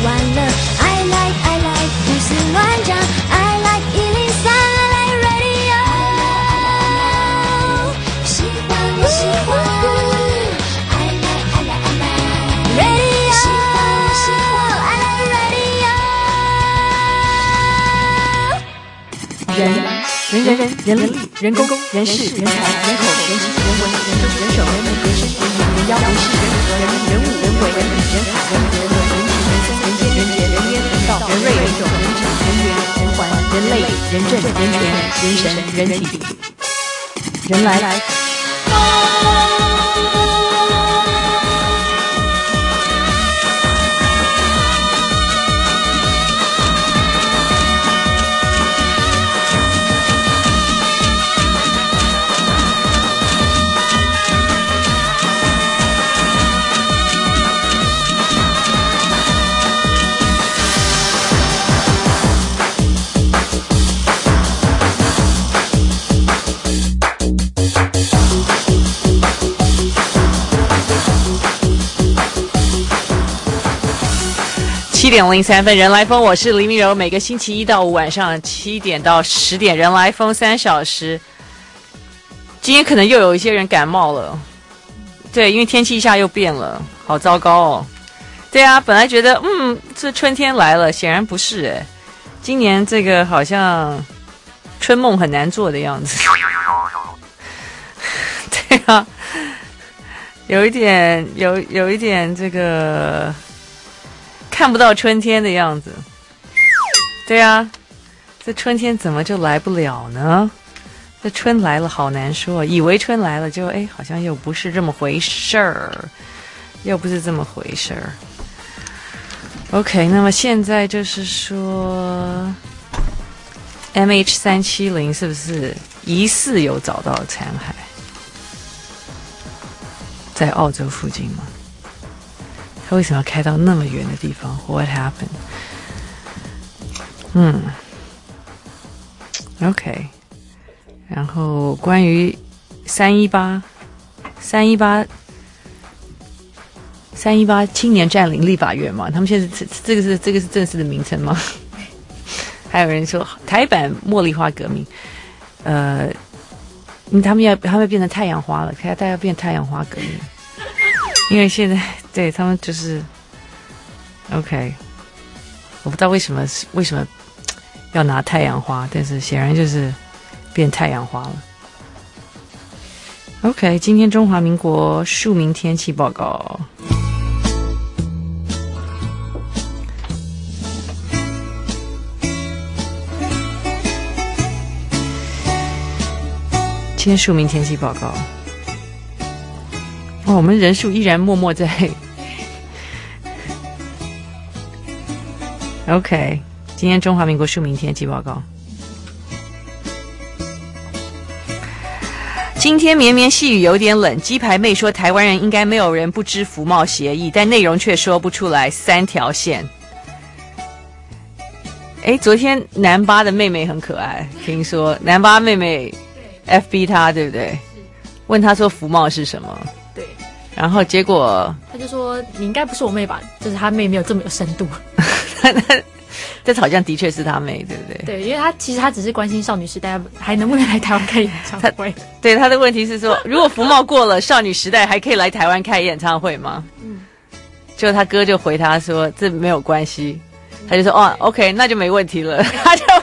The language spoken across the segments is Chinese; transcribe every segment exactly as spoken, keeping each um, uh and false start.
完了。I like I like 胡思乱想 I like 一零三 I like radio 喜欢我喜欢 I like I like I like radio 喜欢我喜欢 I like radio 人人人人人力人工人事人才人口人情人文人政人手人民人身人民人妖人事人和人人物人为人理人海人人人人情人生人间人杰人烟人道人瑞人种人质人缘人环人类人政人权人神人体人来来七点零三分，人来疯，我是黎明柔。每个星期一到五晚上七点到十点，人来疯三小时。今天可能又有一些人感冒了，对，因为天气一下又变了，好糟糕哦。对啊，本来觉得嗯，这春天来了，显然不是诶。今年这个好像春梦很难做的样子。对啊，有一点，有有一点这个。看不到春天的样子，对啊，这春天怎么就来不了呢？这春来了好难说，以为春来了就哎，好像又不是这么回事儿，又不是这么回事儿。OK， 那么现在就是说 M H 三七零 是不是疑似有找到残骸，在澳洲附近吗？他为什么要开到那么远的地方 ？What happened？ 嗯 ，OK。然后关于三一八、三一八、三一八青年占领立法院嘛？他们现在这这个是这个是正式的名称吗？还有人说台版茉莉花革命，呃，他们要他们要变成太阳花了，看大家变太阳花革命。因为现在对他们就是 OK， 我不知道为什么为什么要拿太阳花，但是显然就是变太阳花了。OK， 今天中华民国庶民天气报告。今天庶民天气报告。哦，我们人数依然默默在 OK， 今天中华民国庶民天气报告。今天绵绵细雨有点冷，鸡排妹说台湾人应该没有人不知服贸协议，但内容却说不出来三条线。诶，昨天南巴的妹妹很可爱，听说南巴妹妹 F B 她对不对？问她说服贸是什么？ 对， 然后结果他就说你应该不是我妹吧，就是他妹没有这么有深度。 这好像的确是他妹，对不对？ 对，因为他其实他只是关心少女时代还能不能来台湾开演唱会。 对，他的问题是说，如果服贸过了少女时代，还可以来台湾开演唱会吗？嗯，就他哥就回他说这没有关系，他就说哦 ，OK， 那就没问题了。他就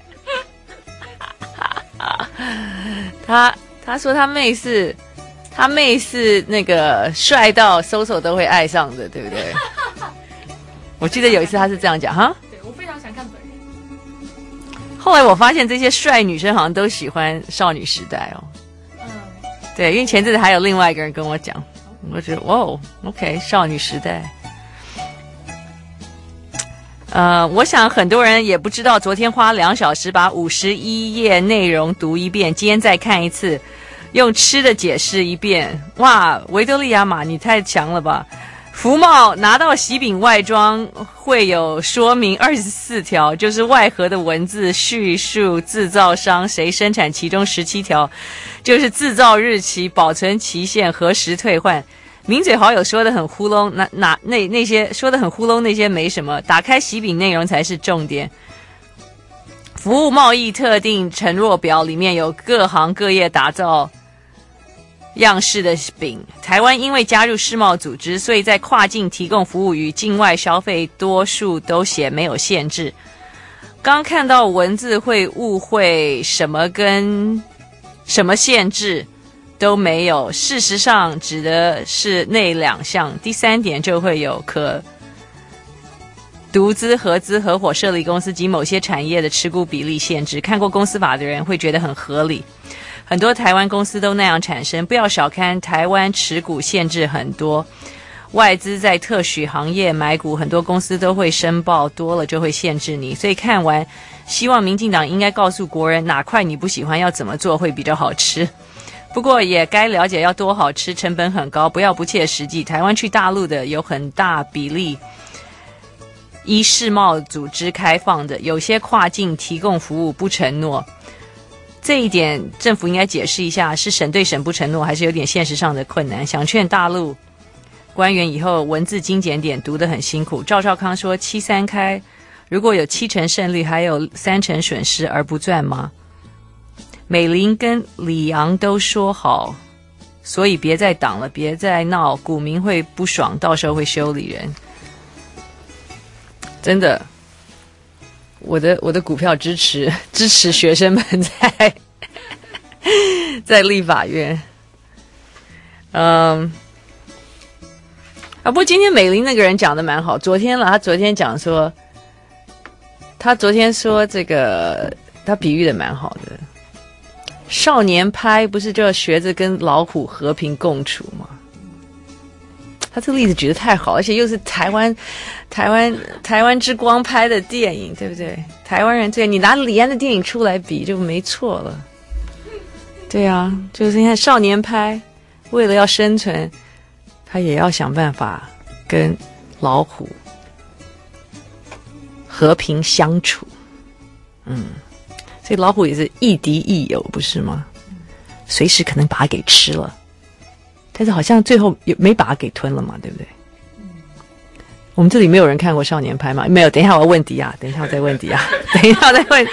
他他说他妹是他妹是那个帅到搜搜都会爱上的，对不对？我记得有一次他是这样讲哈。 对，我非常想看本人。 后来我发现这些帅女生好像都喜欢少女时代哦。嗯，对，因为前阵子还有另外一个人跟我讲，我觉得哇哦 ，OK， 少女时代。呃，我想很多人也不知道，昨天花两小时把五十一页内容读一遍，今天再看一次，用吃的解释一遍。哇，维多利亚玛，你太强了吧！服贸拿到喜饼外装会有说明二十四条，就是外盒的文字叙述制造商谁生产，其中十七条就是制造日期、保存期限、何时退换。 名嘴好友说的很糊弄，那那那那些说的很糊弄，那些没什么，打开喜饼内容才是重点。服务贸易特定承诺表里面有各行各业打造样式的饼。台湾因为加入世贸组织，所以在跨境提供服务与境外消费多数都写没有限制。刚看到文字会误会什么跟什么限制都没有，事实上指的是那两项。第三点就会有可独资、合资、合伙设立公司及某些产业的持股比例限制。看过公司法的人会觉得很合理，很多台湾公司都那样产生。不要小看台湾持股限制很多，外资在特许行业买股，很多公司都会申报，多了就会限制你。所以看完，希望民进党应该告诉国人哪块你不喜欢，要怎么做会比较好吃。不过也该了解要多好吃，成本很高，不要不切实际。台湾去大陆的有很大比例依世贸组织开放的，有些跨境提供服务不承诺，这一点政府应该解释一下，是省对省不承诺，还是有点现实上的困难？想劝大陆官员以后文字精简点，读得很辛苦。赵少康说七三开如果有七成胜率，还有三成损失而不赚吗？美玲跟李昂都说好，所以别再挡了，别再闹，股民会不爽，到时候会修理人。真的，我的我的股票支持支持学生们在在立法院。嗯，啊，不过今天美玲那个人讲的蛮好，昨天了，他昨天讲说，他昨天说这个，他比喻的蛮好的。少年派不是就要学着跟老虎和平共处吗？他这个例子举得太好，而且又是台湾台湾台湾之光拍的电影，对不对？台湾人对你拿李安的电影出来比就没错了。对啊，就是你看少年派为了要生存，他也要想办法跟老虎和平相处。嗯，所以老虎也是亦敌亦友，不是吗？随时可能把它给吃了。但是好像最后也没把它给吞了嘛，对不对？我们这里没有人看过少年派吗？没有，等一下我要问迪亚，等一下我再问迪亚，等一下我再问。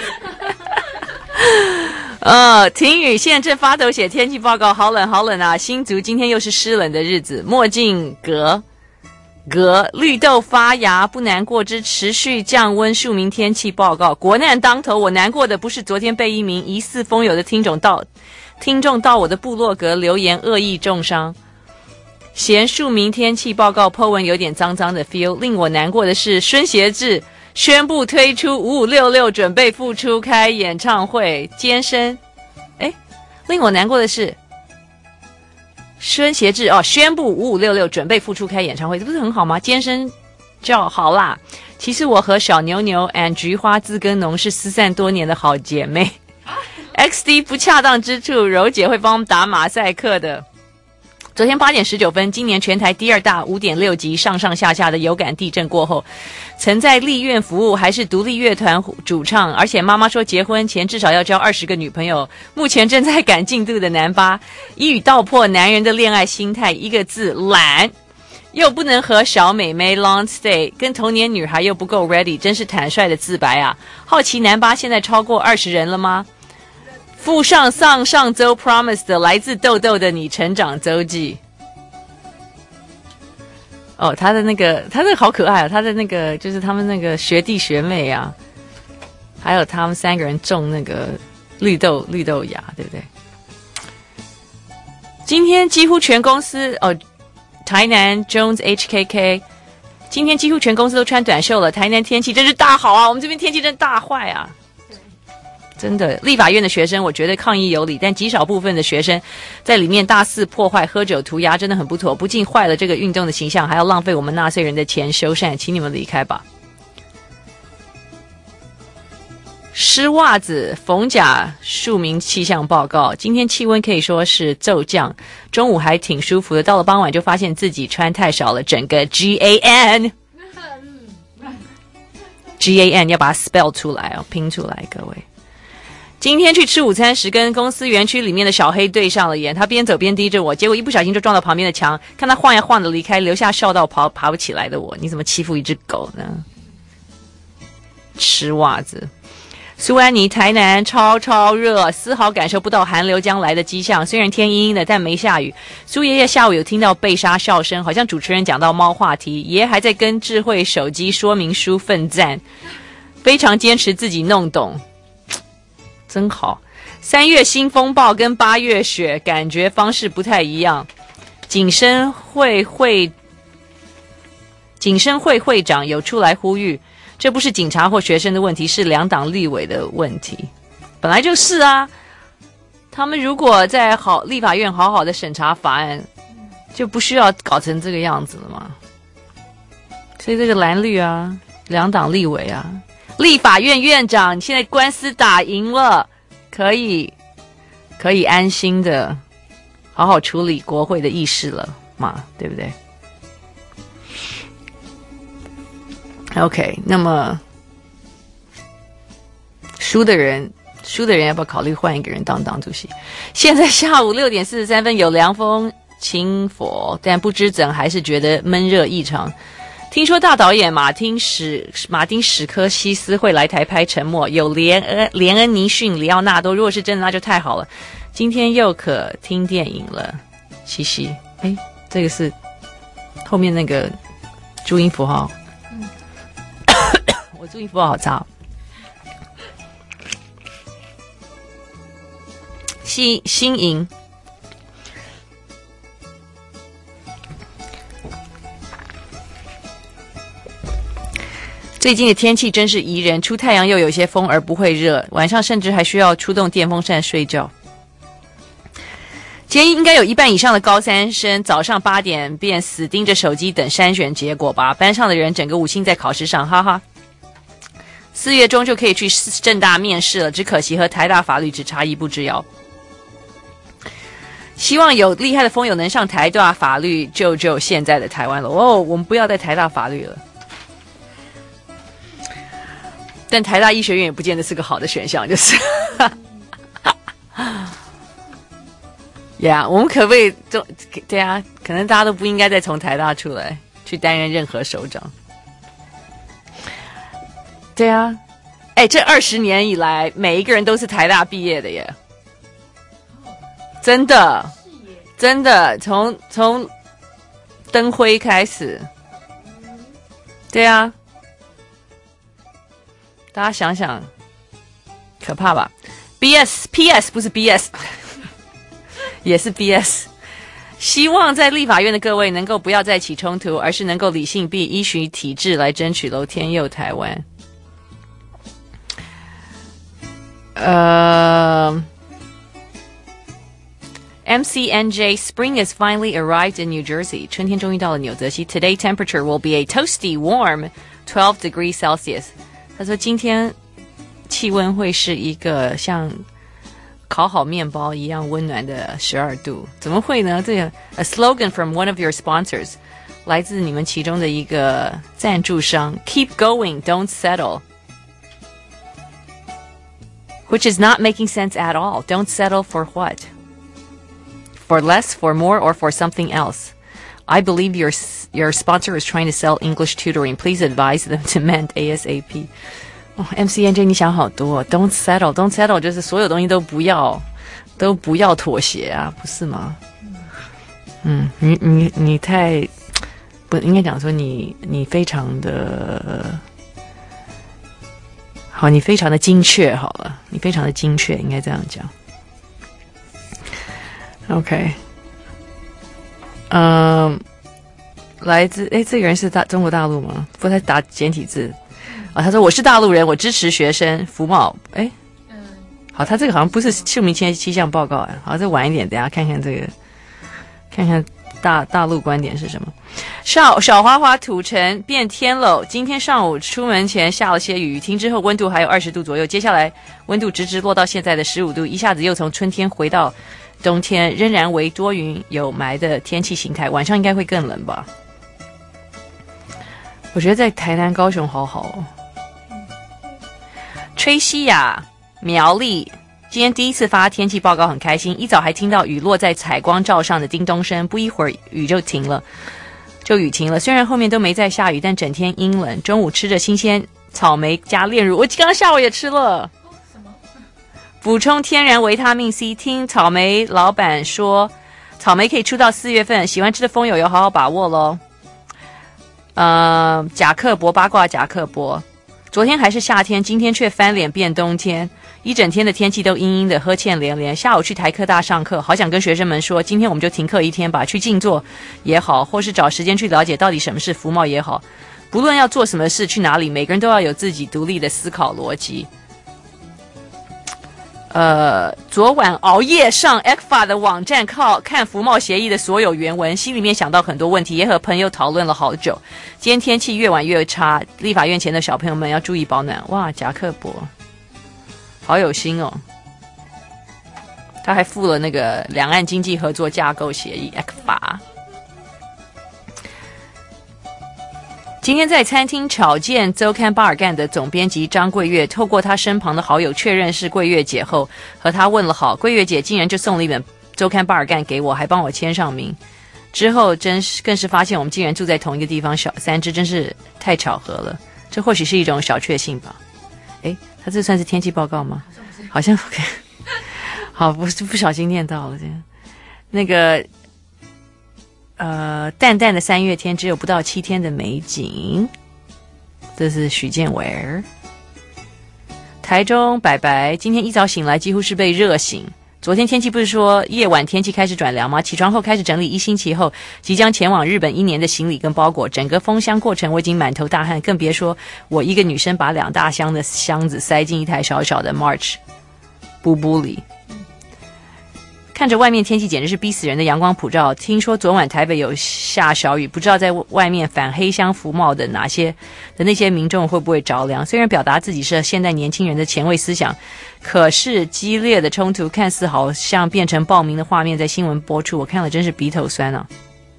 呃，停雨，现在正发抖写天气报告，好冷好冷啊！新竹今天又是湿冷的日子，墨镜格格绿豆发芽不难过之持续降温庶民天气报告。国难当头，我难过的不是昨天被一名疑似风友的听众到听众到我的部落格留言恶意重伤，嫌庶民天气报告 po 文有点脏脏的 feel。 令我难过的是孙协志宣布推出五五六六，准备复出开演唱会，艰深。哎，令我难过的是孙协志哦，宣布五五六六准备复出开演唱会，这不是很好吗？艰深叫好啦。其实我和小牛牛 and 菊花自耕农是失散多年的好姐妹。X D 不恰当之处，柔姐会帮我们打马赛克的。昨天八点十九分，今年全台第二大五点六级上上下下的有感地震过后，曾在立院服务，还是独立乐团主唱，而且妈妈说结婚前至少要交二十个女朋友，目前正在赶进度的南巴，一语道破男人的恋爱心态，一个字懒。又不能和小美眉 long stay， 跟童年女孩又不够 ready， 真是坦率的自白啊！好奇南巴现在超过二十人了吗？附上上上周 promise 的来自豆豆的你成长周记。哦，他的那个，他那个好可爱哦，他的那个就是他们那个学弟学妹啊，还有他们三个人种那个绿豆绿豆芽，对不对？今天几乎全公司哦，台南 Jones H K K， 今天几乎全公司都穿短袖了。台南天气真是大好啊，我们这边天气真大坏啊。真的，立法院的学生我觉得抗议有理，但极少部分的学生在里面大肆破坏、喝酒、涂鸦，真的很不妥，不仅坏了这个运动的形象，还要浪费我们纳税人的钱修缮，请你们离开吧。湿袜子逢甲庶民气象报告，今天气温可以说是骤降，中午还挺舒服的，到了傍晚就发现自己穿太少了，整个 G A N G A N 要把它 spell 出来哦，拼出来各位。 今天去吃午餐时，跟公司园区里面的小黑对上了眼，他边走边低着我，结果一不小心就撞到旁边的墙，看他晃呀晃的离开，留下笑到爬爬不起来的我。你怎么欺负一只狗呢？吃袜子。苏安妮，台南超超热，丝毫感受不到寒流将来的迹象。虽然天阴阴的，但没下雨。苏爷爷下午有听到贝莎笑声，好像主持人讲到猫话题，爷爷还在跟智慧手机说明书奋战，非常坚持自己弄懂，真好。三月新风暴跟八月雪感觉方式不太一样。景深会会景深会会长有出来呼吁，这不是警察或学生的问题，是两党立委的问题。本来就是啊，他们如果在好立法院好好的审查法案，就不需要搞成这个样子了嘛。所以这个蓝绿啊，两党立委啊，立法院院长，你现在官司打赢了，可以可以安心的好好处理国会的议事了嘛，对不对？OK， 那么输的人，输的人要不要考虑换一个人当党主席？现在下午六点四十三分，有凉风清佛，但不知怎还是觉得闷热异常。听说大导演马丁史马丁史科西斯会来台拍《沉默》，有连恩连恩尼逊、里奥纳多，如果是真的那就太好了。今天又可听电影了，嘻嘻。哎，这个是后面那个注音符号。我注意符号好差哦。新新营，最近的天气真是宜人，出太阳又有些风而不会热，晚上甚至还需要出动电风扇睡觉。今天应该有一半以上的高三生早上八点便死盯着手机等筛选结果吧，班上的人整个五星在考试上，哈哈。四月中就可以去政大面试了，只可惜和台大法律只差一步之遥。希望有厉害的风友能上台大法律救救现在的台湾了。哦，我们不要在台大法律了。但台大医学院也不见得是个好的选项，就是呀， yeah, 我们可不可以就对啊？可能大家都不应该再从台大出来去担任任何首长。对啊，哎，这二十年以来，每一个人都是台大毕业的耶，真的，真的，从从灯辉开始，对啊，大家想想，可怕吧 ？B S P S 不是 B S， 也是 B S。希望在立法院的各位能够不要再起冲突，而是能够理性并依循体制来争取楼天佑台湾。Uh, M C N J, spring has finally arrived in New Jersey. 春天终于到了纽泽西。Today temperature will be a toasty, warm twelve degrees Celsius. 他说今天气温会是一个像烤好面包一样温暖的十二度。怎么会呢？这个 A slogan from one of your sponsors, 来自你们其中的一个赞助商。Keep going, don't settle.Which is not making sense at all. Don't settle for what? For less, for more, or for something else? I believe your your sponsor is trying to sell English tutoring. Please advise them to mend ASAP. Oh, M C N J 你想好多。Don't settle. Don't settle 就是所有东西都不要，都不要妥协啊，不是吗？嗯，你你你太不应该讲说你你非常的。好，你非常的精确，好了，你非常的精确，应该这样讲。OK， 嗯，来自哎，这个人是大中国大陆吗？不，他打简体字啊、哦。他说我是大陆人，我支持学生服贸。哎，嗯，好，他这个好像不是秀明七气象报告啊。好，再晚一点，等一下看看这个，看看大大陆观点是什么。少小华华土城变天了，今天上午出门前下了些雨，停之后温度还有二十度左右，接下来温度直直落到现在的十五度，一下子又从春天回到冬天，仍然为多云有霾的天气形态，晚上应该会更冷吧。我觉得在台南高雄好好哦。吹西亚苗栗今天第一次发天气报告，很开心。一早还听到雨落在采光罩上的叮咚声，不一会儿雨就停了，就雨停了。虽然后面都没再下雨，但整天阴冷。中午吃着新鲜草莓加炼乳，我刚刚下午也吃了。补充天然维他命 C， 听草莓老板说，草莓可以出到四月份，喜欢吃的风友有好好把握咯。呃，贾克伯八卦贾克伯，昨天还是夏天，今天却翻脸变冬天，一整天的天气都阴阴的，呵欠连连。下午去台科大上课，好想跟学生们说，今天我们就停课一天吧，去静坐也好，或是找时间去了解到底什么是服贸也好，不论要做什么事去哪里，每个人都要有自己独立的思考逻辑。呃，昨晚熬夜上 E C F A 的网站靠看服贸协议的所有原文，心里面想到很多问题，也和朋友讨论了好久。今天天气越晚越差，立法院前的小朋友们要注意保暖。哇，贾克伯好有心哦，他还附了那个两岸经济合作架构协议 E C F A。今天在餐厅巧见周刊巴尔干的总编辑张桂月，透过他身旁的好友确认是桂月姐后，和他问了好，桂月姐竟然就送了一本周刊巴尔干给我，还帮我签上名。之后真是更是发现我们竟然住在同一个地方，小三只真是太巧合了，这或许是一种小确幸吧。诶，他这算是天气报告吗？好像 OK， 好，不是不小心念到了这样。那个呃，淡淡的三月天，只有不到七天的美景。这是许建伟儿。台中白白，今天一早醒来几乎是被热醒。昨天天气不是说夜晚天气开始转凉吗？起床后开始整理一星期后即将前往日本一年的行李跟包裹，整个封箱过程我已经满头大汗，更别说我一个女生把两大箱的箱子塞进一台小小的 March 布布里。看着外面天气简直是逼死人的阳光普照，听说昨晚台北有下小雨，不知道在外面反黑箱服贸的哪些的那些民众会不会着凉。虽然表达自己是现代年轻人的前卫思想，可是激烈的冲突看似好像变成暴民的画面在新闻播出，我看了真是鼻头酸啊。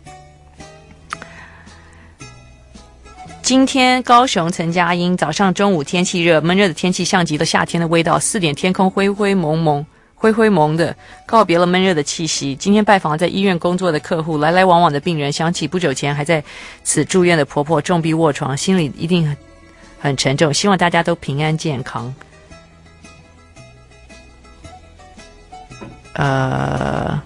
今天高雄曾佳音，早上中午天气热，闷热的天气像极了夏天的味道，四点天空灰灰蒙蒙灰灰蒙的，告别了闷热的气息。今天拜访在医院工作的客户，来来往往的病人，想起不久前还在此住院的婆婆重病卧床，心里一定很很沉重，希望大家都平安健康。呃，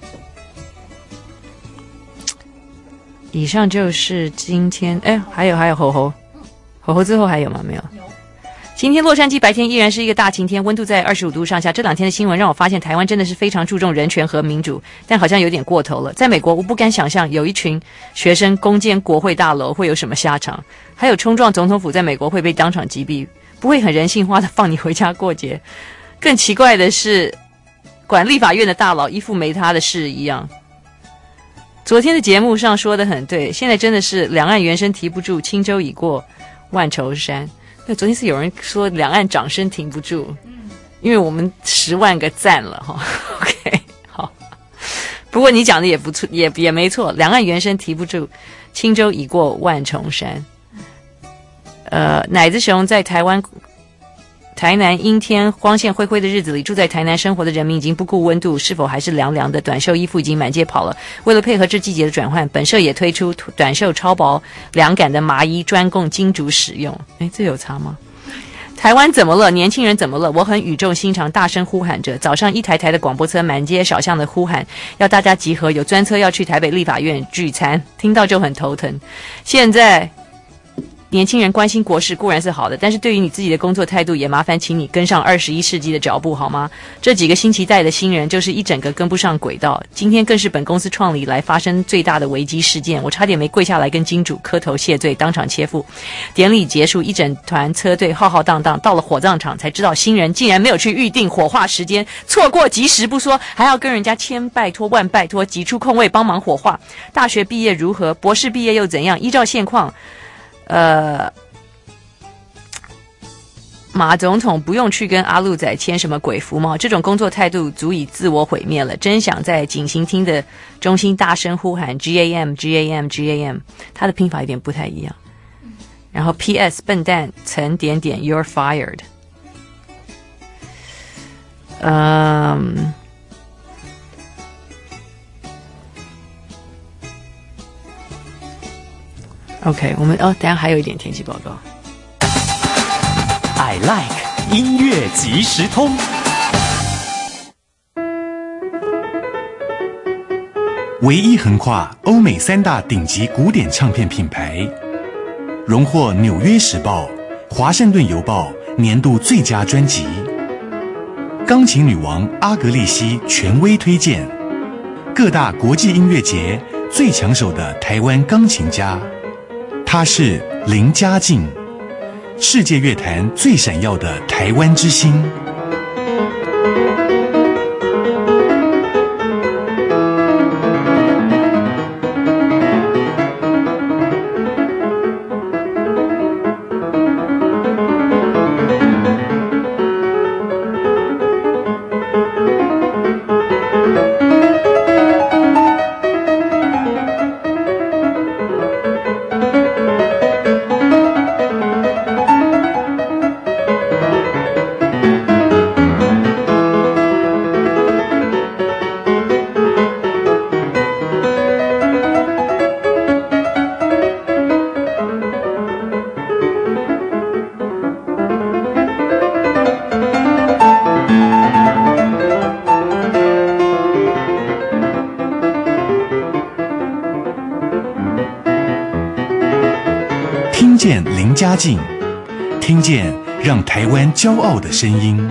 以上就是今天，哎，还有还有吼吼吼吼，最后还有吗？没有。今天洛杉矶白天依然是一个大晴天，温度在二十五度上下。这两天的新闻让我发现台湾真的是非常注重人权和民主，但好像有点过头了。在美国，我不敢想象有一群学生攻坚国会大楼会有什么下场，还有冲撞总统府在美国会被当场击毙，不会很人性化的放你回家过节。更奇怪的是，管立法院的大佬一副没他的事一样。昨天的节目上说的很对，现在真的是两岸猿声啼不住，轻舟已过万重山。那昨天是有人说两岸掌声停不住，因为我们十万个赞了哈。OK， 好。不过你讲的也不错，也也没错，两岸猿声啼不住，轻舟已过万重山。呃，奶子熊在台湾。台南阴天光线灰灰的日子里，住在台南生活的人民已经不顾温度是否还是凉凉的，短袖衣服已经满街跑了。为了配合这季节的转换，本社也推出短袖超薄凉感的麻衣，专供金主使用。诶，这有差吗？台湾怎么了？年轻人怎么了？我很语重心长大声呼喊着，早上一台台的广播车满街小巷的呼喊，要大家集合，有专车要去台北立法院聚餐，听到就很头疼。现在年轻人关心国事固然是好的，但是对于你自己的工作态度，也麻烦请你跟上二十一世纪的脚步好吗？这几个星期带的新人就是一整个跟不上轨道，今天更是本公司创立以来发生最大的危机事件，我差点没跪下来跟金主磕头谢罪，当场切腹。典礼结束，一整团车队浩浩荡荡到了火葬场，才知道新人竟然没有去预定火化时间，错过及时不说，还要跟人家千拜托万拜托挤出空位帮忙火化。大学毕业如何？博士毕业又怎样？依照现况呃，马总统不用去跟阿路仔签什么鬼服贸，这种工作态度足以自我毁灭了。真想在警行厅的中心大声呼喊 G A M G A M G A M， 他的拼法有点不太一样。然后 P S 笨蛋曾点点 You're fired。 嗯。OK， 我们哦，等一下还有一点天气报告。 I like 音乐即时通。 唯一横跨欧美三大顶级古典唱片品牌，荣获《纽约时报》、《华盛顿邮报》年度最佳专辑。钢琴女王阿格丽西权威推荐，各大国际音乐节最抢手的台湾钢琴家。他是林嘉靖，世界乐坛最闪耀的台湾之星。听见林嘉靖，听见让台湾骄傲的声音。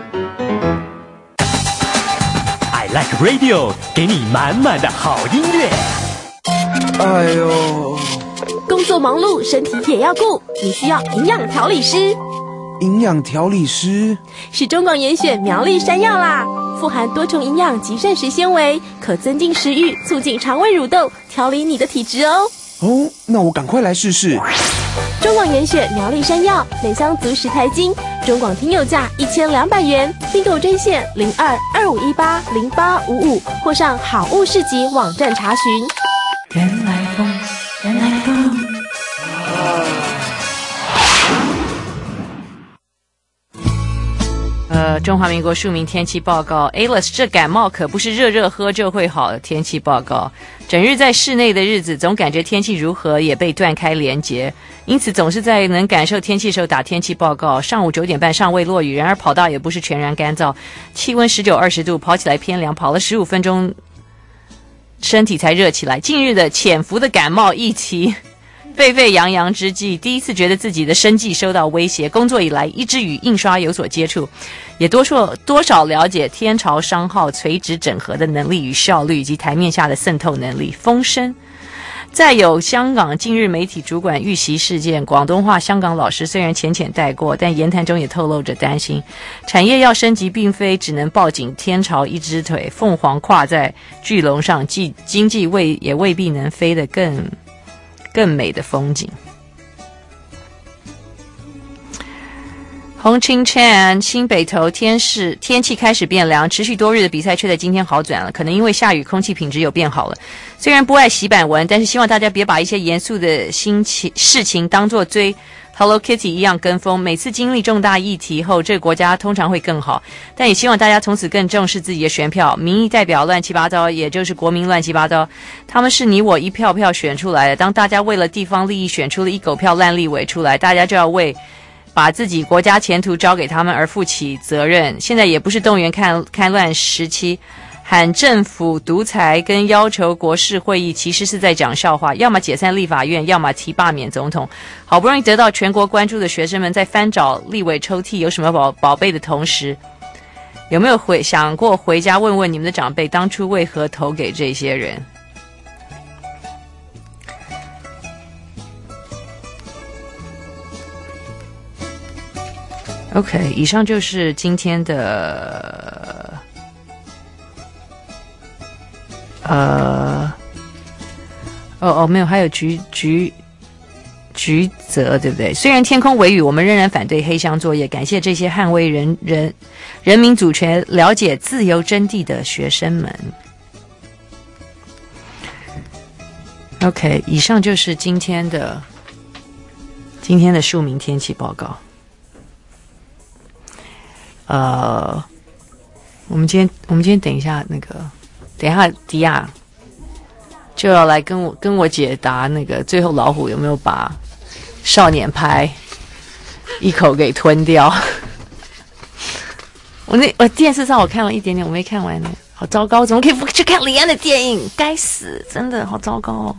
I like radio， 给你满满的好音乐。 哎呦， 工作忙碌，身体也要顾，你需要营养调理师。 营养调理师是中广严选苗栗山药啦，富含多重营养及膳食纤维，可增进食欲，促进肠胃蠕动，调理你的体质哦。 哦，那我赶快来试试。 中广严选苗栗山药，每箱足十台斤，中广听友价一千两百元，订购专线零二二五一八零八五五，或上好物市集网站查询。 原来风，原来风。呃，中华民国庶民天气报告 ，Alice， 这感冒可不是热热喝就会好的天气报告。整日在室内的日子，总感觉天气如何也被断开连结，因此总是在能感受天气时候打天气报告。上午九点半尚未落雨，然而跑道也不是全然干燥，气温十九二十度，跑起来偏凉，跑了十五分钟，身体才热起来。近日的潜伏的感冒疫情沸沸扬扬之际，第一次觉得自己的生计受到威胁。工作以来一直与印刷有所接触，也多说多少了解天朝商号垂直整合的能力与效率，以及台面下的渗透能力。风声再有香港近日媒体主管遇袭事件，广东话香港老师虽然浅浅带过，但言谈中也透露着担心。产业要升级，并非只能抱紧天朝一只腿，凤凰跨在巨龙上，既经济未也未必能飞得更更美的风景。红青 Chan 新北投天市天气开始变凉，持续多日的比赛却在今天好转了，可能因为下雨空气品质有变好了。虽然不爱洗版文，但是希望大家别把一些严肃的心情事情当作追 Hello Kitty 一样跟风。每次经历重大议题后，这个国家通常会更好，但也希望大家从此更重视自己的选票。民意代表乱七八糟，也就是国民乱七八糟，他们是你我一票票选出来的。当大家为了地方利益选出了一狗票烂立委出来，大家就要为把自己国家前途交给他们而负起责任。现在也不是动员看开乱时期，喊政府独裁跟要求国事会议，其实是在讲笑话，要么解散立法院，要么提罢免总统。好不容易得到全国关注的学生们，在翻找立委抽屉有什么宝宝贝的同时，有没有回想过回家问问你们的长辈，当初为何投给这些人？OK， 以上就是今天的呃，哦哦，没有，还有橘橘橘泽，对不对？虽然天空微雨，我们仍然反对黑箱作业。感谢这些捍卫人人人民主权、了解自由真谛的学生们。OK， 以上就是今天的今天的庶民天气报告。呃， 我们今天我们今天等一下那个，等一下迪亚就要来跟我跟我解答那个最后老虎有没有把少年派一口给吞掉。我那我电视上我看了一点点，我没看完呢，好糟糕！怎么可以不去看李安的电影？该死，真的好糟糕哦。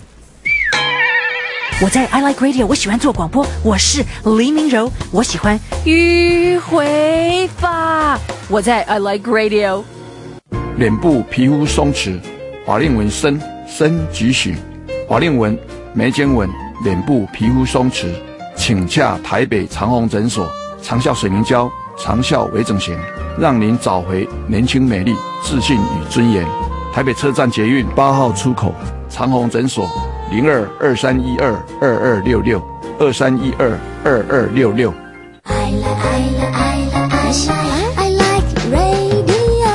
我在 I Like Radio， 我喜欢做广播，我是黎明柔，我喜欢迂回法。我在 I Like Radio。 脸部皮肤松弛，法令纹深深几许，法令纹、眉间纹、脸部皮肤松弛，请洽台北长虹诊所，长效水凝胶，长效微整形，让您找回年轻美丽、自信与尊严。台北车站捷运八号出口，长虹诊所。零二二三一二二二六六二三一二二二六六。 I like I like I like I like radio。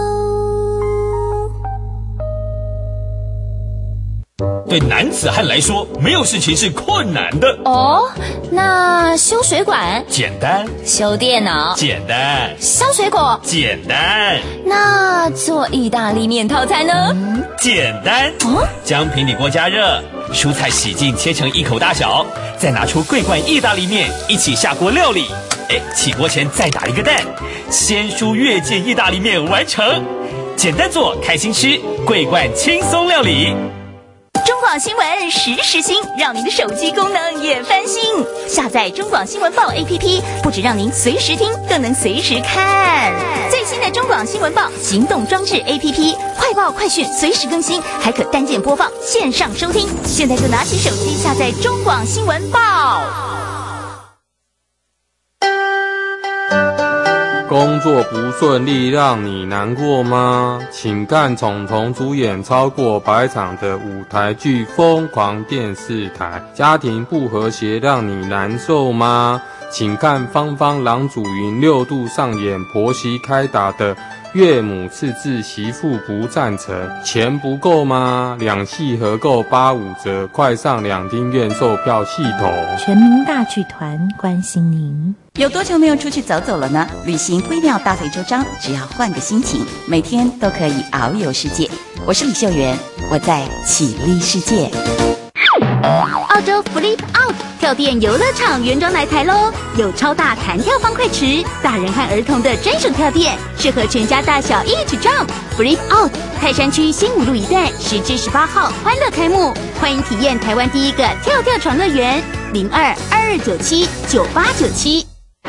对男子汉来说，没有事情是困难的。 哦，那修水管简单， 修电脑简单， 削水果简单， 那做意大利面套餐呢？ 嗯、简单。 哦， 将平底锅加热，蔬菜洗净切成一口大小，再拿出桂冠意大利面一起下锅料理。哎，起锅前再打一个蛋，鲜蔬越界意大利面完成。简单做，开心吃，桂冠轻松料理。 中广新闻时时新，让您的手机功能也翻新。下载中广新闻报 A P P， 不只让您随时听，更能随时看最新的中广新闻报行动装置 A P P， 快报快讯随时更新，还可单键播放、线上收听。现在就拿起手机下载中广新闻报。 工作不顺利让你难过吗？请看虫虫主演超过百场的舞台剧《疯狂电视台》。家庭不和谐让你难受吗？请看芳芳郎祖云六度上演婆媳开打的岳母刺字媳妇不赞成。钱不够吗？两戏合购八五折，快上两厅院售票系统。 全民大剧团关心您。 有多久没有出去走走了呢？旅行不一定要大费周章，只要换个心情，每天都可以遨游世界。我是李秀媛，我在启力世界。澳洲 Flip Out 跳电游乐场原装来台喽！有超大弹跳方块池，大人和儿童的专属跳电，适合全家大小一起 jump。Flip Out 泰山区新五路一段，十至十八号欢乐开幕，欢迎体验台湾第一个跳跳床乐园。零二二二九七九八九七。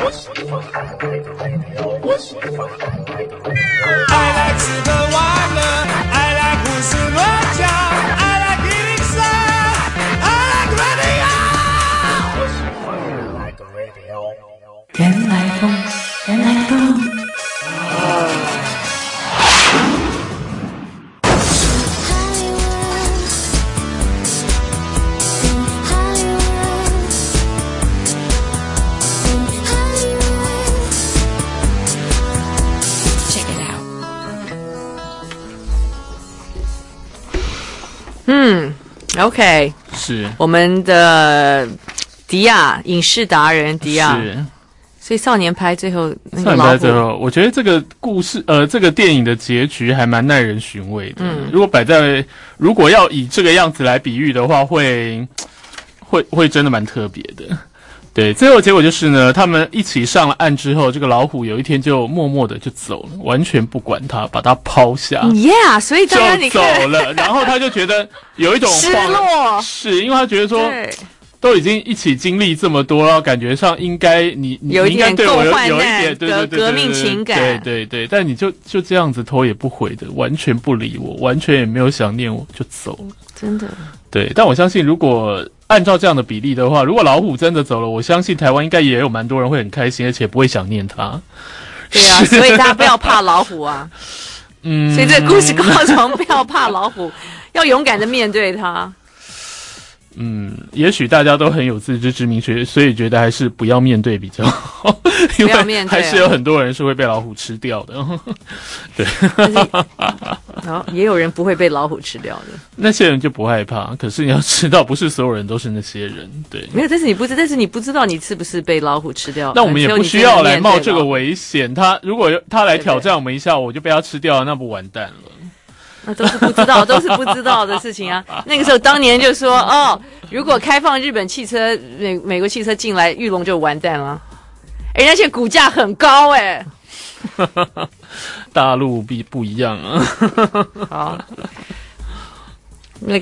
I like 吃喝玩乐 I like 胡思乱想 I like 一零三 I like radio 原来风原来风嗯 ，OK， 是我们的迪亚影视达人迪亚， 是， 所以少年派最后那少年个老虎， 派最后，我觉得这个故事，呃，这个电影的结局还蛮耐人寻味的。 嗯， 如果摆在，如果要以这个样子来比喻的话，会会会真的蛮特别的。对，最后结果就是呢，他们一起上了岸之后，这个老虎有一天就默默的就走了，完全不管他，把他抛下。 Yeah， 所以大家你就走了，然后他就觉得有一种失落， 是因为他觉得说，都已经一起经历这么多了，感觉上应该你你有一点应该对我有共患难有一点对对对革命情感， 对对对，但你就就这样子头也不回的，完全不理我，完全也没有想念我，就走了。 真的。 对，但我相信，如果按照这样的比例的话，如果老虎真的走了，我相信台湾应该也有蛮多人会很开心，而且不会想念他。 对啊，所以大家不要怕老虎啊。 嗯， 所以这个故事告诉我们不要怕老虎，要勇敢的面对它。 嗯，也许大家都很有自知之明，所以觉得还是不要面对比较好，因为还是有很多人是会被老虎吃掉的。对， 然后也有人不会被老虎吃掉的， 那些人就不害怕。可是你要知道，不是所有人都是那些人。对， 没有，但是你不知，但是你不知道你是不是被老虎吃掉。 那我们也不需要来冒这个危险。他如果他来挑战我们一下，我就被他吃掉了，那不完蛋了。 那都是不知道，都是不知道的事情啊。那个时候，当年就说，哦，如果开放日本汽车、美美国汽车进来，裕隆就完蛋了。哎，而且股价很高哎。 大陆不不一样啊。 好，那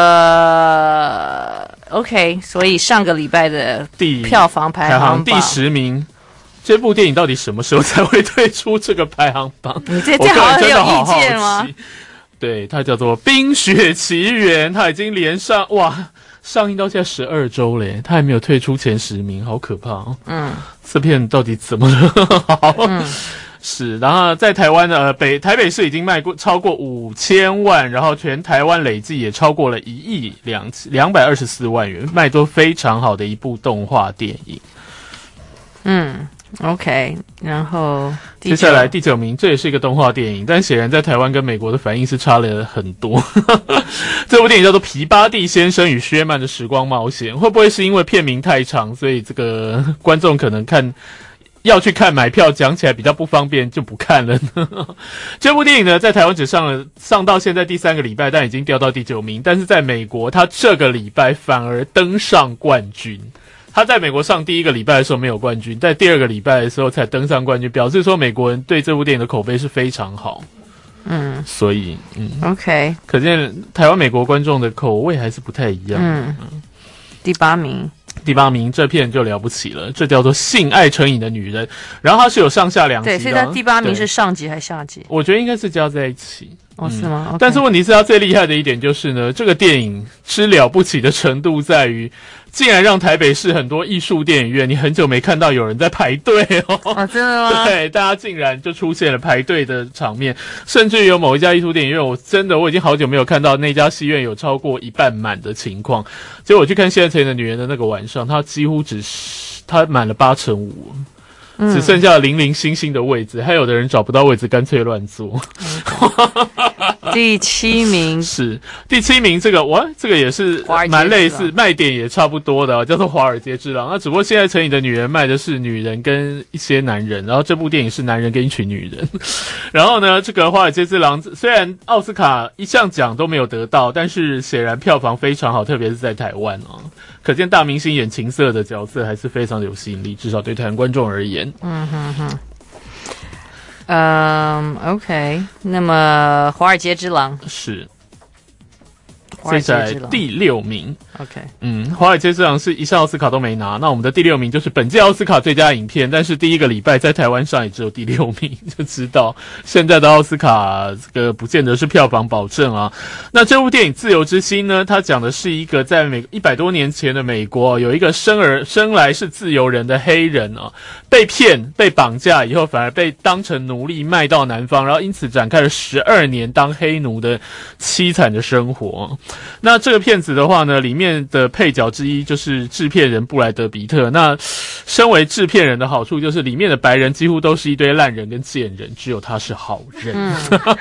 个 OK， 所以上个礼拜的第票房排行榜第十名。这部电影到底什么时候才会退出这个排行榜？ 你这这好像很有意见吗？ 对，它叫做《冰雪奇缘》，它已经连上哇上映到现在十二周嘞，它还没有退出前十名，好可怕哦！嗯，这片到底怎么了？好，嗯，是，然后在台湾呢，北台北市已经卖过超过五千万，然后全台湾累计也超过了一亿两两百二十四万元，卖都非常好的一部动画电影。 嗯。OK， 然后接下来第九名，这也是一个动画电影，但显然在台湾跟美国的反应是差了很多。这部电影叫做《皮巴蒂先生与薛曼的时光冒险》，会不会是因为片名太长，所以这个观众可能看要去看买票讲起来比较不方便，就不看了呢？这部电影呢，在台湾只上了上到现在第三个礼拜，但已经掉到第九名，但是在美国，它这个礼拜反而登上冠军。他在美国上第一个礼拜的时候没有冠军，在第二个礼拜的时候才登上冠军，表示说美国人对这部电影的口碑是非常好。嗯，所以嗯 ，OK， 可见台湾美国观众的口味还是不太一样。 嗯，嗯第八名， 第八名这片就了不起了，这叫做《性爱成瘾的女人》，然后它是有上下两集的。 对，所以它第八名是上集还是下集？ 我觉得应该是加在一起。 哦，是吗？ 嗯 okay. 但是问题是它最厉害的一点就是呢，这个电影之了不起的程度在于，竟然让台北市很多艺术电影院，你很久没看到有人在排队哦。 啊，真的吗？ 对，大家竟然就出现了排队的场面，甚至于有某一家艺术电影院，我真的我已经好久没有看到那家戏院有超过一半满的情况。结果我去看《现在成瘾的女人》的那个晚上，它几乎只是它满了八成五。只剩下零零星星的位置，还有的人找不到位置，干脆乱坐。 第七名是第七名，这个哇，这个也是蛮类似，卖点也差不多的、哦，叫做《华尔街之狼》。那只不过现在成瘾的女人卖的是女人跟一些男人，然后这部电影是男人跟一群女人。然后呢，这个《华尔街之狼》虽然奥斯卡一项奖都没有得到，但是显然票房非常好，特别是在台湾哦。可见大明星演情色的角色还是非常的有吸引力，至少对台湾观众而言。 嗯哼哼。嗯 ，OK， 那么《华尔街之狼》 是。接下来第六名 ，OK， 嗯，《华尔街之狼》是一项奥斯卡都没拿，那我们的第六名就是本届奥斯卡最佳影片，但是第一个礼拜在台湾上也只有第六名，就知道现在的奥斯卡这个不见得是票房保证啊。那这部电影《自由之心》呢，它讲的是一个在美一百多年前的美国，有一个生而生来是自由人的黑人啊，被骗、被绑架以后，反而被当成奴隶卖到南方，然后因此展开了十二年当黑奴的凄惨的生活。那这个片子的话呢，里面的配角之一就是制片人布莱德比特。那身为制片人的好处就是里面的白人几乎都是一堆烂人跟贱人，只有他是好人。嗯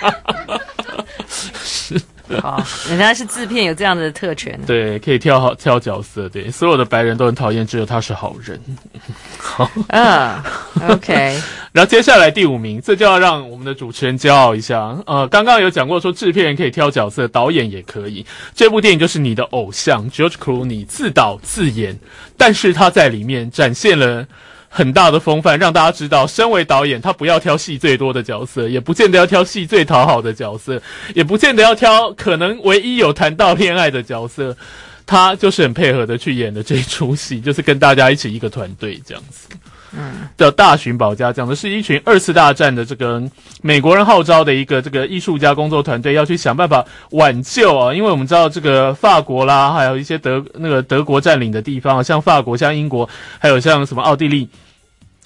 是好，人家是制片有这样的特权。 对，可以挑好挑角色，对，所有的白人都很讨厌，只有他是好人。好， 嗯 ，OK。 然后接下来第五名，这就要让我们的主持人骄傲一下。呃，刚刚有讲过说制片人可以挑角色，导演也可以。这部电影就是你的偶像 George Clooney 自导自演，但是他在里面展现了很大的风范，让大家知道身为导演他不要挑戏最多的角色，也不见得要挑戏最讨好的角色，也不见得要挑可能唯一有谈到恋爱的角色，他就是很配合的去演的这一出戏，就是跟大家一起一个团队这样子。嗯，叫大寻宝家，讲的是一群二次大战的这个美国人号召的一个这个艺术家工作团队，要去想办法挽救啊，因为我们知道这个法国啦，还有一些德那个德国占领的地方，像法国、像英国，还有像什么奥地利。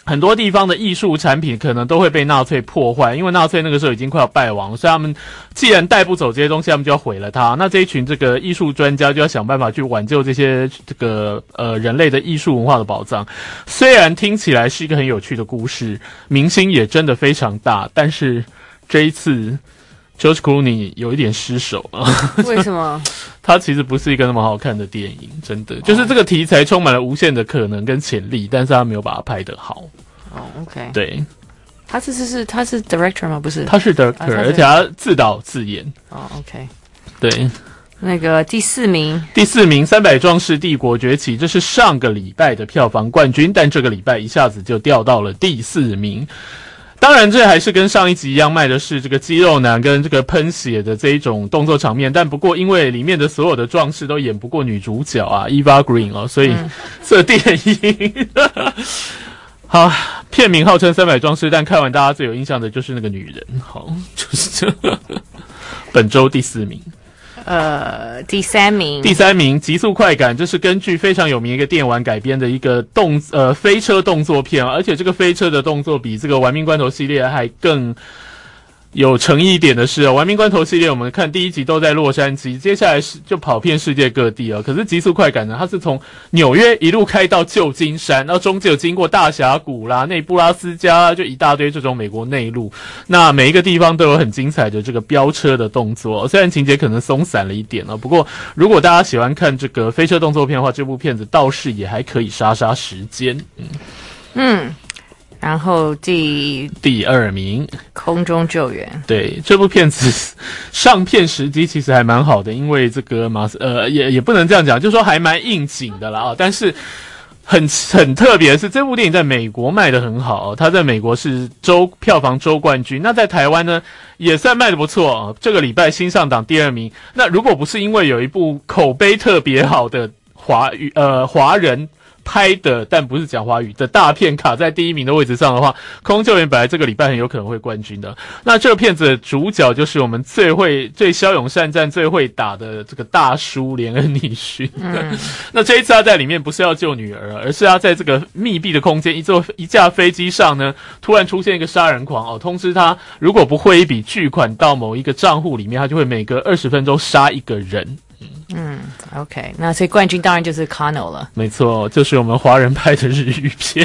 很多地方的艺术产品可能都会被纳粹破坏，因为纳粹那个时候已经快要败亡，所以他们既然带不走这些东西，他们就要毁了它。那这一群这个艺术专家就要想办法去挽救这些这个呃人类的艺术文化的宝藏。虽然听起来是一个很有趣的故事，明星也真的非常大，但是这一次 George Clooney 有一点失手啊。 为什么？ 它其实不是一个那么好看的电影，真的，就是这个题材充满了无限的可能跟潜力，但是他没有把它拍得好。 哦 ，OK， 对， 他是是是他是 director 吗？不是， 他是 director，、啊、是而且他自导自演。 哦 ，OK， 对。 那个第四名， 第四名《三百壮士帝国崛起》，这是上个礼拜的票房冠军，但这个礼拜一下子就掉到了第四名。当然这还是跟上一集一样，卖的是这个肌肉男跟这个喷血的这一种动作场面，但不过因为里面的所有的壮士都演不过女主角啊 Eva Green 哦，所以这电影、嗯、好，片名号称三百壮士，但看完大家最有印象的就是那个女人。好，就是这本周第四名。 呃，第三名， 第三名，极速快感，这是根据非常有名一个电玩改编的一个动呃飞车动作片，而且这个飞车的动作比这个玩命关头系列还更有诚意一点的是啊，玩命关头系列我们看第一集都在洛杉矶，接下来是就跑遍世界各地啊。可是极速快感呢，它是从纽约一路开到旧金山，然后中间有经过大峡谷啦、内布拉斯加，就一大堆这种美国内陆。那每一个地方都有很精彩的这个飙车的动作，虽然情节可能松散了一点啊，不过如果大家喜欢看这个飞车动作片的话，这部片子倒是也还可以杀杀时间。嗯嗯。然后第第二名空中救援， 对，这部片子上片时机其实还蛮好的，因为这个马斯呃也也不能这样讲，就是说还蛮应景的啦啊，但是很很特别的是这部电影在美国卖得很好，它在美国是周票房周冠军，那在台湾呢也算卖得不错啊，这个礼拜新上档第二名。那如果不是因为有一部口碑特别好的华语呃华人拍的但不是讲华语的大片卡在第一名的位置上的话，空中救援本来这个礼拜很有可能会冠军的。那这个片子的主角就是我们最会最骁勇善战最会打的这个大叔连恩尼逊、嗯、那这一次他在里面不是要救女儿，而是他在这个密闭的空间一座一架飞机上呢，突然出现一个杀人狂哦，通知他如果不汇一笔巨款到某一个账户里面，他就会每隔二十分钟杀一个人。 嗯 ，OK， 那所以冠军当然就是 Kano 了。 没错，就是我们华人拍的日语片。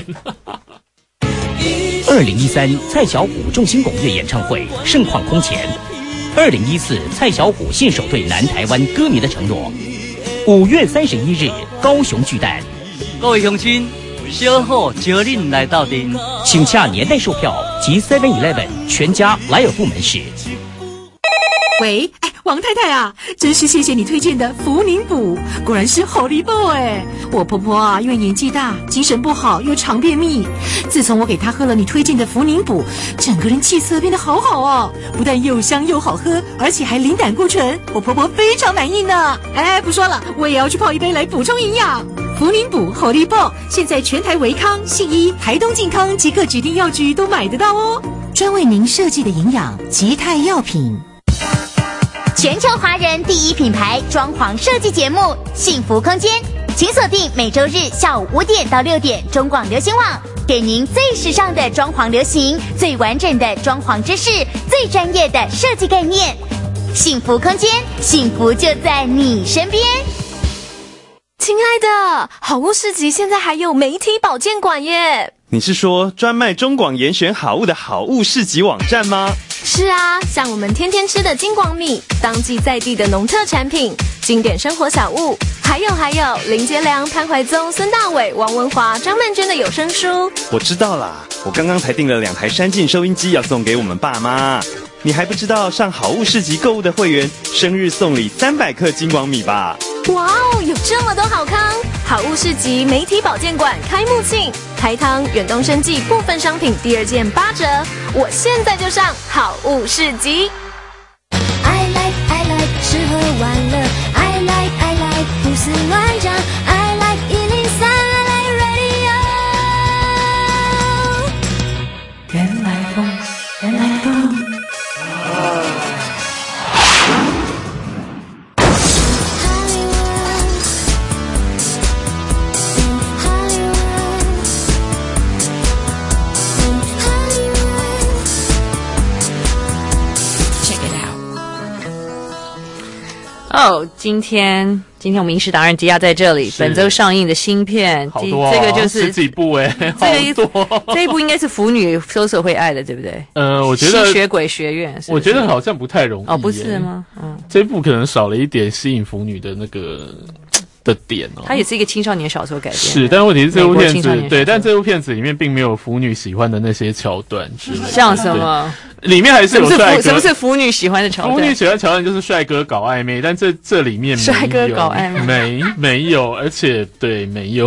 二零一三蔡小虎众星拱月演唱会盛况空前。二零一四蔡小虎信守对南台湾歌迷的承诺。五月三十一日高雄巨蛋， 各位乡亲，小虎招恁来到阵， 请洽年代售票及 seven eleven 全家莱尔富门市。 喂，哎，王太太啊，真是谢谢你推荐的福宁补，果然是好利宝哎！我婆婆啊，因为年纪大，精神不好，又常便秘，自从我给她喝了你推荐的福宁补，整个人气色变得好好哦，不但又香又好喝，而且还零胆固醇，我婆婆非常满意呢。哎，不说了，我也要去泡一杯来补充营养。福宁补好利宝，现在全台维康、信医、台东健康及各指定药局都买得到哦，专为您设计的营养吉泰药品。 全球华人第一品牌装潢设计节目《幸福空间》，请锁定每周日下午五点到六点中广流行网，给您最时尚的装潢流行、最完整的装潢知识、最专业的设计概念。幸福空间，幸福就在你身边。 亲爱的，好物市集现在还有媒体保健馆耶！ 你是说专卖中广严选好物的好物市集网站吗？ 是啊，像我们天天吃的金广米，当季在地的农特产品，经典生活小物，还有还有林杰良、潘怀宗、孙大伟、王文华、张曼娟的有声书。 我知道啦，我刚刚才订了两台山境收音机要送给我们爸妈。你还不知道上好物市集购物的会员生日送礼三百克金广米吧？ 哇哦，有这么多好康！好物市集媒体保健馆开幕庆，台糖、远东生技部分商品第二件八折，我现在就上好物市集。 I like I like 吃喝玩乐 I like I like 胡思乱想 I like 一零三 I like radio。 原来风，原来风。 哦，今天今天我们影视达人迪亚在这里，本周上映的新片， 好多、哦、 这个就是十几部哎， 这个好多。 这一部应该是腐女搜索会爱的，对不对？ 呃，我觉得吸血鬼学院是不是， 我觉得好像不太容易。 哦，不是吗？嗯， 这一部可能少了一点吸引腐女的那个的点哦。 它也是一个青少年小说改编， 是，但问题是这部片子对，但这部片子里面并没有腐女喜欢的那些桥段之类的， 像什么？ 里面还是有帅哥。 什么是腐女喜欢的桥段？ 腐女喜欢桥段就是帅哥搞暧昧，但这这里面没有帅哥搞暧昧， 没没有，而且对没有，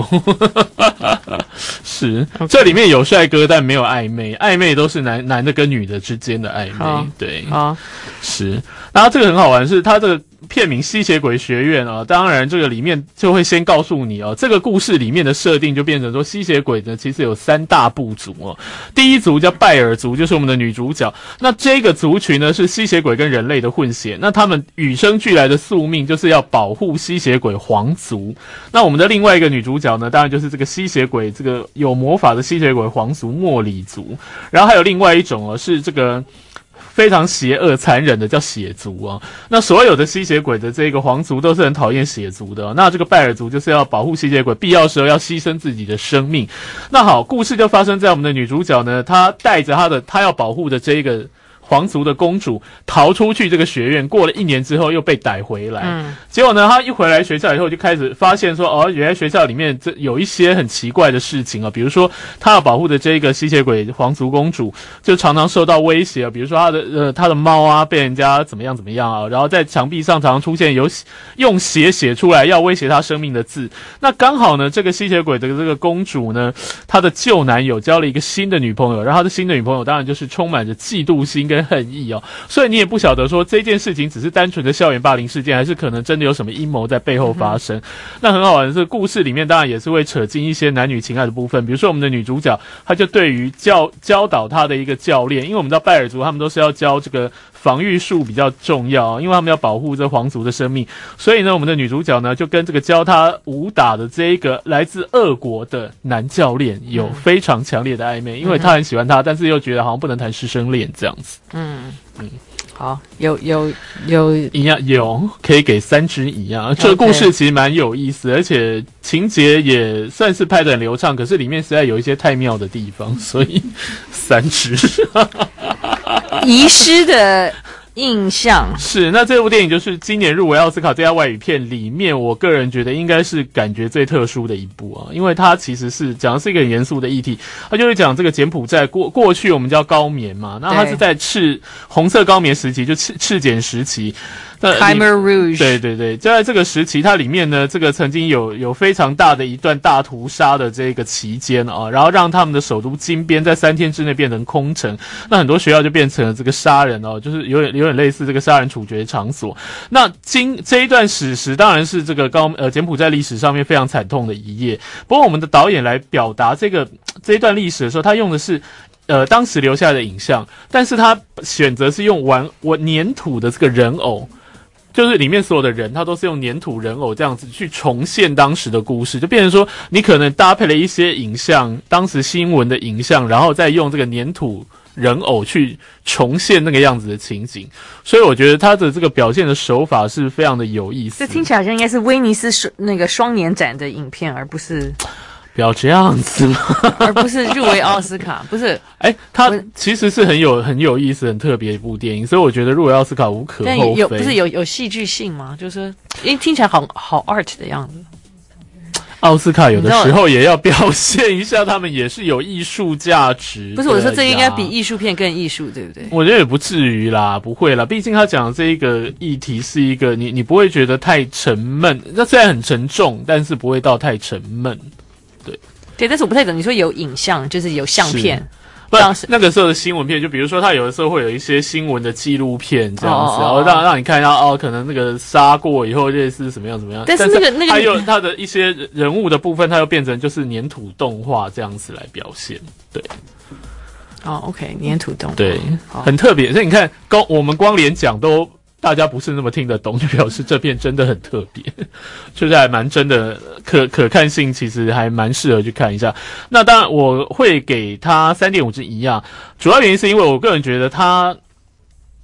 是、okay. 这里面有帅哥，但没有暧昧，暧昧都是男男的跟女的之间的暧昧，哦、对， 啊， 是。然后这个很好玩，是它这个片名《吸血鬼学院》啊，当然这个里面就会先告诉你哦，这个故事里面的设定就变成说，吸血鬼呢其实有三大部族哦，第一族叫拜尔族，就是我们的女主角。那这个族群呢是吸血鬼跟人类的混血，那他们与生俱来的宿命就是要保护吸血鬼皇族。那我们的另外一个女主角呢，当然就是这个吸血鬼，这个有魔法的吸血鬼皇族莫里族。然后还有另外一种哦，是这个非常邪恶残忍的叫血族啊，那所有的吸血鬼的这个皇族都是很讨厌血族的、哦，那这个拜尔族就是要保护吸血鬼，必要时候要牺牲自己的生命。那好，故事就发生在我们的女主角呢，她带着她的她要保护的这个皇族的公主逃出去这个学院，过了一年之后又被逮回来。嗯，结果呢，她一回来学校以后就开始发现说，哦，原来学校里面这有一些很奇怪的事情啊，比如说她要保护的这个吸血鬼皇族公主就常常受到威胁啊，比如说她的呃她的猫啊被人家怎么样怎么样啊，然后在墙壁上常常出现有用血写出来要威胁她生命的字。那刚好呢，这个吸血鬼的这个公主呢，她的旧男友交了一个新的女朋友，然后她的新的女朋友当然就是充满着嫉妒心跟恨意哦，所以你也不晓得说这件事情只是单纯的校园霸凌事件，还是可能真的有什么阴谋在背后发生。嗯、那很好玩的是，故事里面当然也是会扯进一些男女情爱的部分，比如说我们的女主角，她就对于教教导她的一个教练，因为我们知道拜尔族他们都是要教这个防御术比较重要，因为他们要保护这皇族的生命，所以呢，我们的女主角呢就跟这个教她武打的这一个来自俄国的男教练有非常强烈的暧昧，因为她很喜欢他，但是又觉得好像不能谈师生恋这样子。嗯嗯， 好，有有有一样有可以给三支一样。这个故事其实蛮有意思，而且情节也算是拍得很流畅，可是里面实在有一些太妙的地方，所以三支。 遗失的印象是，那这部电影就是今年入围奥斯卡最佳外语片里面，我个人觉得应该是感觉最特殊的一部啊，因为它其实是讲的是一个很严肃的议题，它就是讲这个柬埔寨过过去我们叫高棉嘛，那它是在赤红色高棉时期，就赤赤柬时期。 Khmer Rouge， 对对对，就在这个时期，它里面呢，这个曾经有有非常大的一段大屠杀的这个期间啊，然后让他们的首都金边在三天之内变成空城，那很多学校就变成了这个杀人哦，就是有点有点类似这个杀人处决场所。那今这一段史实当然是这个高呃柬埔寨历史上面非常惨痛的一页。不过我们的导演来表达这个这一段历史的时候，他用的是。呃，当时留下来的影像，但是他选择是用玩玩粘土的这个人偶，就是里面所有的人，他都是用粘土人偶这样子去重现当时的故事，就变成说，你可能搭配了一些影像，当时新闻的影像，然后再用这个粘土人偶去重现那个样子的情景，所以我觉得他的这个表现的手法是非常的有意思。 这听起来好像应该是威尼斯那个双年展的影片，而不是。 不要这样子嘛， 而不是入围奥斯卡，不是？ 哎、欸，它其实是很有很有意思、很特别一部电影，所以我觉得入围奥斯卡无可厚非。 有不是有有戏剧性吗？就是因为听起来好好 art 的样子。 奥斯卡有的时候也要表现一下，他们也是有艺术价值。 不是我说这应该比艺术片更艺术，对不对？ 我觉得也不至于啦，不会啦。毕竟他讲的这一个议题是一个你你不会觉得太沉闷，那虽然很沉重，但是不会到太沉闷。对对，但是我不太懂，你说有影像，就是有相片。 不，那个时候的新闻片，就比如说他有的时候会有一些新闻的纪录片这样子， 哦、 然后让让你看到哦，可能那个杀过以后类似怎么样怎么样。 但是那个那个还有他的一些人物的部分，他又变成就是粘土动画这样子来表现。对， 哦 ，OK， 粘土动画， 对，很特别。所以你看，光我们光连讲都。大家不是那么听得懂，就表示这片真的很特别，就是还蛮真的可可看性，其实还蛮适合去看一下。那当然我会给他 三点五 支一样，主要原因是因为我个人觉得他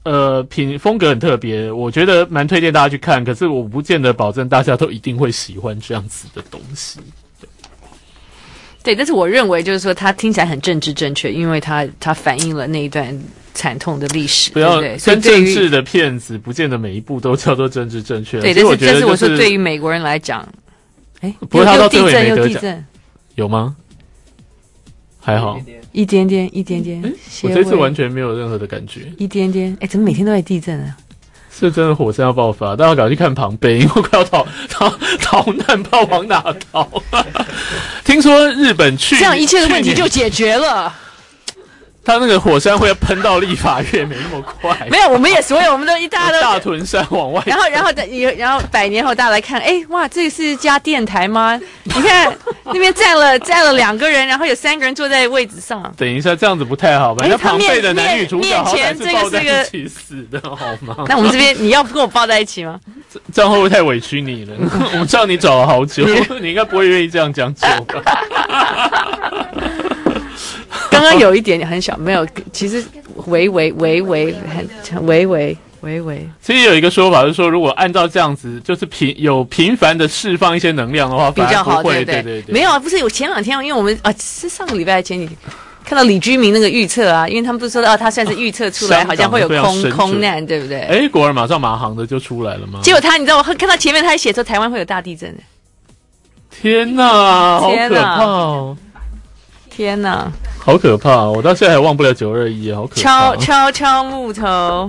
呃品风格很特别，我觉得蛮推荐大家去看。可是我不见得保证大家都一定会喜欢这样子的东西。 对，但是我认为就是说，它听起来很政治正确，因为它它反映了那一段惨痛的历史。 不要对对跟政治的片子，不见得每一部都叫做政治正确。 对，但是但是我说， 对于美国人来讲，哎， 不过他到最后也没得奖， 有吗？还好， 一点点，一点点。 我这次完全没有任何的感觉， 一点点。哎，怎么每天都在地震啊？ 是真的火山要爆发，大家赶快去看庞贝，因为快要逃逃逃难，不知道往哪逃。听说日本去这样一切的问题就解决了。 他那个火山会喷到立法院，没那么快。 没有，我们也所有，我们都一大都大屯山往外。 然后，然后，然后百年后大家来看，哎，哇，这是一家电台吗？你看那边站了站了两个人，然后有三个人坐在位置上。 等一下，这样子不太好吧？那庞贝的男女主角好歹是抱在一起死的，好吗？ 那我们这边你要跟我抱在一起吗？ 这样会不会太委屈你了？我知道你找了好久，你应该不会愿意这样将就吧？ 刚刚有一点很小，没有，其实微微微微很微微微微。 其实有一个说法是说，如果按照这样子，就是频有频繁的释放一些能量的话， 比较好， 对对对对。 没有啊，不是，我前两天，因为我们啊是上个礼拜前几天看到李居明那个预测啊，因为他们不是说啊，他算是预测出来好像会有空空难，对不对？ 哎，果然马上马航的就出来了吗？ 结果他，你知道，我看到前面他还写说台湾会有大地震。 天哪，好可怕哦！ 天哪， 好可怕！我到现在还忘不了九二一，好可怕！ 敲敲敲木头，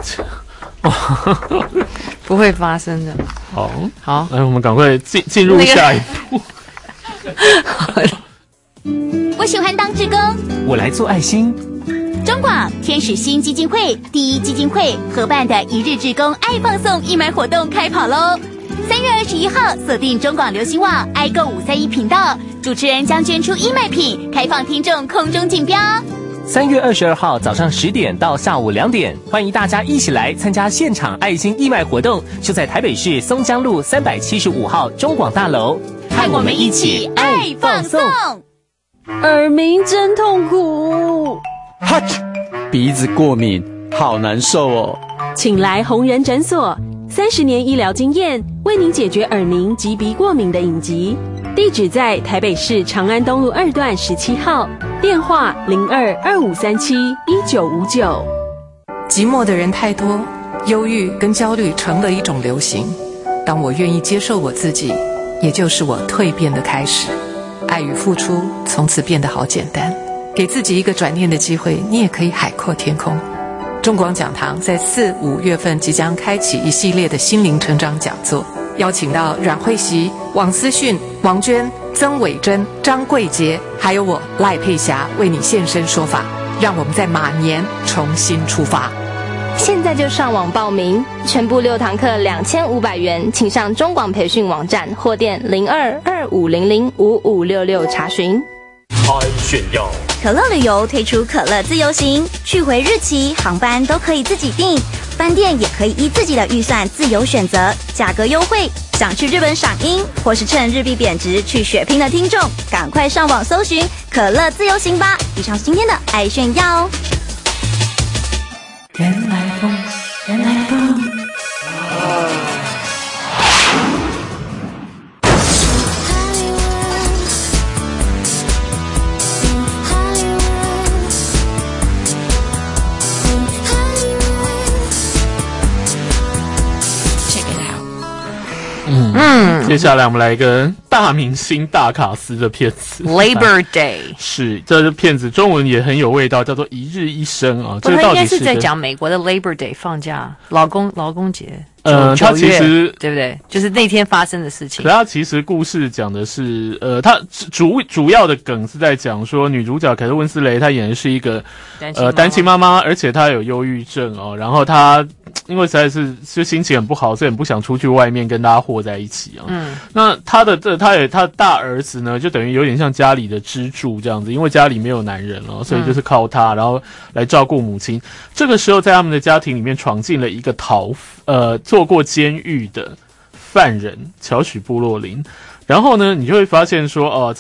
不会发生的。 好， 好， 来，我们赶快进进入下一步。 我喜欢当志工， 我来做爱心。 中广天使心基金会第一基金会合办的一日志工爱放送义卖活动开跑喽！三月二十一号，锁定中广流行网爱购五三一频道，主持人将捐出义卖品，开放听众空中竞标。 三月二十二号早上十点到下午两点，欢迎大家一起来参加现场爱心义卖活动，就在台北市松江路三百七十五号中广大楼， 和我们一起爱放送。 耳鸣真痛苦， 哈啾，鼻子过敏，好难受哦。 请来红人诊所，三十年医疗经验，为您解决耳鸣及鼻过敏的隐疾。地址在台北市长安东路二段十七号，电话零二二五三七一九五九。 寂寞的人太多，忧郁跟焦虑成了一种流行。当我愿意接受我自己，也就是我蜕变的开始。爱与付出从此变得好简单，给自己一个转念的机会，你也可以海阔天空。中广讲堂在四五月份即将开启一系列的心灵成长讲座，邀请到阮慧熙、王思训、王娟、曾伟珍、张桂杰，还有我赖佩霞为你现身说法，让我们在马年重新出发。 现在就上网报名，全部六堂课两千五百元，请上中广培训网站或电零二二五零零五五六六查询。 爱炫耀， 可乐旅游推出可乐自由行，去回日期、航班都可以自己订，饭店也可以依自己的预算自由选择，价格优惠。想去日本赏樱，或是趁日币贬值去血拼的听众，赶快上网搜寻可乐自由行吧！以上是今天的爱炫耀哦。 原来风，原来风。 嗯嗯，接下来我们来一个大明星大卡司的片子 Labor Day， 是这个片子中文也很有味道，叫做《一日一生》啊。这个到底应该是在讲美国的 Labor Day 放假，劳工劳工节。 呃，它其实对不对？就是那天发生的事情。 可它其实故事讲的是，呃，它主主要的梗是在讲说，女主角凯特温斯雷她演的是一个呃单亲妈妈，而且她有忧郁症哦，然后她因为实在是就心情很不好，所以很不想出去外面跟大家和在一起啊。嗯，那她的这她也她的大儿子呢，就等于有点像家里的支柱这样子，因为家里没有男人了，所以就是靠他，然后来照顾母亲。这个时候，在他们的家庭里面闯进了一个逃呃。做过监狱的犯人乔许布洛林，然后呢，你就会发现说，哦、呃，这个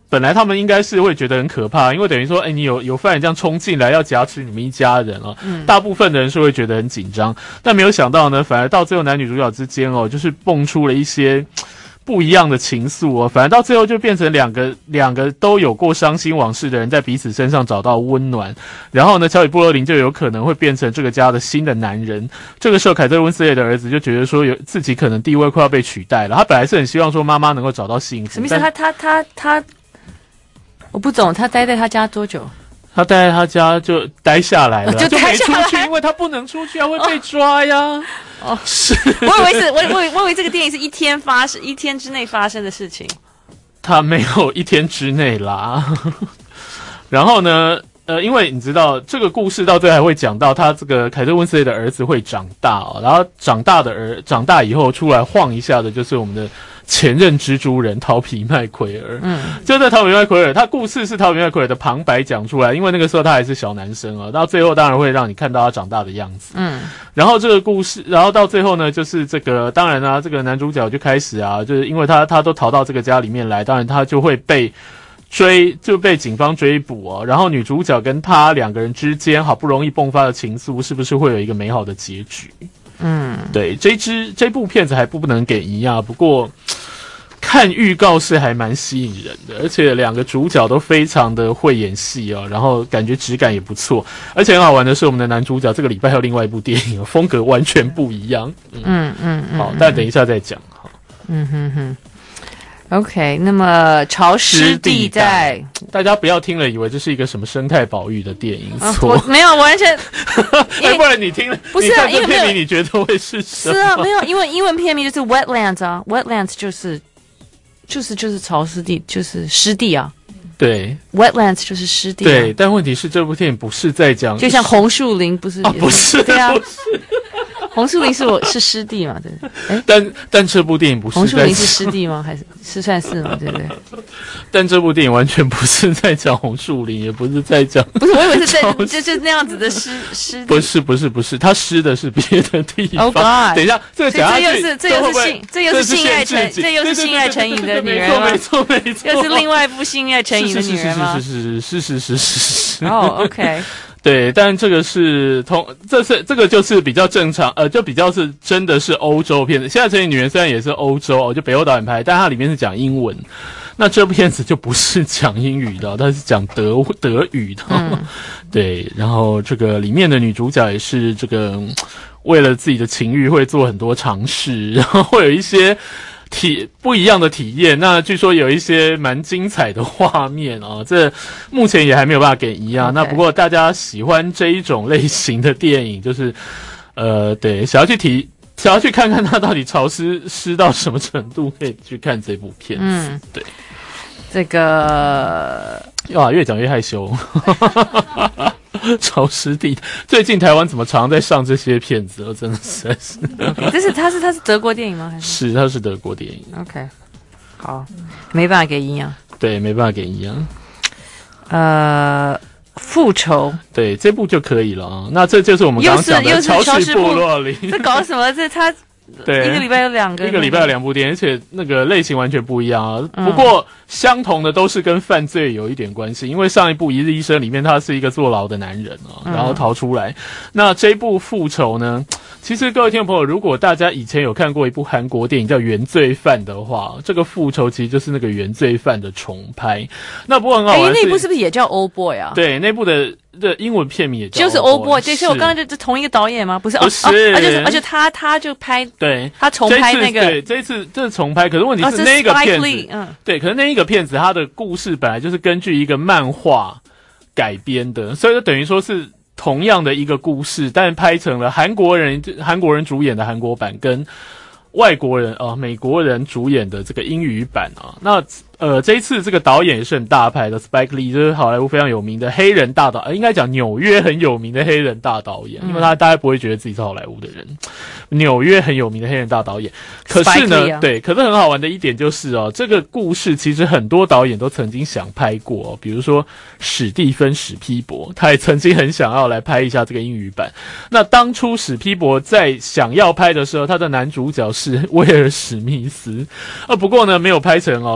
本来他们应该是会觉得很可怕，因为等于说，哎，你有有犯人这样冲进来要挟持你们一家人哦，嗯，大部分的人是会觉得很紧张，但没有想到呢，反而到最后男女主角之间哦，就是蹦出了一些不一样的情愫哦，反而到最后就变成两个两个都有过伤心往事的人在彼此身上找到温暖，然后呢，乔里·布洛林就有可能会变成这个家的新的男人。这个时候，凯特·温斯莱的儿子就觉得说，有自己可能地位快要被取代了。他本来是很希望说妈妈能够找到幸福。 什么意思？他他他他，我不懂，他待在他家多久？ 他待在他家就待下来了， 就就没出待下来去，因为他不能出去啊，会被抓呀。 哦， 是， 我以为是，我我以我以为这个电影是一天发生，一天之内发生的事情。 他没有一天之内啦。然后呢，呃，因为你知道这个故事到最后还会讲到他这个凯特温斯莱的儿子会长大哦，然后长大的儿长大以后出来晃一下的就是我们的前任蜘蛛人陶皮麦奎尔。嗯，就在陶皮麦奎尔，他故事是陶皮麦奎尔的旁白讲出来，因为那个时候他还是小男生啊，到最后当然会让你看到他长大的样子。嗯，然后这个故事，然后到最后呢，就是这个当然啊，这个男主角就开始啊，就是因为他他都逃到这个家里面来，当然他就会被追就被警方追捕哦，然后女主角跟他两个人之间好不容易迸发的情愫，是不是会有一个美好的结局？嗯，对，这支这部片子还不能给一样，不过看预告是还蛮吸引人的，而且两个主角都非常的会演戏哦，然后感觉质感也不错，而且很好玩的是，我们的男主角这个礼拜还有另外一部电影，风格完全不一样。嗯嗯 嗯, 嗯，好，但等一下再讲。好， 嗯哼哼。OK， 那么潮湿地带， 大家不要听了以为这是一个什么生态保育的电影，错、 啊，没有，完全， 哎，不然你听了， 不是啊，因为片名你觉得会是什么？ 是啊，没有，因为英文片名就是 wetlands 啊 ，wetlands 就是就是就是潮湿地，就是湿地啊。 对 ，wetlands 就是湿地、啊。 对，但问题是这部电影不是在讲， 就像红树林不是、 啊？不是， 对啊。 不是红树林是我是湿地嘛？对，哎， 但但这部电影不是红树林是湿地吗？还是是算是嘛？对不对？ 但这部电影完全不是在讲红树林，也不是在讲， 不是，我以为是在就就那样子的湿湿。 不是不是不是，它湿的是别的地方。 Oh God！ 等一下，这个讲下去， 这又是这又是性这又是性爱成这又是性爱成瘾的女人吗？ 没错没错没错， 又是另外一部性爱成瘾的女人吗？ 是是是是是是是是。 哦 ，OK。 对，但这个是同，这是这个就是比较正常，呃，就比较是真的是欧洲片子。现在《成瘾女人》虽然也是欧洲哦，就北欧导演拍，但它里面是讲英文。那这部片子就不是讲英语的，它是讲德德语的。嗯、对，然后这个里面的女主角也是这个为了自己的情欲会做很多尝试，然后会有一些体不一样的体验，那据说有一些蛮精彩的画面啊，这目前也还没有办法给一样。Okay. 那不过大家喜欢这一种类型的电影，就是呃，对，想要去体，想要去看看它到底潮湿湿到什么程度，可以去看这部片子。嗯，对， 这个哇，越讲越害羞。潮湿地，最近台湾怎么常在上这些片子？我真的实在是。 Okay, 这是它是它是德国电影吗？还是？是，它是德国电影。 OK， 好，没办法给营养。 对，没办法给营养。 呃，复仇。 对，这部就可以了啊。那这就是我们刚刚讲的乔治部落里。 这搞什么？这他。对，一个礼拜有两个， 一个礼拜有两部电影，而且那个类型完全不一样啊。嗯、不过相同的都是跟犯罪有一点关系，因为上一部《一日医生》里面他是一个坐牢的男人啊，然后逃出来。嗯、那这一部复仇呢？其实各位听众朋友，如果大家以前有看过一部韩国电影叫《原罪犯》的话，这个复仇其实就是那个《原罪犯》的重拍。那不过很好玩， 哎，那部是不是也叫《Old Boy》啊？ 对，那部的。的英文片名也叫就是 Old Boy， 对，所以我刚刚就就同一个导演吗？不是， 不是， 哦哦、而且而且他他就拍， 对， 他重拍那个， 对，这一次这是重拍，可是问题是那个片子，嗯，对，可是那一个片子它的故事本来就是根据一个漫画改编的，所以就等于说是同样的一个故事，但拍成了韩国人韩国人主演的韩国版跟外国人啊、呃、美国人主演的这个英语版啊，那。呃，这一次这个导演也是很大牌的 ，Spike Lee 就是好莱坞非常有名的黑人大导，呃，应该讲纽约很有名的黑人大导演，嗯、因为他大家不会觉得自己是好莱坞的人，纽约很有名的黑人大导演。可是呢，啊、对，可是很好玩的一点就是哦，这个故事其实很多导演都曾经想拍过、哦，比如说史蒂芬史皮伯，他也曾经很想要来拍一下这个英语版。那当初史皮伯在想要拍的时候，他的男主角是威尔史密斯，啊，不过呢没有拍成哦，所以到现在。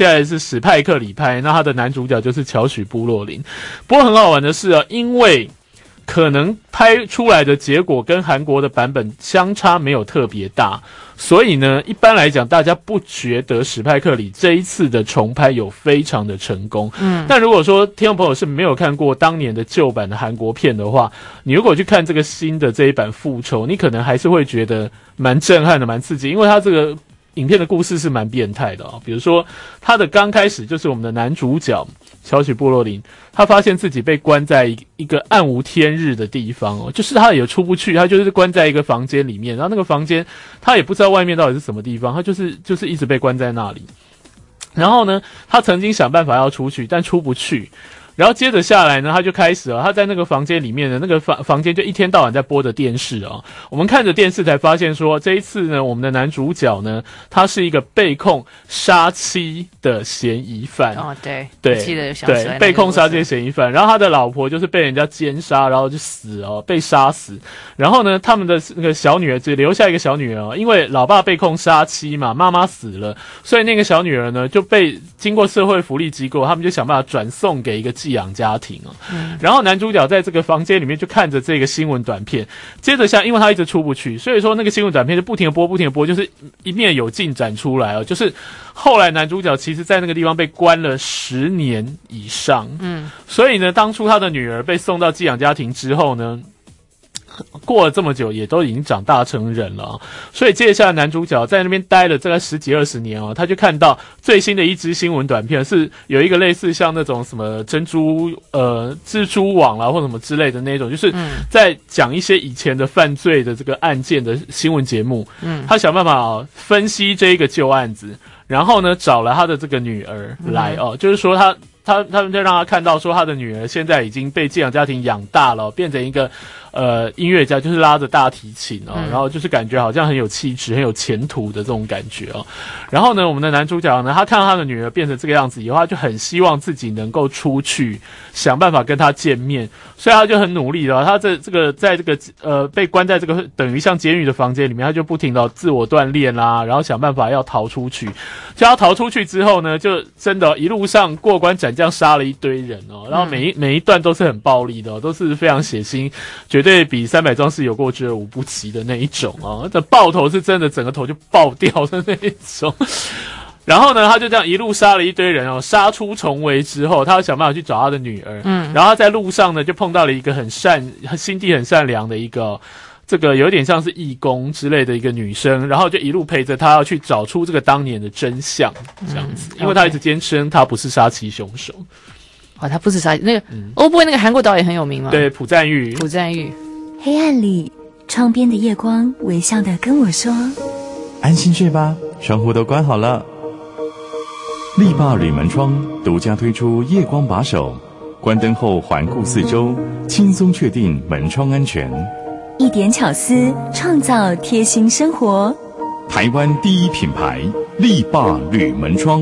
下来是史派克里拍，那他的男主角就是乔许布洛林。不过很好玩的是啊，因为可能拍出来的结果跟韩国的版本相差没有特别大，所以呢，一般来讲，大家不觉得史派克里这一次的重拍有非常的成功。嗯，但如果说听众朋友是没有看过当年的旧版的韩国片的话，你如果去看这个新的这一版复仇，你可能还是会觉得蛮震撼的，蛮刺激，因为它这个影片的故事是蛮变态的啊、哦。比如说，他的刚开始就是我们的男主角乔许布洛林，他发现自己被关在一一个暗无天日的地方哦，就是他也出不去，他就是关在一个房间里面，然后那个房间他也不知道外面到底是什么地方，他就是就是一直被关在那里。然后呢，他曾经想办法要出去，但出不去。然后接着下来呢，他就开始了，他在那个房间里面的那个房房间就一天到晚在播的电视哦。我们看着电视才发现说，这一次呢，我们的男主角呢，他是一个被控杀妻的嫌疑犯。 哦，对对， 记得有想起来对，被控杀妻嫌疑犯。然后他的老婆就是被人家奸杀，然后就死哦，被杀死。然后呢，他们的那个小女儿只留下一个小女儿哦，因为老爸被控杀妻嘛，妈妈死了，所以那个小女儿呢就被经过社会福利机构，他们就想办法转送给一个寄养家庭哦。嗯、然后男主角在这个房间里面就看着这个新闻短片，接着像因为他一直出不去，所以说那个新闻短片就不停的播，不停的播，就是一面有进展出来哦。就是后来男主角其实在那个地方被关了十年以上，嗯，所以呢，当初他的女儿被送到寄养家庭之后呢，过了这么久，也都已经长大成人了、哦，所以接下来男主角在那边待了大概十几二十年哦，他就看到最新的一支新闻短片，是有一个类似像那种什么珍珠呃蜘蛛网啦或什么之类的那种，就是在讲一些以前的犯罪的这个案件的新闻节目，嗯，他想办法、哦、分析这一个旧案子，然后呢找了他的这个女儿来哦，嗯、就是说他。他他们就让他看到说他的女儿现在已经被寄养家庭养大了，变成一个呃音乐家，就是拉着大提琴哦、嗯，然后就是感觉好像很有气质、很有前途的这种感觉哦。然后呢，我们的男主角呢，他看到他的女儿变成这个样子以后，他就很希望自己能够出去，想办法跟他见面，所以他就很努力了。他这这个在这个呃被关在这个等于像监狱的房间里面，他就不停的自我锻炼啦，然后想办法要逃出去。就他逃出去之后呢，就真的一路上过关斩将。这样杀了一堆人哦，然后每一、嗯、每一段都是很暴力的、哦，都是非常血腥，绝对比三百壮士有过之而无不及的那一种哦。这爆头是真的，整个头就爆掉的那一种。然后呢，他就这样一路杀了一堆人哦，杀出重围之后，他要想办法去找他的女儿。嗯，然后他在路上呢，就碰到了一个很善、心地很善良的一个。这个有点像是义工之类的一个女生，然后就一路陪着她要去找出这个当年的真相，这样子，嗯、因为她一直坚称她不是杀妻凶手。 哦，她不是杀那个欧波、嗯、那个韩国导演很有名吗？ 对，朴赞郁。 朴赞郁。 黑暗里，窗边的夜光微笑地跟我说：“ 安心睡吧，窗户都关好了。”力霸铝门窗独家推出夜光把手，关灯后环顾四周，轻松确定门窗安全。 一点巧思，创造贴心生活。 台湾第一品牌力霸铝门窗。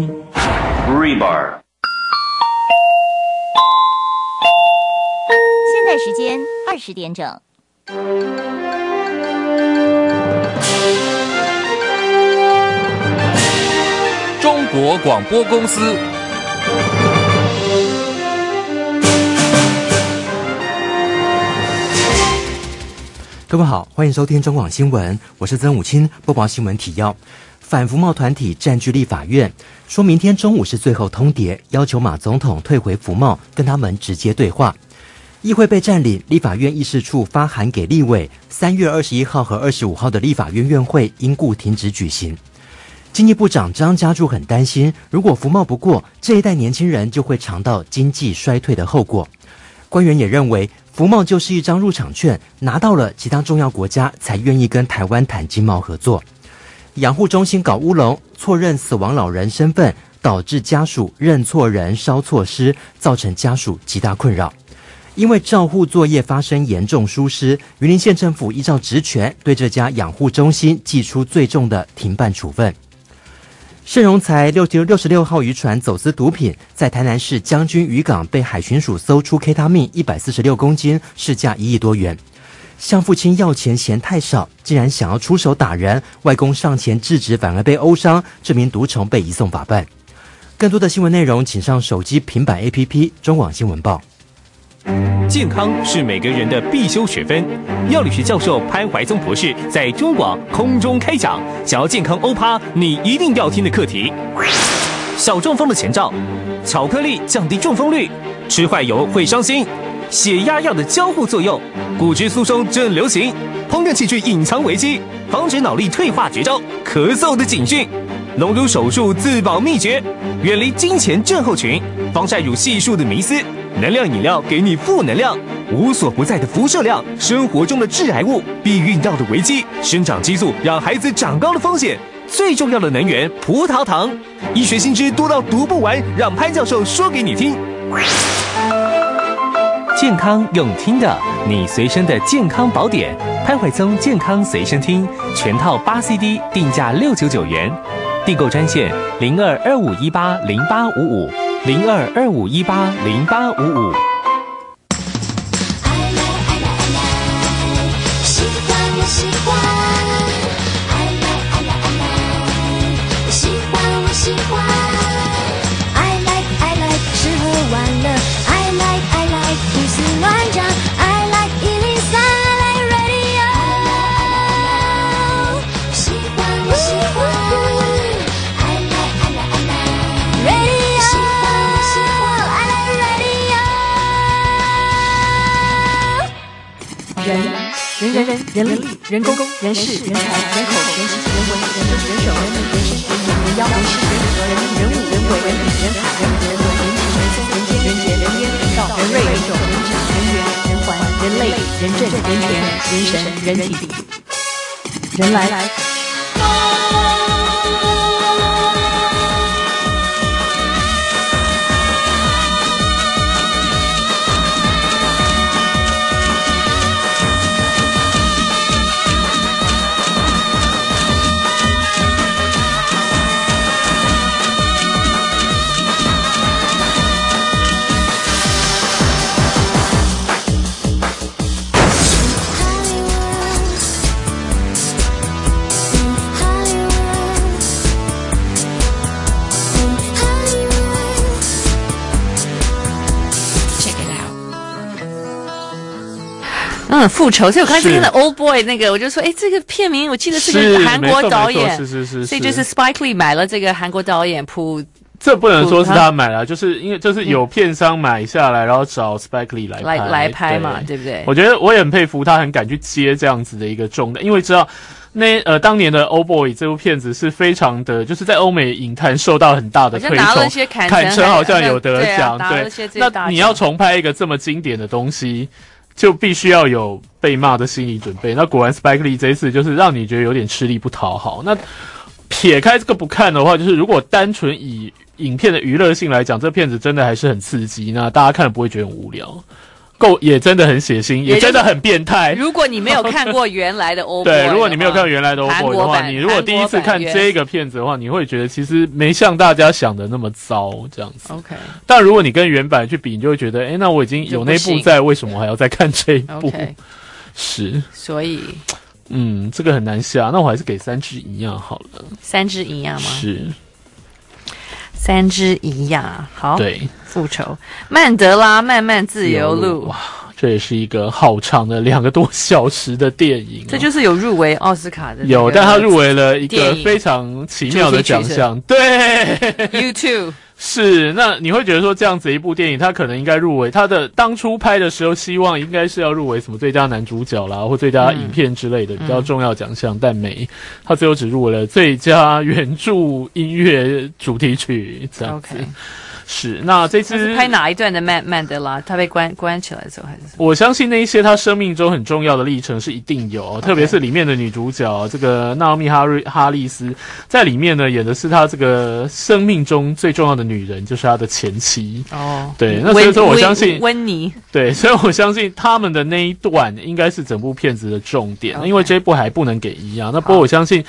Rebar。现在时间二十点整。 中国广播公司。 各位好，欢迎收听中广新闻，我是曾武清，播报新闻提要。反服贸团体占据立法院，说明天中午是最后通牒，要求马总统退回服贸，跟他们直接对话。议会被占领，立法院议事处发函给立委，三月二十一号和二十五号的立法院院会因故停止举行。经济部长张家柱很担心，如果服贸不过，这一代年轻人就会尝到经济衰退的后果。官员也认为，服贸就是一张入场券，拿到了，其他重要国家才愿意跟台湾谈经贸合作。养护中心搞乌龙，错认死亡老人身份，导致家属认错人、烧错尸，造成家属极大困扰。因为照护作业发生严重疏失，云林县政府依照职权对这家养护中心祭出最重的停办处分。盛荣才六十六号渔船走私毒品，在台南市将军渔港被海巡署搜出 K 他命一百四十六公斤，市价一亿多元。向父亲要钱嫌太少，竟然想要出手打人，外公上前制止反而被殴伤，这名毒虫被移送法办。 更多的新闻内容，请上手机、平板 A P P 中广新闻报。 健康是每个人的必修学分。药理学教授潘怀宗博士在中广空中开讲，想要健康欧趴，你一定要听的课题。小中风的前兆，巧克力降低中风率，吃坏油会伤心，血压药的交互作用，骨质疏松正流行，烹饪器具隐藏危机，防止脑力退化绝招，咳嗽的警讯，隆乳手术自保秘诀，远离金钱症候群，防晒乳系数的迷思。能量饮料给你负能量，无所不在的辐射量，生活中的致癌物，避孕药的危机，生长激素让孩子长高的风险，最重要的能源葡萄糖，医学新知多到读不完，让潘教授说给你听。健康用听的，你随身的健康宝典，潘怀宗健康随身听，全套八 C D， 定价六九九元，订购专线零二二五一八零八五五。零二二五一八零八五五。 喜欢我喜欢，爱来爱来爱来，喜欢我喜欢，爱来爱来吃喝玩乐，爱来爱来胡思乱想，爱来一零三，爱来 radio， 喜欢我喜欢，爱来爱来爱来 radio。 人人人人人力人工人事人才人口人情人文人人人手人力人生人眼人妖人事人和人人物人为人理人海人人文人情人生人间人杰人烟人道人瑞人种人质人缘人环人类人政人权人神人体人来。 嗯，复仇。所以我看今天的 Old Boy 那个，我就说，哎，这个片名我记得是个韩国导演， 是是是， 所以就是 Spike Lee 买了这个韩国导演普。 这不能说是他买了，就是因为就是有片商买下来，然后找 Spike Lee 来拍来来拍嘛，对不对？ 我觉得我也很佩服他，很敢去接这样子的一个重担，因为知道那呃当年的 Old Boy 这部片子是非常的，就是在欧美影坛受到很大的推崇， 拿了一些坎坎城好像有得奖， 对， 那你要重拍一个这么经典的东西，就必须要有被骂的心理准备。那果然 Spike Lee 这一次就是让你觉得有点吃力不讨好。那撇开这个不看的话，就是如果单纯以影片的娱乐性来讲，这片子真的还是很刺激，那大家看了不会觉得很无聊，够也真的很血腥，也真的很变态。 如果你没有看过原来的 Old Boy， 对，如果你没有看过原来的 Old Boy 的话，你如果第一次看这个片子的话，你会觉得其实没像大家想的那么糟这样子。 OK， 但如果你跟原版去比，你就会觉得，哎，那我已经有那部在，为什么还要再看这一部？ Okay， 是， 所以。 嗯，这个很难下，那我还是给三只一样好了。 三只一样吗？ 是， 三只一样。好， 对， 复仇，曼德拉漫漫自由路。 哇，这也是一个好长的两个多小时的电影、哦。 这就是有入围奥斯卡的、那個， 有，但他入围了一个非常奇妙的奖项。对 ，YouTube。 是，那你会觉得说这样子一部电影，他可能应该入围。他的当初拍的时候，希望应该是要入围什么最佳男主角啦，或最佳影片之类的、嗯、比较重要奖项，但没，他最后只入围了最佳原著音乐主题曲这样子。Okay，是，那这次是拍哪一段的曼曼德拉？他被关关起来的时候，还是什么？ 我相信那一些他生命中很重要的历程是一定有， okay， 特别是里面的女主角这个纳奥米哈瑞哈利斯，在里面呢演的是他这个生命中最重要的女人，就是他的前妻。哦，对，那所以说我相信温妮， 对，所以我相信他们的那一段应该是整部片子的重点， okay， 因为这一部还不能给一样。那不过我相信。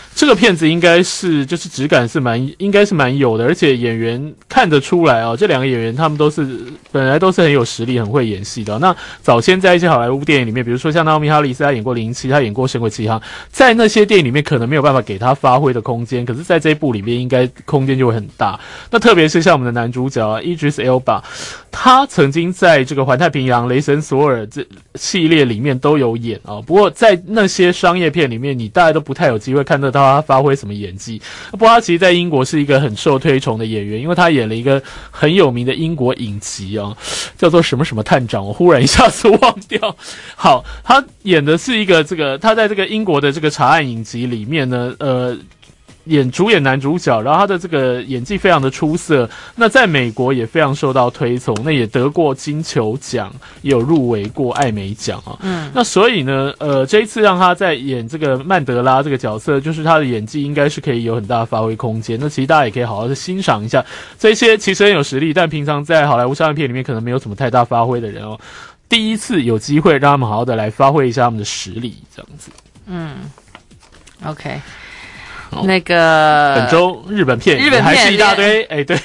这个片子应该是就是质感是蛮应该是蛮有的，而且演员看得出来哦，这两个演员他们都是本来都是很有实力、很会演戏的、哦。那早先在一些好莱坞电影里面，比如说像纳奥米哈里斯，他演过《零零七》，他演过《神鬼奇航》，在那些电影里面可能没有办法给他发挥的空间，可是在这一部里面应该空间就会很大。那特别是像我们的男主角啊 Idris Elba， 他曾经在这个《环太平洋》《雷神索尔》这系列里面都有演啊、哦。不过在那些商业片里面，你大概都不太有机会看得到他发挥什么演技。不过他其实在英国是一个很受推崇的演员，因为他演了一个很有名的英国影集啊、哦，叫做什么什么探长，我忽然一下子忘掉。好，他演的是一个这个他在这个英国的这个查案影集里面呢，呃。演主演男主角，然后他的这个演技非常的出色，那在美国也非常受到推崇，那也得过金球奖，也有入围过艾美奖啊。嗯，那所以呢，呃，这一次让他在演这个曼德拉这个角色，就是他的演技应该是可以有很大的发挥空间。那其实大家也可以好好的欣赏一下这些其实很有实力，但平常在好莱坞商业片里面可能没有什么太大发挥的人哦，第一次有机会让他们好好的来发挥一下他们的实力，这样子。 嗯 ，OK。那个本周日本片， 日本片还是一大堆，哎，对。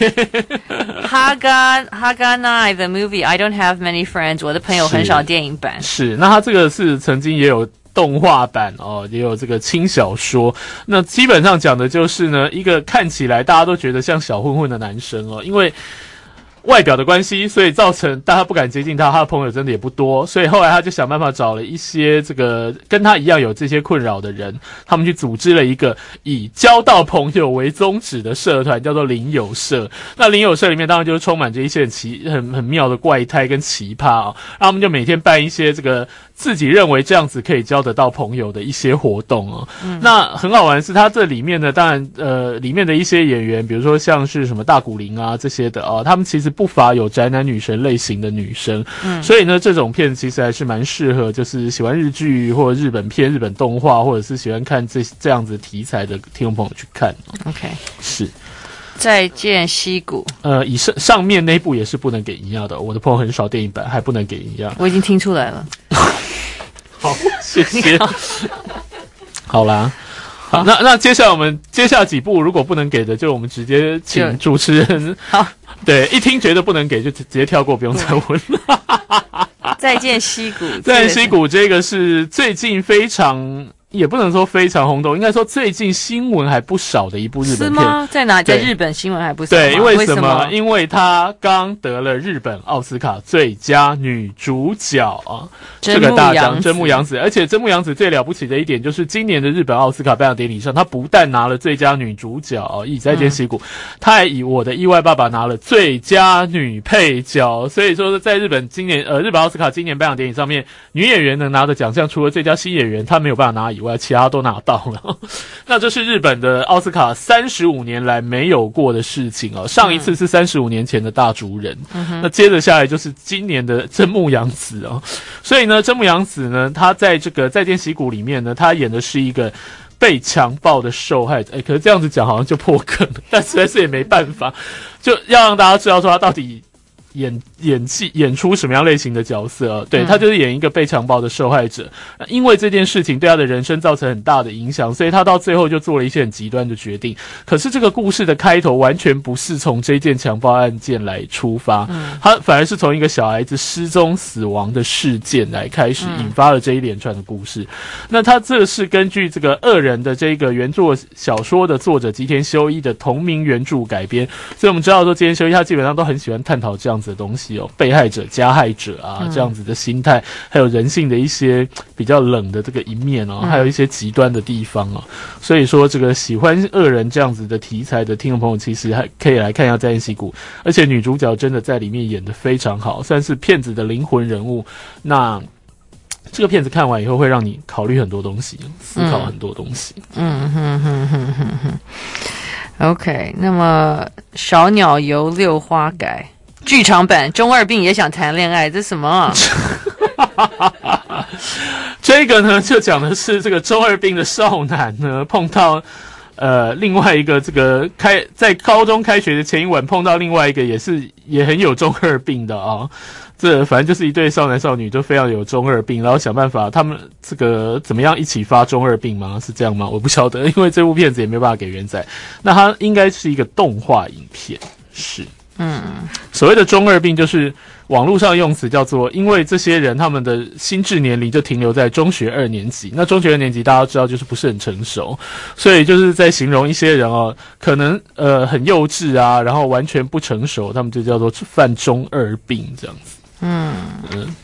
Haga Haganai the movie I don't have many friends， 我的朋友很少电影版。 是，那他这个是曾经也有动画版哦，也有这个轻小说。那基本上讲的就是呢，一个看起来大家都觉得像小混混的男生哦，因为外表的关系，所以造成大家不敢接近他，他的朋友真的也不多，所以后来他就想办法找了一些这个跟他一样有这些困扰的人，他们去组织了一个以交到朋友为宗旨的社团，叫做林友社。那林友社里面当然就是充满着一些很奇很很妙的怪胎跟奇葩啊、哦，他们就每天办一些这个自己认为这样子可以交得到朋友的一些活动哦。嗯、那很好玩的是，他这里面呢，当然呃里面的一些演员，比如说像是什么大谷玲啊这些的啊、哦，他们其实不乏有宅男女神类型的女生，嗯，所以呢，这种片其实还是蛮适合，就是喜欢日剧或者日本片、日本动画，或者是喜欢看这这样子题材的听众朋友去看。 OK， 是。 再见溪谷， 呃，以上上面那部也是不能给银亚的，我的朋友很少电影版还不能给银亚， 我已经听出来了。 好，谢谢。好啦。好，那那接下来我们接下来几部如果不能给的，就我们直接请主持人。 好， 对，一听觉得不能给就直接跳过，不用再问了。 再见溪谷， 再见溪谷这个是最近非常。也不能说非常轰动，应该说最近新闻还不少的一部日本片。 是吗？在哪？在日本新闻还不少。 对，因为什么？因为她刚得了日本奥斯卡最佳女主角啊，这个大奖真木阳子。而且真木阳子最了不起的一点就是今年的日本奥斯卡颁奖典礼上，她不但拿了最佳女主角啊，以再见溪谷，她、嗯、还以我的意外爸爸拿了最佳女配角。所以说，在日本今年呃日本奥斯卡今年颁奖典礼上面，女演员能拿的奖项，除了最佳新演员她没有办法拿以外，其他都拿到了。那这是日本的奥斯卡三十五年来没有过的事情哦。上一次是三十五年前的大竹人、嗯、那接着下来就是今年的真木阳子哦。所以呢，真木阳子呢，她在这个再见溪谷里面呢，她演的是一个被强暴的受害者。哎，可是这样子讲好像就破梗了，但实在是也没办法，就要让大家知道说她到底演演技演出什么样类型的角色、啊、对、嗯、他就是演一个被强暴的受害者，因为这件事情对他的人生造成很大的影响，所以他到最后就做了一些很极端的决定。可是这个故事的开头完全不是从这件强暴案件来出发、嗯、他反而是从一个小孩子失踪死亡的事件来开始引发了这一连串的故事、嗯、那他这是根据这个恶人的这个原作小说的作者吉田修一的同名原著改编，所以我们知道说吉田修一他基本上都很喜欢探讨这样子的东西哦，被害者加害者啊、嗯、这样子的心态，还有人性的一些比较冷的这个一面哦、嗯、还有一些极端的地方哦。所以说这个喜欢恶人这样子的题材的听众朋友其实还可以来看一下再见溪谷，而且女主角真的在里面演得非常好，算是片子的灵魂人物。那这个片子看完以后会让你考虑很多东西，思考很多东西。 嗯哼哼哼哼哼。OK， 那么小鸟游六花改剧场版，中二病也想谈恋爱，这什么、啊？ 这个呢，就讲的是这个中二病的少男呢，碰到呃，另外一个这个开在高中开学的前一晚碰到另外一个也是也很有中二病的啊，这反正就是一对少男少女就非常有中二病，然后想办法他们这个怎么样一起发中二病吗？是这样吗？我不晓得，因为这部片子也没办法给原载，那它应该是一个动画影片，是。 嗯， 所谓的中二病就是网络上用词叫做，因为这些人他们的心智年龄就停留在中学二年级，那中学二年级大家知道就是不是很成熟，所以就是在形容一些人哦，可能呃很幼稚啊，然后完全不成熟，他们就叫做犯中二病这样子。嗯嗯。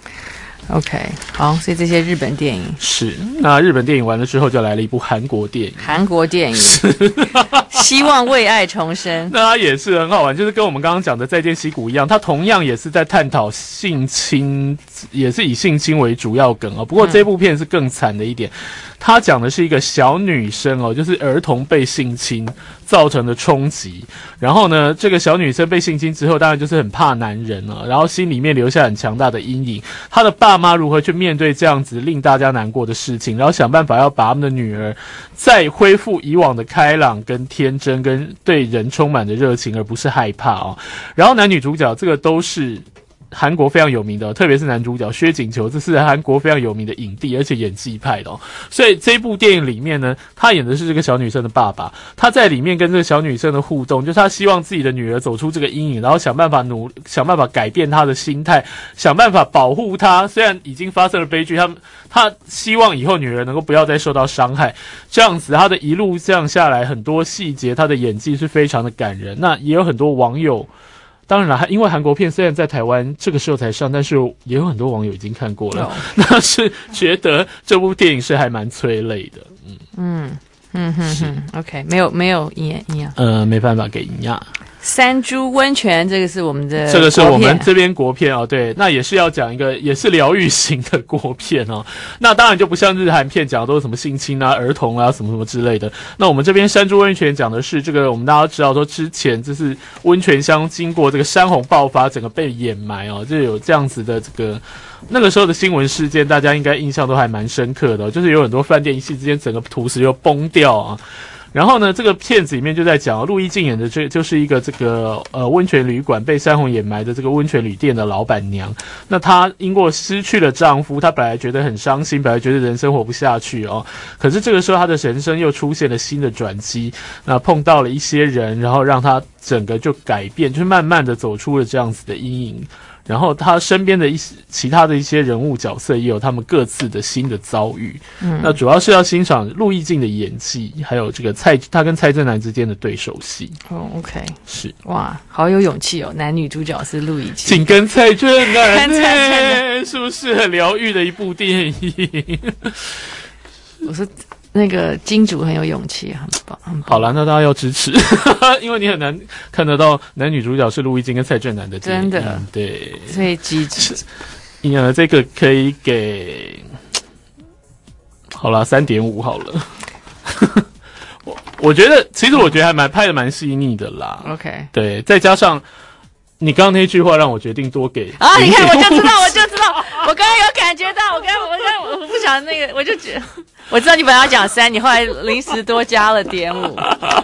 OK， 好，所以这些日本电影是那日本电影完了之后，就来了一部韩国电影。 韩国电影希望为爱重生。 那它也是很好玩，就是跟我们刚刚讲的《再见溪谷》一样，它同样也是在探讨性侵，也是以性侵为主要梗啊。不过这部片是更惨的一点，它讲的是一个小女生哦，就是儿童被性侵造成的冲击。然后呢，这个小女生被性侵之后，当然就是很怕男人了，然后心里面留下很强大的阴影。她的爸妈如何去面对这样子令大家难过的事情，然后想办法要把他们的女儿再恢复以往的开朗跟天真，跟对人充满的热情，而不是害怕哦。然后男女主角这个都是韩国非常有名的，特别是男主角薛景求，这是韩国非常有名的影帝，而且演技派的哦。所以这部电影里面呢，他演的是这个小女生的爸爸，他在里面跟这个小女生的互动，就是他希望自己的女儿走出这个阴影，然后想办法努想办法改变她的心态，想办法保护她。虽然已经发生了悲剧，他他希望以后女儿能够不要再受到伤害。这样子，他的一路这样下来，很多细节，他的演技是非常的感人。那也有很多网友。当然了，因为韩国片虽然在台湾这个时候才上，但是也有很多网友已经看过了， oh. 那是觉得这部电影是还蛮催泪的。嗯嗯嗯哼哼 ，OK， 没有没有营养营养， 呃，没办法给营养。 三株温泉，这个是我们的， 这个是我们这边国片哦，对，那也是要讲一个，也是疗愈型的国片哦。那当然就不像日韩片讲的都是什么性侵啊、儿童啊、什么什么之类的。那我们这边山株温泉讲的是这个，我们大家知道说之前就是温泉乡经过这个山洪爆发，整个被掩埋哦，就有这样子的这个。那个时候的新闻事件，大家应该印象都还蛮深刻的哦，就是有很多饭店一夕之间整个土石又崩掉啊。然后呢，这个片子里面就在讲陆一静演的这就是一个这个呃温泉旅馆被山洪掩埋的这个温泉旅店的老板娘。那她因过失去了丈夫，她本来觉得很伤心，本来觉得人生活不下去哦。可是这个时候她的人生又出现了新的转机，那碰到了一些人，然后让她整个就改变，就是慢慢的走出了这样子的阴影。然后他身边的一些其他的一些人物角色也有他们各自的新的遭遇。嗯，那主要是要欣赏陆毅静的演技，还有这个蔡他跟蔡正南之间的对手戏。 哦 ，OK， 是哇，好有勇气哦！男女主角是陆毅静， 请跟蔡正南，欸，是不是很疗愈的一部电影？ 我说。那个金主很有勇气，很棒，很棒。 好了，那大家要支持，因为你很难看得到男女主角是陆毅静跟蔡正南的电影。 真的， 嗯，对， 所以机智。 呃，这个可以给，好了，三点五好了。我我觉得，其实我觉得还蛮拍的蛮细腻的啦。 OK， 对，再加上。你刚刚那句话让我决定多给啊！你看，我就知道，我就知道，我刚刚有感觉到，我刚我刚我不想那个，我就觉得，我知道你本来要讲三，你后来临时多加了点五。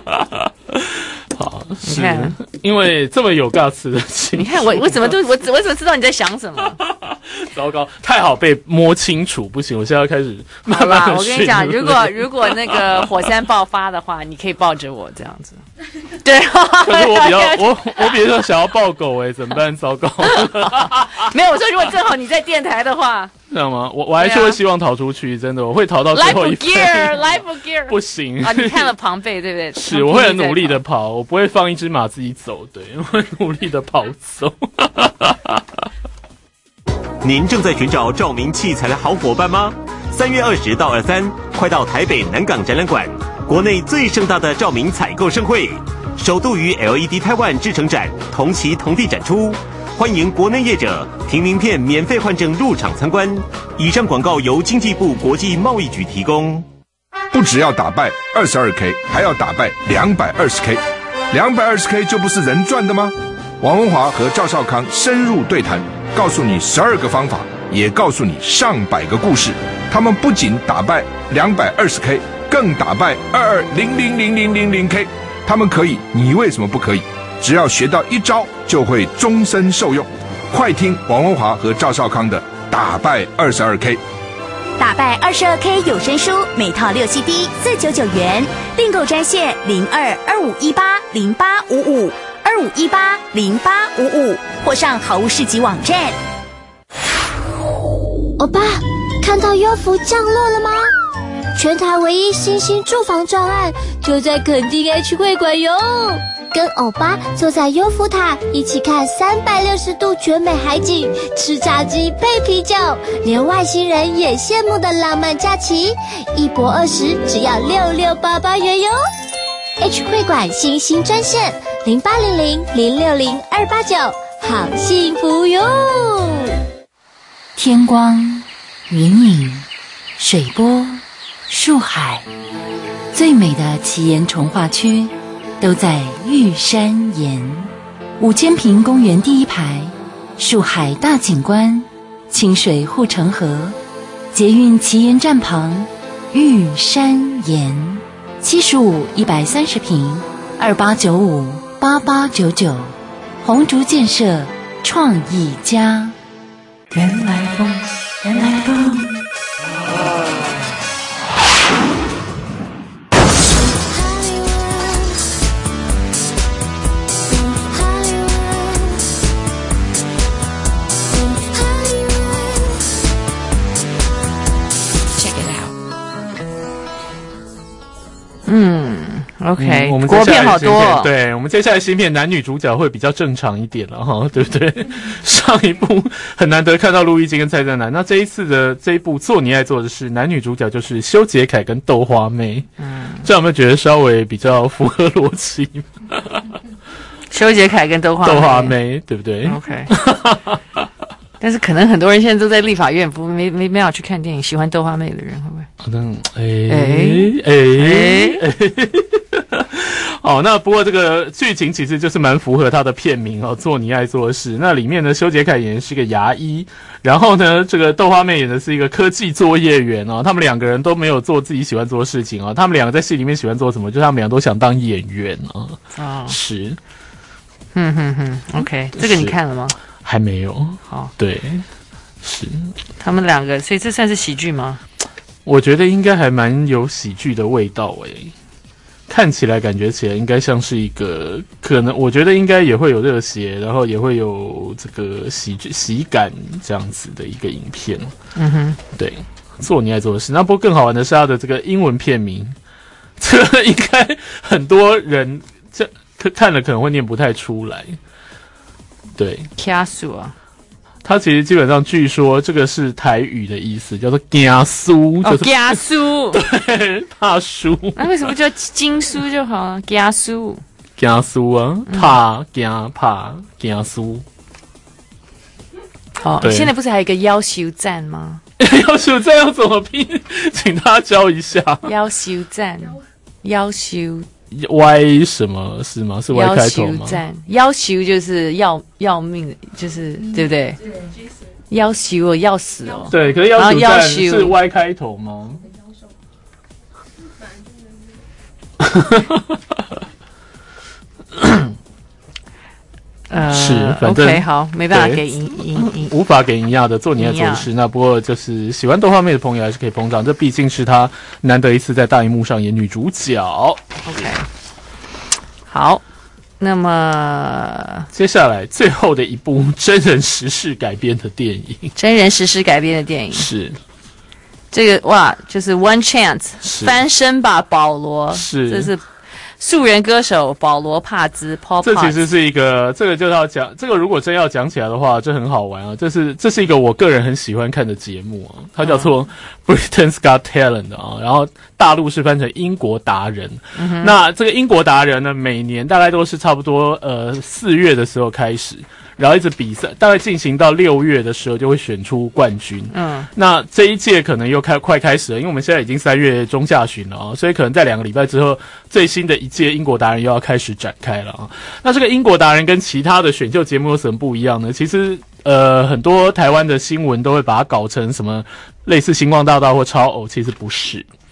好，你看，因为这么有 guts 的情， 你看我我怎么都我我怎么知道你在想什么？ 糟糕，太好被摸清楚，不行，我现在要开始慢慢的。 我跟你讲，如果如果那个火山爆发的话，你可以抱着我这样子。对， 可是我比较我我比较想要抱狗哎，欸，怎么办？糟糕， 没有，我说如果正好你在电台的话， 知道吗？我我还是会希望逃出去，真的，我会逃到最后一分。 Life gear，Life gear， 不行啊！你看了庞贝对不对？ 是，我会很努力的跑，我不会放一只马自己走，对，我会努力的跑走。 您正在寻找照明器材的好伙伴吗？三月二十到二三，快到台北南港展览馆，国内最盛大的照明采购盛会，首度与 L E D Taiwan 制成展同期同地展出，欢迎国内业者凭名片免费换证入场参观。以上广告由经济部国际贸易局提供。 不只要打败二十二 K， 还要打败两百二十 K， 两百二十 K 就不是人赚的吗？王文华和赵少康深入对谈，告诉你十二个方法，也告诉你上百个故事。他们不仅打败两百二十 K， 更打败二二零零零零零零 K。他们可以，你为什么不可以？只要学到一招，就会终身受用。快听王文华和赵少康的打败二十二 K。 打败二十二 K 有声书每套六 C D 四九九元，订购专线零二二五一八零八五五二五一八零八五五，或上好物市集网站。 欧巴，看到优福降落了吗？全台唯一新兴住房专案就在垦丁 H 会馆哟！跟欧巴坐在优福塔，一起看三百六十度全美海景，吃炸鸡配啤酒，连外星人也羡慕的浪漫假期，一博二十只要六六八八元哟。H 会馆新兴专线零八零零零六零二八九，好幸福哟！ 天光、云影、水波、树海，最美的奇岩重划区都在玉山岩。五千坪公园第一排，树海大景观，清水护城河，捷运奇岩站旁，玉山岩。七十五一百三十坪，二八九五八八九九，红竹建设创意家。原来风，原来风。 嗯 ，OK， 嗯、我们国片好多、哦。 对，我们接下来新片男女主角会比较正常一点了哈，对不对？上一部很难得看到陆毅晶跟蔡振南，那这一次的这一部做你爱做的事，男女主角就是修杰楷跟豆花妹。嗯，这样有没有觉得稍微比较符合逻辑？ 修杰楷跟豆花妹豆花妹，对不对 ？OK。但是可能很多人现在都在立法院，不没没没法去看电影。喜欢豆花妹的人会不会？ 可能哎哎哎，好，那不过这个剧情其实就是蛮符合他的片名哦，做你爱做的事。那里面呢，修杰楷演的是个牙医，然后呢，这个豆花妹演的是一个科技作业员哦。他们两个人都没有做自己喜欢做的事情哦。他们两个在戏里面喜欢做什么？就是他们俩都想当演员哦。 哦， 是， 哼哼哼 ，OK， 这个你看了吗？ 还没有。 好， 对，是他们两个，所以这算是喜剧吗？ 我觉得应该还蛮有喜剧的味道诶，看起来感觉起来应该像是一个，可能我觉得应该也会有热血，然后也会有这个喜剧喜感这样子的一个影片。 嗯哼， 对，做你爱做的事。那不过更好玩的是它的这个英文片名，这个应该很多人这看了可能会念不太出来。对 ，Kiasu 啊， 它其实基本上据说这个是台语的意思，叫做惊苏，就是惊苏， 对，怕输。 那为什么叫金苏就好了？惊苏， 惊苏啊，怕惊怕惊苏。 哦，现在不是还有一个要求站吗？ 要求站要怎么拼？请大家教一下。 要求站，要求。 Y 什么是吗？是 Y 开头吗？ 要求就是要要命，就是对不对？要求我要死哦。 对，可是要求站是 Y 开头吗？ 呃， 是，反正 OK 好，没办法给营营营， 无法给营养的做你爱做的事。那不过就是喜欢豆花妹的朋友还是可以捧场，这毕竟是她难得一次在大荧幕上演女主角。 OK， 好，那么接下来最后的一部真人实事改编的电影， 真人实事改编的电影是这个哇，就是 One Chance 翻身吧保罗， 是这是。素人歌手保罗帕兹 Paul， 这其实是一个，这个就要讲，这个如果真要讲起来的话，这很好玩啊。这是这是一个我个人很喜欢看的节目啊，它叫做 Britain's Got Talent 啊，然后大陆是翻成英国达人。嗯、那这个英国达人呢，每年大概都是差不多呃四月的时候开始。然后一直比赛，大概进行到六月的时候就会选出冠军。嗯，那这一届可能又开快开始了，因为我们现在已经三月中下旬了啊，所以可能在两个礼拜之后，最新的一届英国达人又要开始展开了啊。那这个英国达人跟其他的选秀节目有什么不一样呢？其实呃，很多台湾的新闻都会把它搞成什么类似星光大道或超偶，其实不是。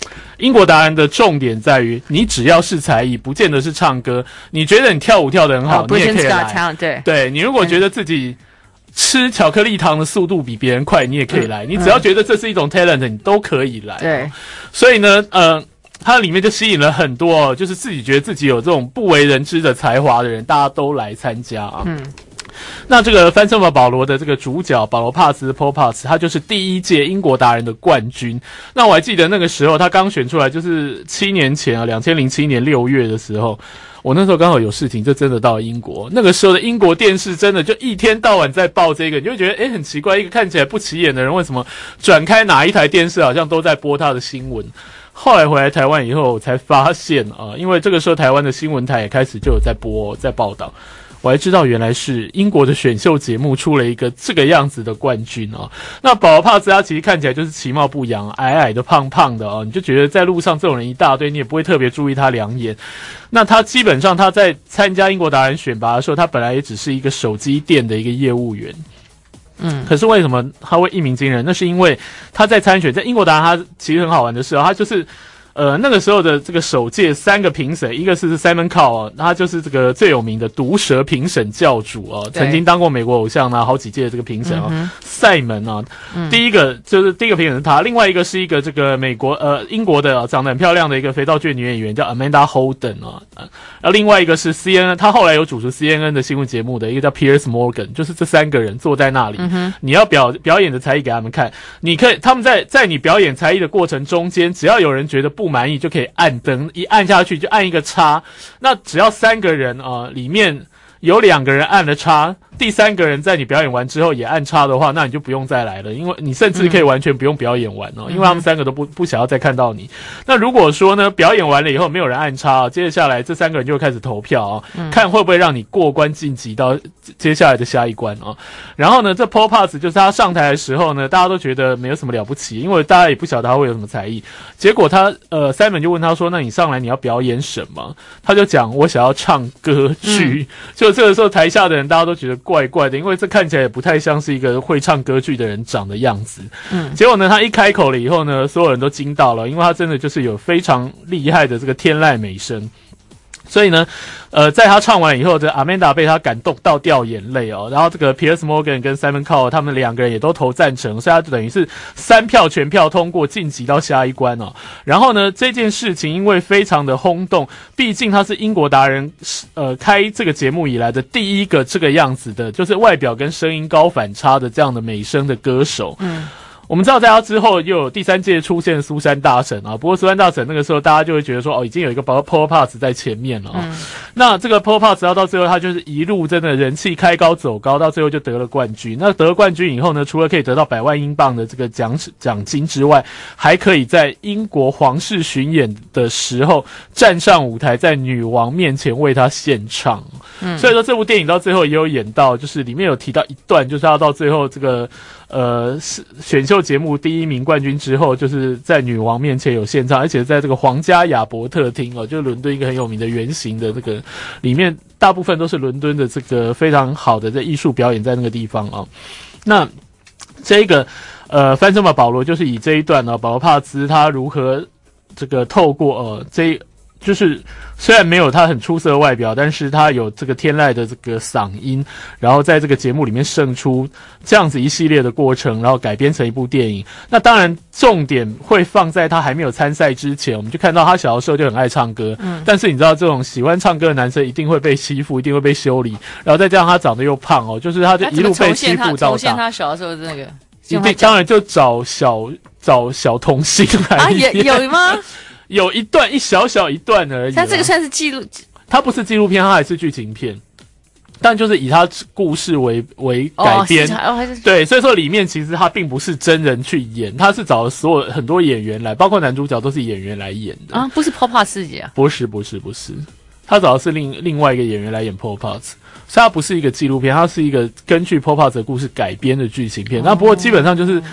英国达人的重点在于，你只要是才艺，不见得是唱歌。你觉得你跳舞跳得很好， 哦、 你也可以来。 Talent, 对， 对你如果觉得自己吃巧克力糖的速度比别人快，你也可以来。嗯、你只要觉得这是一种 talent，你都可以来。 对， 所以呢，呃，它里面就吸引了很多，就是自己觉得自己有这种不为人知的才华的人，大家都来参加啊。嗯。那这个翻身吧保罗的这个主角保罗帕斯 Paul Potts， 他就是第一届英国达人的冠军。那我还记得那个时候他刚选出来，就是七年前啊，二零零七年六月的时候，我那时候刚好有事情，就真的到了英国。那个时候的英国电视真的就一天到晚在报这个，你就会觉得诶很奇怪，一个看起来不起眼的人，为什么转开哪一台电视好像都在播他的新闻。后来回来台湾以后，我才发现啊，因为这个时候台湾的新闻台也开始就有在播在报道。我还知道原来是英国的选秀节目出了一个这个样子的冠军啊。那保罗帕兹他其实看起来就是其貌不扬，矮矮的胖胖的啊，你就觉得在路上这种人一大堆，你也不会特别注意他两眼。那他基本上他在参加英国达人选拔的时候，他本来也只是一个手机店的一个业务员。嗯，可是为什么他会一鸣惊人？那是因为他在参选，在英国达人他其实很好玩的是啊，他就是呃，那个时候的这个首届三个评审，一个是 Simon Cowell， 他就是这个最有名的毒舌评审教主啊，曾经当过美国偶像啊，好几届的这个评审啊，嗯、塞门啊、嗯，第一个就是第一个评审是他，另外一个是一个这个美国呃英国的、啊、长得很漂亮的一个肥皂剧女演员叫 Amanda Holden 啊，呃，另外一个是 C N N， 他后来有主持 C N N 的新闻节目的一个叫 Piers Morgan， 就是这三个人坐在那里，嗯、你要表表演的才艺给他们看，你可以他们在在你表演才艺的过程中间，只要有人觉得不满意就可以按灯，一按下去就按一个叉。那只要三个人啊、呃，里面有两个人按了叉，第三个人在你表演完之后也按叉的话，那你就不用再来了，因为你甚至可以完全不用表演完哦，嗯、因为他们三个都不不想要再看到你。那如果说呢，表演完了以后没有人按叉、啊，接下来这三个人就会开始投票啊，嗯、看会不会让你过关晋级到接下来的下一关啊。然后呢，这 Paul Potts 就是他上台的时候呢，大家都觉得没有什么了不起，因为大家也不晓得他会有什么才艺。结果他呃 Simon 就问他说：“那你上来你要表演什么？”他就讲：“我想要唱歌剧。嗯”就这个时候台下的人大家都觉得怪怪的，因为这看起来也不太像是一个会唱歌剧的人长的样子。嗯，结果呢，他一开口了以后呢，所有人都惊到了，因为他真的就是有非常厉害的这个天籁美声。所以呢，呃，在他唱完以后，这 Amanda 被他感动到掉眼泪哦。然后这个 Piers Morgan 跟 Simon Cowell 他们两个人也都投赞成，所以他等于是三票全票通过晋级到下一关哦。然后呢，这件事情因为非常的轰动，毕竟他是英国达人呃开这个节目以来的第一个这个样子的，就是外表跟声音高反差的这样的美声的歌手。嗯。我们知道在他之后又有第三届出现苏珊大婶啊，不过苏珊大婶那个时候大家就会觉得说哦，已经有一个 Paul Potts 在前面了啊、哦嗯。那这个 Paul Potts 要到最后他就是一路真的人气开高走高，到最后就得了冠军。那得了冠军以后呢，除了可以得到百万英镑的这个奖奖金之外，还可以在英国皇室巡演的时候站上舞台，在女王面前为她献唱。嗯，所以说这部电影到最后也有演到，就是里面有提到一段，就是要到最后这个呃选秀节目第一名冠军之后，就是在女王面前有献唱，而且在这个皇家亚伯特厅哦，就是伦敦一个很有名的圆形的这个里面，大部分都是伦敦的这个非常好的这艺术表演在那个地方哦。那这个呃翻身吧保罗就是以这一段呢、哦，保罗帕兹他如何这个透过呃这。就是虽然没有他很出色的外表，但是他有这个天籁的这个嗓音，然后在这个节目里面胜出这样子一系列的过程，然后改编成一部电影。那当然重点会放在他还没有参赛之前，我们就看到他小的时候就很爱唱歌，嗯，但是你知道这种喜欢唱歌的男生一定会被欺负，一定会被修理，然后再加上他长得又胖哦，就是他就一路被欺负到大。 重现他小的时候那个， 一定当然就找小找小童星来啊，也有吗？ 有一段一小小一段而已。 它这个算是纪录， 它不是纪录片，它还是剧情片，但就是以它故事为为改编。哦，哦对，所以说里面其实它并不是真人去演，它是找了所有很多演员来，包括男主角都是演员来演的啊，不是 Paul Potts 自己啊？ 不是，不是，不是，他找的是另另外一个演员来演 Paul Potts， 所以它不是一个纪录片，它是一个根据 Paul Potts 的故事改编的剧情片。那、哦、不过基本上就是。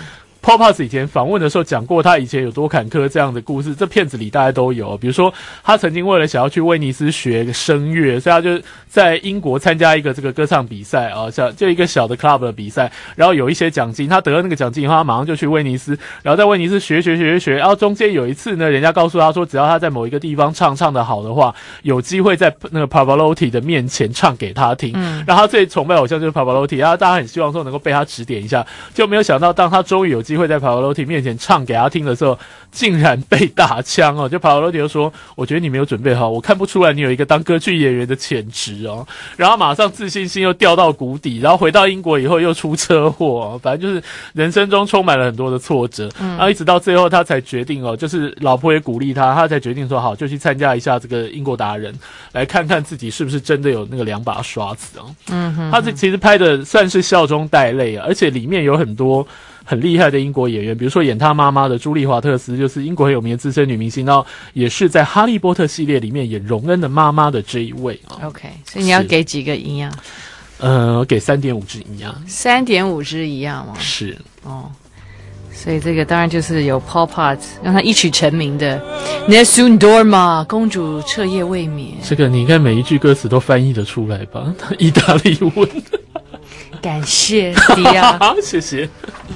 Paul Potts 以前访问的时候讲过他以前有多坎坷这样的故事，这片子里大概都有。比如说他曾经为了想要去威尼斯学声乐，所以他就在英国参加一个这个歌唱比赛啊，像就一个小的 club 的比赛，然后有一些奖金，他得了那个奖金以后，他马上就去威尼斯，然后在威尼斯学学学学学，然后中间有一次呢，人家告诉他说，只要他在某一个地方唱唱得好的话，有机会在那个 Pavarotti 的面前唱给他听。嗯，然后他最崇拜偶像就是 Pavarotti， 然后大家很希望说能够被他指点一下，就没有想到当他终于有机会在 Pavarotti 面前唱给他听的时候，竟然被打枪哦！就 Pavarotti 就说：“我觉得你没有准备好，我看不出来你有一个当歌剧演员的潜质哦。”然后马上自信心又掉到谷底，然后回到英国以后又出车祸、哦，反正就是人生中充满了很多的挫折。嗯，然后一直到最后他才决定哦，就是老婆也鼓励他，他才决定说好，就去参加一下这个英国达人，来看看自己是不是真的有那个两把刷子哦。嗯哼哼，他这其实拍的算是笑中带泪啊，而且里面有很多很厉害的英国演员，比如说演他妈妈的朱莉华特斯，就是英国很有名的资深女明星，然后也是在哈利波特系列里面演荣恩的妈妈的这一位啊。 OK， 所以你要给几个一样？ 呃，给三点五支一样。 三点五支一样吗？ 是哦。所以这个当然就是有 Paul Potts 让他一曲成名的 Nessun Dorma 公主彻夜未眠。 这个你应该每一句歌词都翻译得出来吧？意大利文。 感谢迪亚， 谢谢。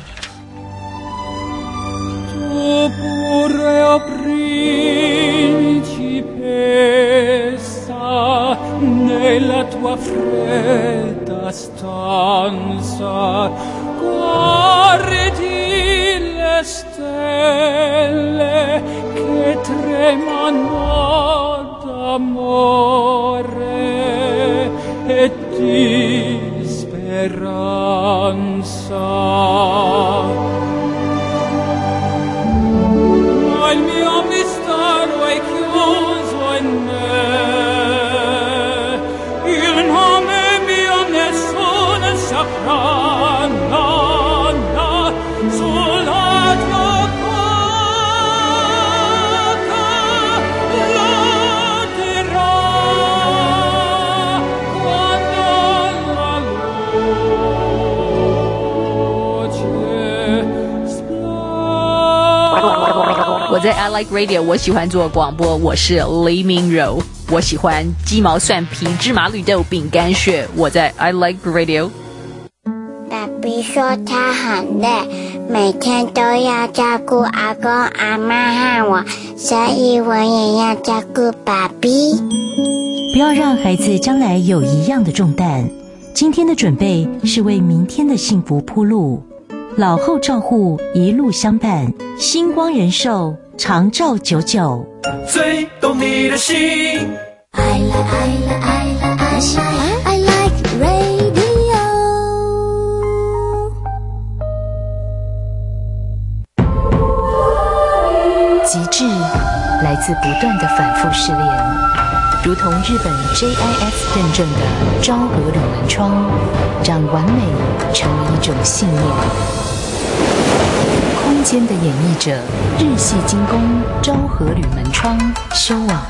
Tu pure, o principessa, nella tua fredda stanza, guardi le stelle che tremano d'amore e di speranza. Il mio mistero è chiuso in me, il nome mio nessuno saprà, no, no, sulla tua bocca lo dirò quando la luce splende. 我在 I Like Radio， 我喜欢做广播，我是黎明柔，我喜欢鸡毛蒜皮、芝麻绿豆、饼干屑，我在 I Like Radio。 爸比说他很累，每天都要照顾阿公阿嬷和我，所以我也要照顾爸比。 不要让孩子将来有一样的重担，今天的准备是为明天的幸福铺路。老后照护，一路相伴，星光人寿长照久久。 最懂你的心 I like, I like, I like, I like radio。 极致来自不断的反复试炼，如同日本 J I S 认证的昭和铝门窗，让完美成为一种信念。空间的演绎者，日系精工昭和铝门窗，修网。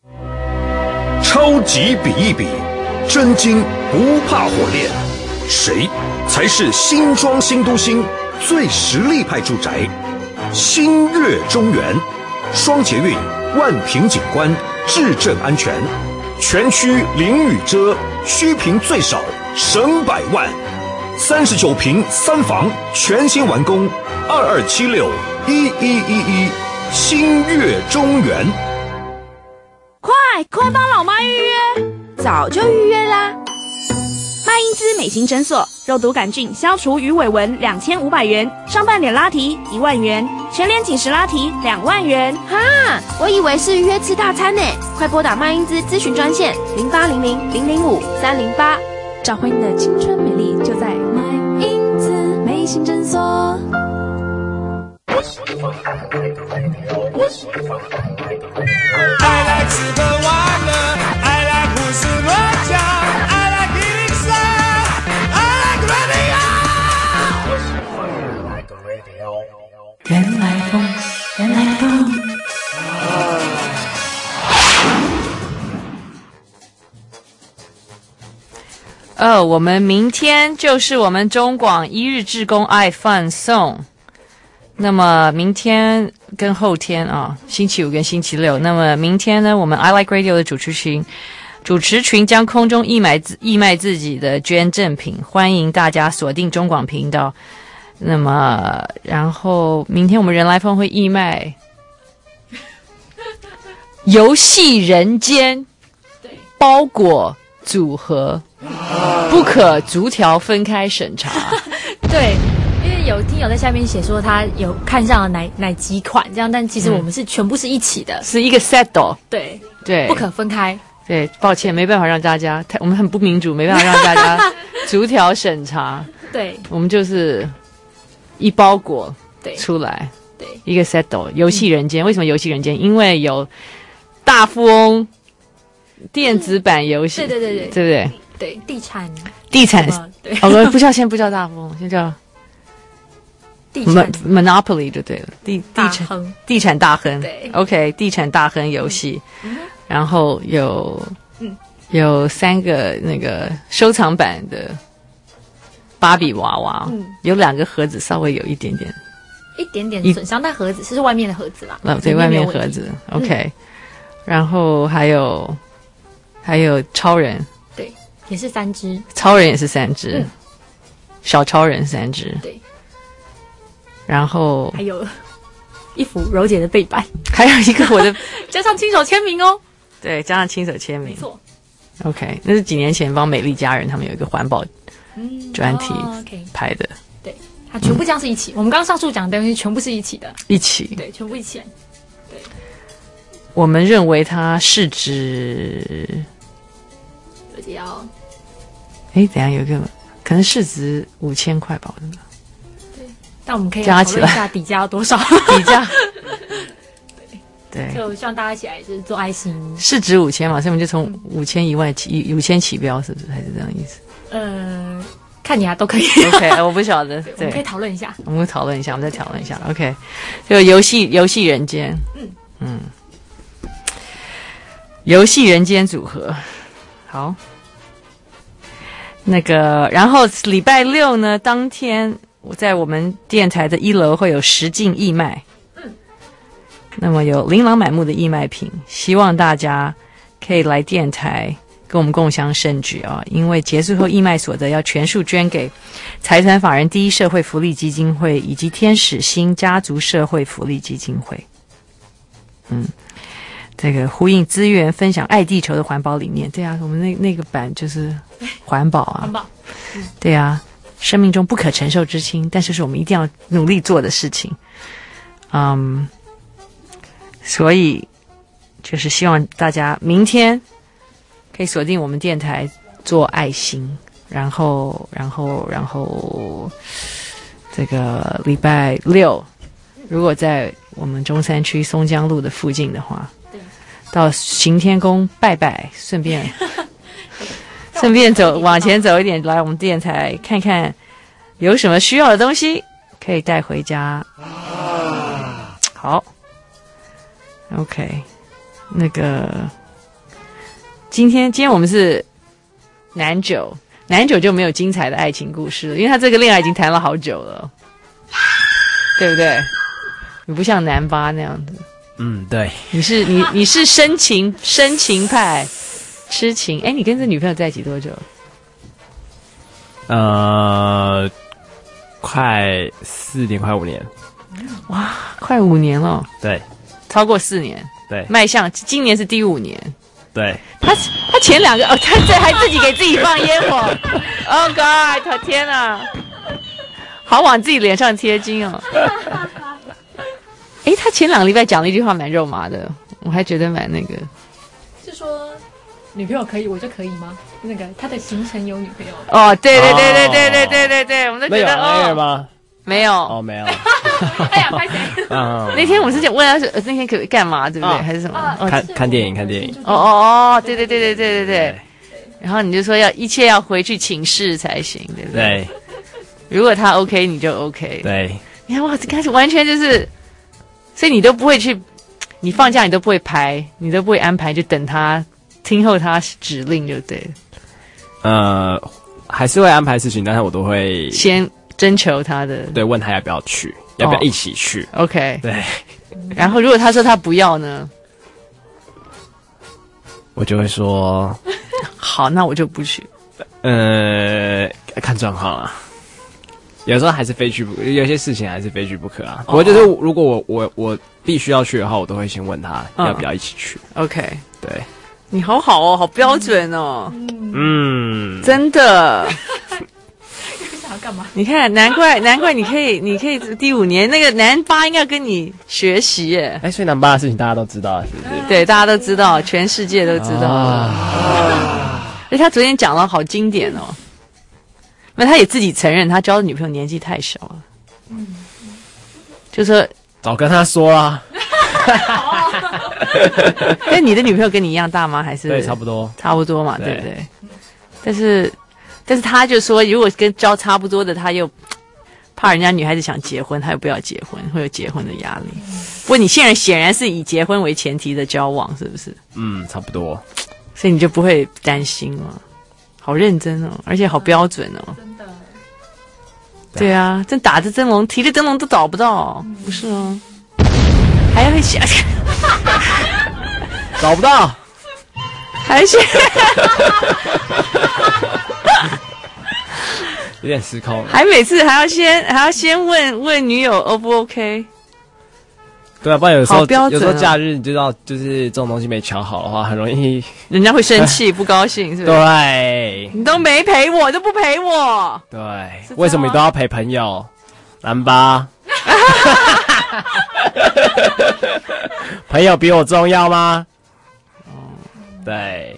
超级比一比，真金不怕火炼，谁才是新庄新都心最实力派住宅？新月中原，双捷运，万平景观，质证安全，全区零雨遮，虚坪最少，省百万。三十九坪三房，全新完工，二二七六一一一一，新月中原。 快快帮老妈预约，早就预约啦！麦因兹美心诊所，肉毒杆菌消除鱼尾纹两千五百元，上半脸拉提一万元，全脸紧实拉提两万元。 哈，我以为是约吃大餐呢！快拨打麦因兹咨询专线零八零零零零五三零八，找回你的青春美丽，就在麦因兹美心诊所。 I like 吃喝玩乐 I like 胡思乱想 I like 一零三 I like radio 原来风，原来风。 哦，我们明天就是我们中广一日志工爱放送。 那么明天跟后天啊，星期五跟星期六。那么明天呢，我们 I Like Radio 的主持群，主持群将空中义卖自义卖自己的捐赠品，欢迎大家锁定中广频道。那么，然后明天我们人来疯会义卖游戏人间包裹组合，不可逐条分开审查。 对。因为有听友在下面写说他有看上了哪哪几款这样，但其实我们是全部是一起的， 嗯、是一个 set 哦。 对对， 不可分开。 对，抱歉，没办法让大家，太我们很不民主，没办法让大家逐条审查。 对， 我们就是一包裹出来， 对， 一个 set 哦。游戏人间、嗯、为什么游戏人间？因为有大富翁电子版游戏、 嗯，对对对对， 对不对？ 对，地产地产， 对， 哦，不叫先不叫大富翁，先叫。Monopoly 就对了，地地产地产大亨，对 ，OK， 地产大亨游戏，嗯、然后有、嗯、有三个那个收藏版的芭比娃娃，嗯、有两个盒子稍微有一点点一点点损伤，但盒子是外面的盒子啦， 哦，对，外面盒子 ，OK，、嗯、然后还有还有超人， 对，也是三只， 超人也是三只，嗯、小超人三只， 对。 然后还有一幅柔姐的背板， 还有一个我的加上亲手签名哦。 对，加上亲手签名， 没错。 OK， 那是几年前帮美丽家人他们有一个环保专题拍的。 嗯哦 okay、对，它全部这样是一起。嗯、我们刚刚上述讲的东西全部是一起的， 一起。 对，全部一起。对， 我们认为它市值， 而且要， 哎，等一下有一个可能市值五千块吧，我真的。 但我们可以讨论一下底价要多少？ 底价，对， 就希望大家一起来就是做爱心。 市值五千嘛，所以我们就从五千一万起，五千起标，是不是？还是这样意思？ 呃，看你啊，都可以。 OK， 我不晓得，对， 我们可以讨论一下。 我们讨论一下，我们再讨论一下。OK， 就游戏游戏人间，嗯嗯，游戏人间组合，好。那个，然后礼拜六呢，当天。我在我们电台的一楼会有实境义卖，嗯，那么有琳琅满目的义卖品，希望大家可以来电台跟我们共襄盛举啊！因为结束后义卖所得要全数捐给财团法人第一社会福利基金会以及天使星家族社会福利基金会。嗯，这个呼应资源分享爱地球的环保理念。对啊，我们那那个版就是环保啊， 环保， 嗯、对啊。生命中不可承受之轻，但是是我们一定要努力做的事情。嗯，所以就是希望大家明天可以锁定我们电台做爱心，然后，然后，然后这个礼拜六，如果在我们中山区松江路的附近的话，到行天宫拜拜，顺便。顺便走往前走一点，来我们电台看看有什么需要的东西可以带回家。好 ，OK， 那个今天今天我们是南九，南九就没有精彩的爱情故事了，因为他这个恋爱已经谈了好久了，对不对？你不像南八那样子， 嗯，对， 你是你你是深情深情派。痴情，哎，你跟这女朋友在一起多久？ 呃，快四年，快五年。 哇，快五年了。 对， 超过四年。 对， 迈向今年是第五年。 对， 他他前两个哦，他这还自己给自己放烟火。Oh God！ 他天哪，好往自己脸上贴金哦。哎，他前两个礼拜讲了一句话蛮肉麻的，我还觉得蛮那个。 是说。女朋友可以，我就可以吗？那个他的行程有女朋友哦，对对对对对对对对对，我们都觉得哦，吗？ 没有哦，没有。 哎呀，拍谁？ 那天我是想问他是那天可干嘛，对不对？还是什么？ 看看电影，看电影。 哦哦哦，对对对对对对对。然后你就说要一切要回去请示才行，对不对？ 对。 如果他 OK， 你就 OK。 对。 你看哇，这开始完全就是，所以你都不会去，你放假你都不会排，你都不会安排，就等他。听候他指令就对了。 呃，还是会安排事情，但是我都会先征求他的， 对，问他要不要去。 要不要一起去、 哦、？OK， 对。 然后如果他说他不要呢， 我就会说， 好，那我就不去。 呃，看状况啊。有时候还是非去不可，有些事情还是非去不可啊。不过就是如果我我我必须要去的话，我都会先问他要不要一起去。 嗯、OK， 对， 你好好哦，好标准哦。 嗯， 真的。 想要干嘛？ 你看，难怪难怪你可以你可以第五年那个南八应该跟你学习耶。 哎，所以南八的事情大家都知道，是不是？ 对，大家都知道，全世界都知道。啊，而且他昨天讲了好经典哦。那他也自己承认，他交的女朋友年纪太小了。嗯，就说早跟他说啦。 但你的女朋友跟你一样大吗？还是对，差不多， 差不多嘛，对不对？但是，但是他就说，如果跟交差不多的，他又怕人家女孩子想结婚，他又不要结婚，会有结婚的压力。不过你现在显然是以结婚为前提的交往，是不是？ 嗯，差不多。 所以你就不会担心了。好认真哦，而且好标准哦。 真的。 对啊，正打着灯笼，提着灯笼都找不到，嗯、不是哦？还要想， 找不到， 还是有点失控。 还每次还要先还要先问问女友 O 不 OK？ 对啊，不然有时候、 哦、 有时候假日你知道，就是这种东西没瞧好的话，很容易人家会生气、不高兴，是不是？ 对， 你都没陪我，都不陪我。 对，为什么你都要陪朋友？蓝巴，朋友比我重要吗？哦，对。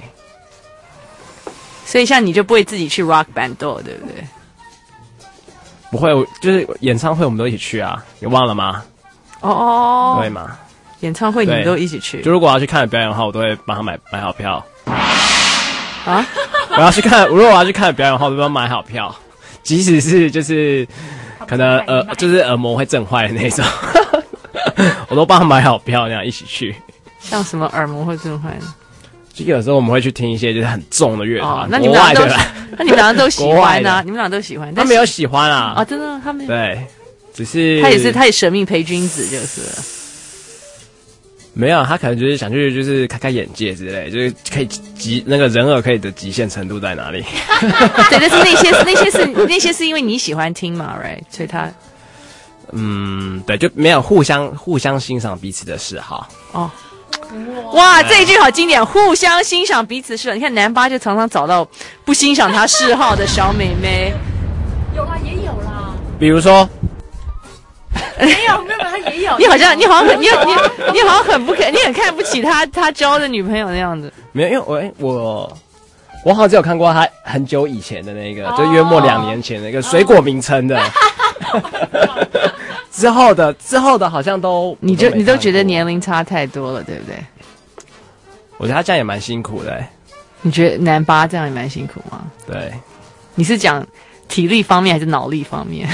所以像你就不会自己去 rock band 对不对？ 不会，就是演唱会我们都一起去啊，你忘了吗？ 哦哦， 对嘛？ 演唱会你们都一起去？ 就如果我要去看表演的话，我都会帮他买买好票。 啊？ 我要去看，如果我要去看表演的话，我都要买好票，即使是就是可能耳就是耳膜会震坏的那种，我都帮他买好票，那样一起去。 像什么耳膜会震坏呢？ 就有时候我们会去听一些就是很重的乐团、哦， 那你们俩都，那你们俩都喜欢啊？你们俩都喜欢？ 他没有喜欢啊？ 啊，真的，他没有。 对。只是他也是，他也舍命陪君子，就是了。 没有，他可能就是想去，就是开开眼界之类，就是可以极那个人耳可以的极限程度在哪里？ 对，但是那些那些是那些是因为你喜欢听嘛 ，right？ 所以他， 嗯，对，就没有互相互相欣赏彼此的嗜好。 哦，哇，这一句好经典，互相欣赏彼此嗜好。你看南巴就常常找到不欣赏他嗜好的小妹妹。 有啦，也有啦。 比如说。 没有没有，他也有。 你好像你好像很你你你好像很不可，你很看不起他他交的女朋友那样子。 没有，因为我哎我我好像只有看过他很久以前的那个，哦、就约莫两年前的一个水果名称的。哦、之后的之后的好像都你就你都觉得年龄差太多了，对不对？ 我觉得他这样也蛮辛苦的。 你觉得南巴这样也蛮辛苦吗？ 对。 你是讲体力方面还是脑力方面？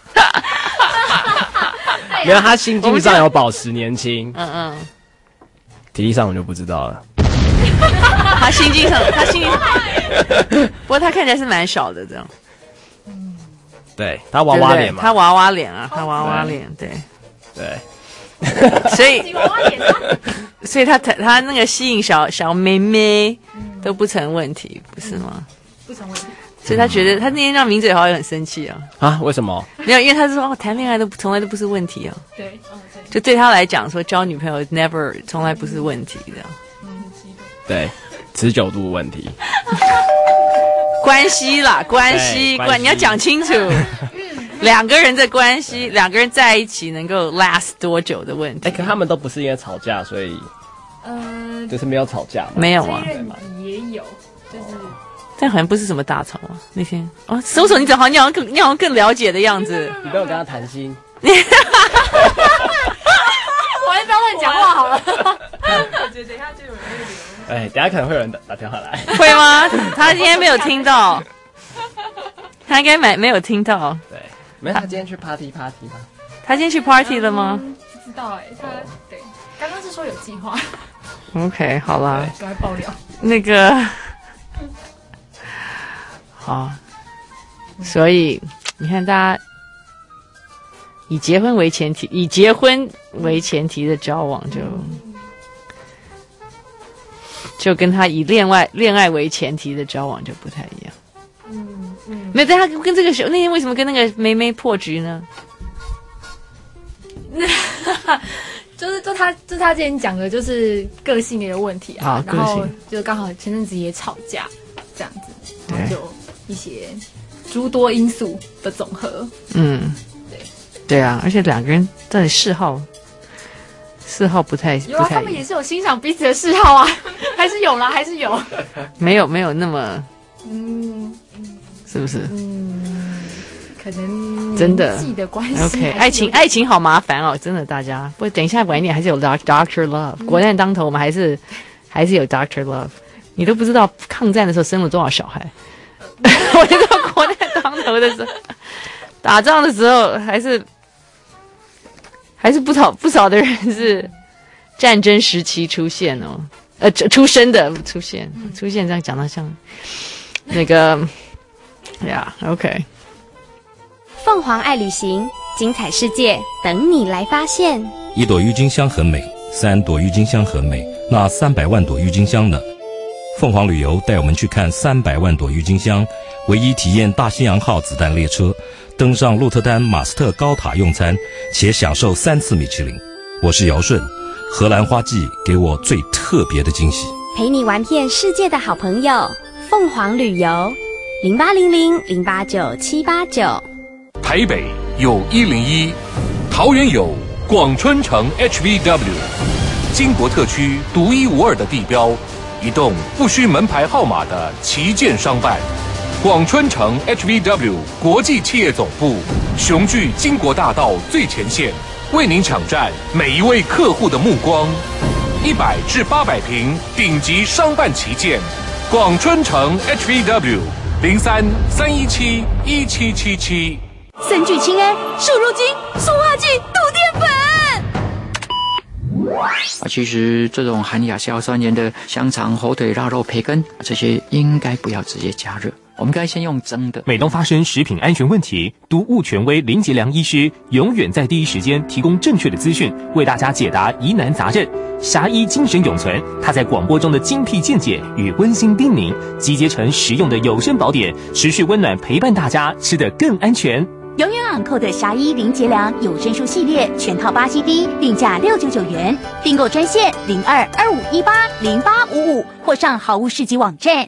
没有，他心境上有保持年轻， 嗯嗯， 体力上我就不知道了。 他心境上，他心境，不过他看起来是蛮小的，这样。 对他娃娃脸嘛， 他娃娃脸啊，他娃娃脸，对对。 所以，所以他他他那个吸引小小妹妹都不成问题，不是吗？ 不成问题。 所以他觉得他那天让名嘴好像很生气啊啊？为什么？ 没有，因为他是说哦，谈恋爱都从来都不是问题啊。 对， 就对他来讲说交女朋友 never 从来不是问题这样。 对，持久度问题。 关系啦，关系关，你要讲清楚。两个人的关系，两个人在一起能够 last 多久的问题。 哎，可他们都不是因为吵架，所以呃，就是没有吵架。 没有啊， 也有，就是。 但好像不是什么大吵啊，那天哦，搜索你怎么好像你好像更你好像更了解的样子。 你跟我跟他谈心。 我还是不要乱讲话好了。我觉得等一下就有人会留。 哎，等一下可能会有人打打电话来。 会吗？他今天没有听到，他应该没没有听到。 对，没有。他今天去 party party 吗？ 他今天去 party 了吗？ 嗯、不知道哎、欸，他对，刚刚是说有计划。 OK， 好啦， 赶快爆料。 那个。好，所以你看，大家以结婚为前提，以结婚为前提的交往就。就跟他以恋爱恋爱为前提的交往就不太一样。 嗯嗯， 没有，但他跟这个时候那天为什么跟那个梅梅破局呢？ 就是就他就他之前讲的就是个性的问题啊， 啊然后个性就刚好前阵子也吵架这样子，然后就一些诸多因素的总和。 嗯，对对啊，而且两个人到底嗜好嗜好不太有啊， 不太他们也是有欣赏彼此的嗜好啊，还是有啦，还是有。 没有没有那么嗯， 是不是？ 嗯，可能真的年纪的关系。 OK， 爱情爱情好麻烦哦，真的大家。不过等一下晚一点还是有 Doctor Love，、嗯、国难当头我们还是还是有 Doctor Love。你都不知道抗战的时候生了多少小孩，我觉得国难当头的时候，打仗的时候还是。还是不少不少的人是战争时期出现哦，呃，出生的出现出现，这样讲到像那个呀、yeah, ，OK。 凤凰爱旅行，精彩世界等你来发现。 一朵郁金香很美，三朵郁金香很美，那三百万朵郁金香呢？凤凰旅游带我们去看三百万朵郁金香，唯一体验大西洋号子弹列车。登上鹿特丹马斯特高塔用餐，且享受三次米其林。我是尧舜，荷兰花季给我最特别的惊喜。 陪你玩遍世界的好朋友，凤凰旅游，零八零零零八九七八九。 台北有一零一，桃园有广春城 H V W， 金国特区独一无二的地标，一栋不需门牌号码的旗舰商办。广春城 H V W 国际企业总部，雄踞经国大道最前线，为您抢占每一位客户的目光。一百至八百平顶级商办旗舰，广春城 H V W 零三三一七一七七七。 森聚氰胺、瘦肉精、塑化剂、杜淀粉。 啊，其实这种含亚硝酸盐的香肠、火腿、腊肉、培根，这些应该不要直接加热。我们该先用蒸的。 每当发生食品安全问题，毒物权威林杰良医师永远在第一时间提供正确的资讯，为大家解答疑难杂症。侠医精神永存，他在广播中的精辟见解与温馨叮咛，集结成实用的有声宝典，持续温暖陪伴大家，吃得更安全。 永远昂扣的侠医林杰良有声书系列全套八 C D， 定价六九九元，订购专线零二二五一八零八五五或上好物市集网站。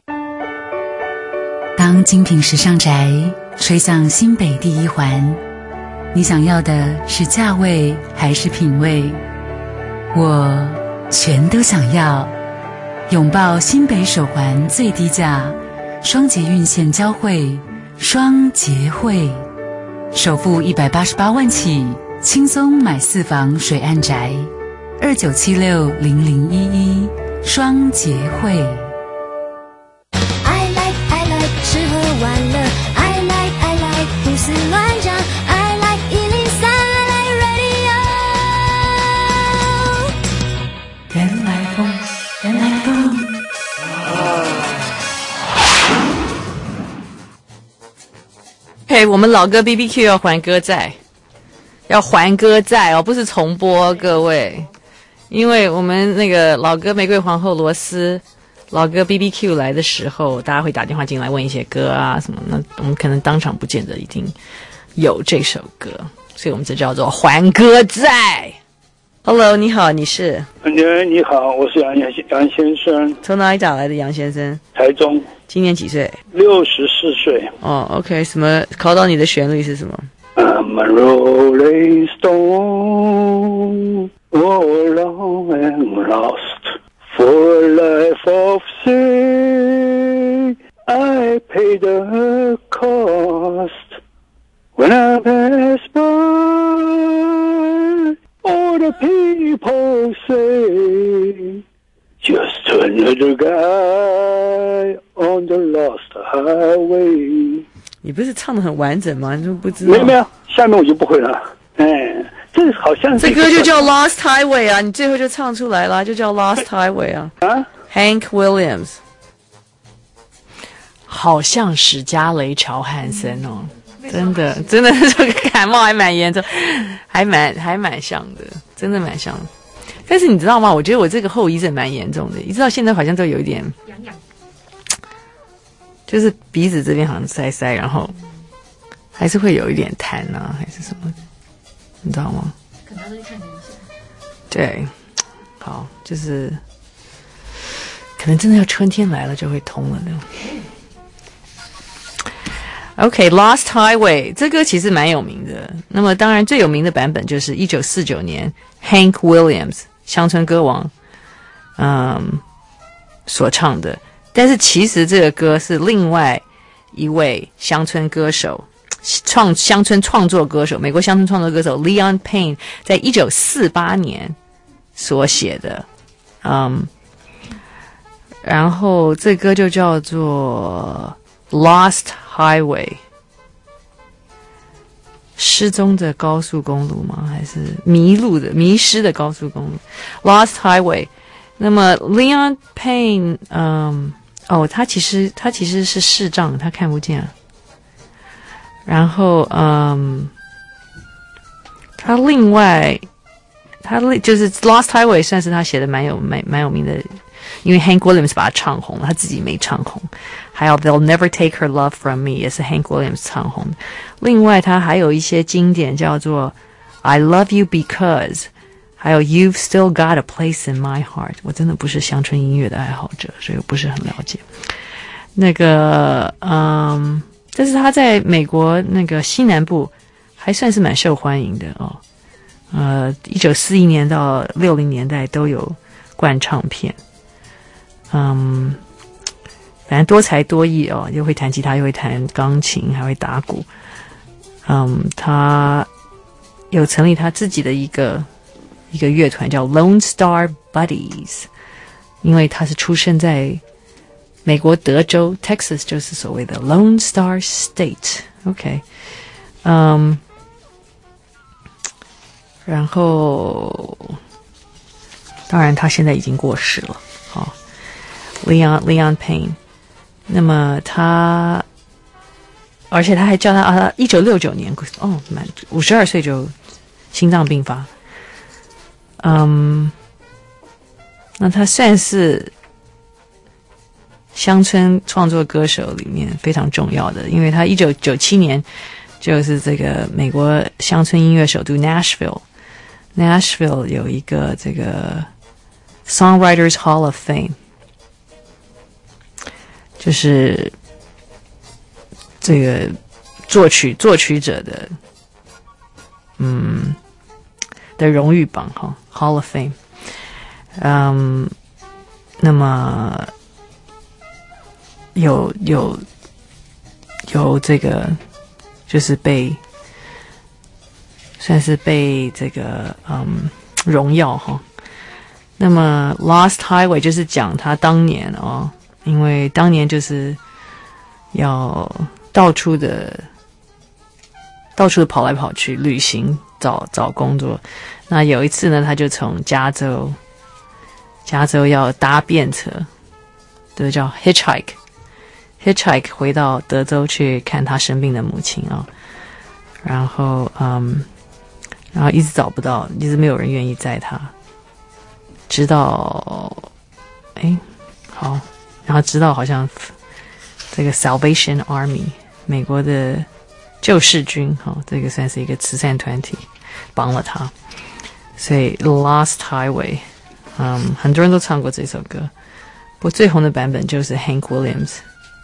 当精品时尚宅吹向新北第一环，你想要的是价位还是品味？我全都想要。拥抱新北首环最低价，双捷运线交汇，双捷汇，首付一百八十八万起，轻松买四房水岸宅。二九七六零零一一，双捷汇。 吃喝玩乐 I like I like 胡思乱想 I like 一零三 I like radio 原来风原来风嘿，我们老歌 B B Q 要还歌债，要还歌债哦，不是重播，各位，因为我们那个老歌玫瑰皇后罗斯。老歌 B B Q 来的时候，大家会打电话进来问一些歌啊什么，那我们可能当场不见得一定有这首歌，所以我们这叫做还歌债。Hello， 你好，你是？ 你好，我是杨杨杨先生。 从哪里打来的杨先生？ 台中。 今年几岁？ 六十四岁。 哦 ，OK， 什么考到你的旋律是什么 ？I'm a rolling stone, all alone and lost.For a life of sin, I pay the cost. When I pass by, all the people say, just another guy on the lost highway. 你不是唱得很完整吗？你就不知道？ 没有没有，下面我就不会了。哎。这好像这歌就叫 Lost Highway 啊，你最后就唱出来了，就叫 Lost Highway 啊。啊 ，Hank Williams， 好像史嘉蕾·乔汉森哦。 真的真的这个感冒还蛮严重，还蛮还蛮像的，真的蛮像的。但是你知道吗？我觉得我这个后遗症蛮严重的，一直到现在好像都有一点痒痒， 就是鼻子这边好像塞塞，然后还是会有一点痰啊，还是什么的，你知道吗？ 可能要去看医生。 对，好，就是可能真的要春天来了就会通了呢。OK，Lost Highway 这歌其实蛮有名的。那么当然最有名的版本就是一九四九年 Hank Williams 乡村歌王，嗯，所唱的。但是其实这个歌是另外一位乡村歌手创乡村创作歌手，美国乡村创作歌手 Leon Payne 在一九四八年所写的，嗯，然后这歌就叫做 Lost Highway， 失踪的高速公路吗？还是迷路的迷失的高速公路 Lost Highway。 那么 Leon Payne， 嗯，哦，他其实他其实是视障，他看不见。然后嗯，他另外他就是 Lost Highway 算是他写的蛮有蛮蛮有名的，因为 Hank Williams 把他唱红了，他自己没唱红。还有 They'll Never Take Her Love From Me 也是 Hank Williams 唱红的。另外他还有一些经典叫做 I Love You Because， 还有 You've Still Got a Place in My Heart。 我真的不是乡村音乐的爱好者，所以我不是很了解。那个嗯，这是他在美国那个西南部还算是蛮受欢迎的哦。呃，一九四一年到六零年代都有灌唱片。嗯，反正多才多艺哦，又会弹吉他，又会弹钢琴，还会打鼓。嗯，他有成立他自己的一个一个乐团叫 Lone Star Buddies， 因为他是出生在美国德州 Texas， 就是所谓的 Lone Star State。OK， 嗯，然后当然他现在已经过世了。哦 Leon Leon Payne， 那么他，而且他还叫他啊，一九六九年哦，满五十二岁就心脏病发。嗯，那他算是乡村创作歌手里面非常重要的，因为他一九九七年就是这个美国乡村音乐首都 Nashville， Nashville 有一个这个 Songwriters Hall of Fame， 就是这个作曲作曲者的嗯的荣誉榜哈 Hall of Fame。 嗯，那么有有有这个就是被算是被这个嗯荣耀哈。那么 Lost Highway 就是讲他当年哦，因为当年就是要到处的到处的跑来跑去旅行找找工作。那有一次呢，他就从加州加州要搭便车，这个叫 hitchhike hitchhike 回到德州去看他生病的母亲啊、哦。然后嗯然后一直找不到，一直没有人愿意载他，直到哎好然后直到好像这个 Salvation Army 美国的救世军哈、哦，这个算是一个慈善团体帮了他，所以 Lost Highway 嗯很多人都唱过这首歌，不过最红的版本就是 Hank Williams，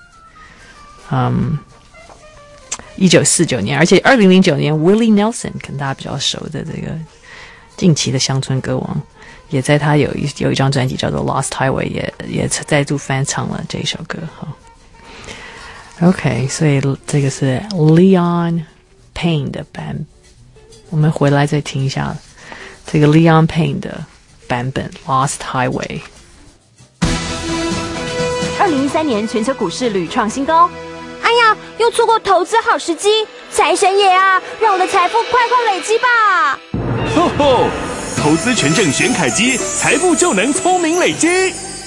嗯一九四九年，而且二零零九年 Willie Nelson 可能大家比较熟的这个近期的乡村歌王，也在他有一有一张专辑叫做 Lost Highway， 也也再度翻唱了这首歌哈。OK， 所以这个是 Leon Payne 的版，我们回来再听一下这个 Leon Payne 的版本 Lost Highway。 二零一三年全球股市屡创新高，哎呀，又错过投资好时机！财神爷啊，让我的财富快快累积吧！ 吼吼，投资权证选凯基，财富就能聪明累积。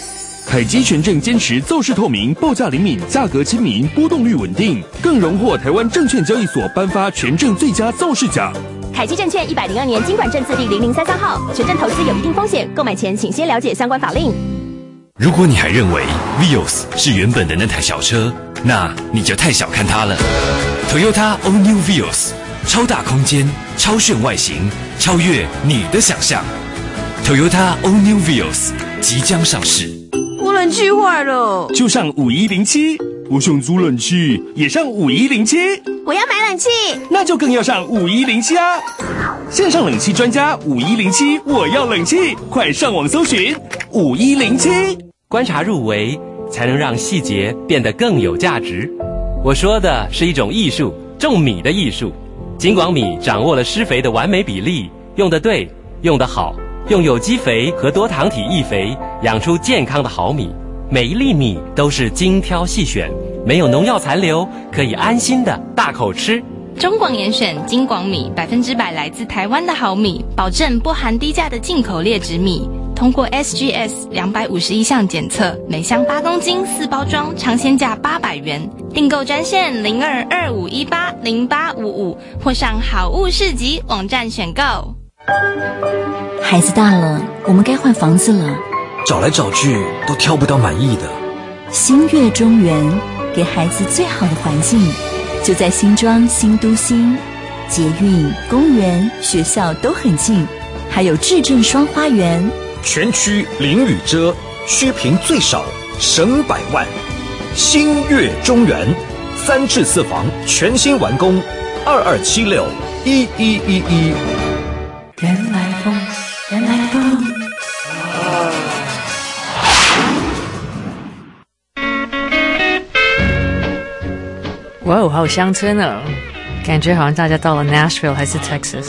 凯基权证坚持奏事透明，报价灵敏，价格亲民，波动率稳定，更荣获台湾证券交易所颁发权证最佳造势奖。 凯基证券一百零二年金管证字第零零三三号，权证投资有一定风险，购买前请先了解相关法令。 如果你还认为 Vios 是原本的那台小车，那你就太小看它了。Toyota All New Vios， 超大空间，超炫外形，超越你的想象。Toyota All New Vios 即将上市。 我冷气坏了， 就上五一零七。我想租冷气，也上五一零七。 我要买冷气， 那就更要上五一零七啊！线上冷气专家五一零七，我要冷气，快上网搜寻五一零七。 观察入微，才能让细节变得更有价值。我说的是一种艺术，种米的艺术。金广米掌握了施肥的完美比例，用得对，用得好，用有机肥和多糖体易肥，养出健康的好米。每一粒米都是精挑细选，没有农药残留，可以安心的大口吃。 中广严选金广米，百分之百来自台湾的好米，保证不含低价的进口劣质米。通过 S G S 两百五十一项检测，每箱八公斤四包装，尝鲜价八百元。订购专线零二二五一八零八五五，或上好物市集网站选购。 孩子大了，我们该换房子了。 找来找去都挑不到满意的。 新月中园给孩子最好的环境，就在新庄新都心，捷运、公园、学校都很近，还有智正双花园。 全区淋雨遮，需坪最少，省百万。新月中园，三至四房全新完工，二二七六一一一一。 原来风，原来风。 哇哦，好乡村哦，感觉好像大家到了 Nashville 还是 Texas。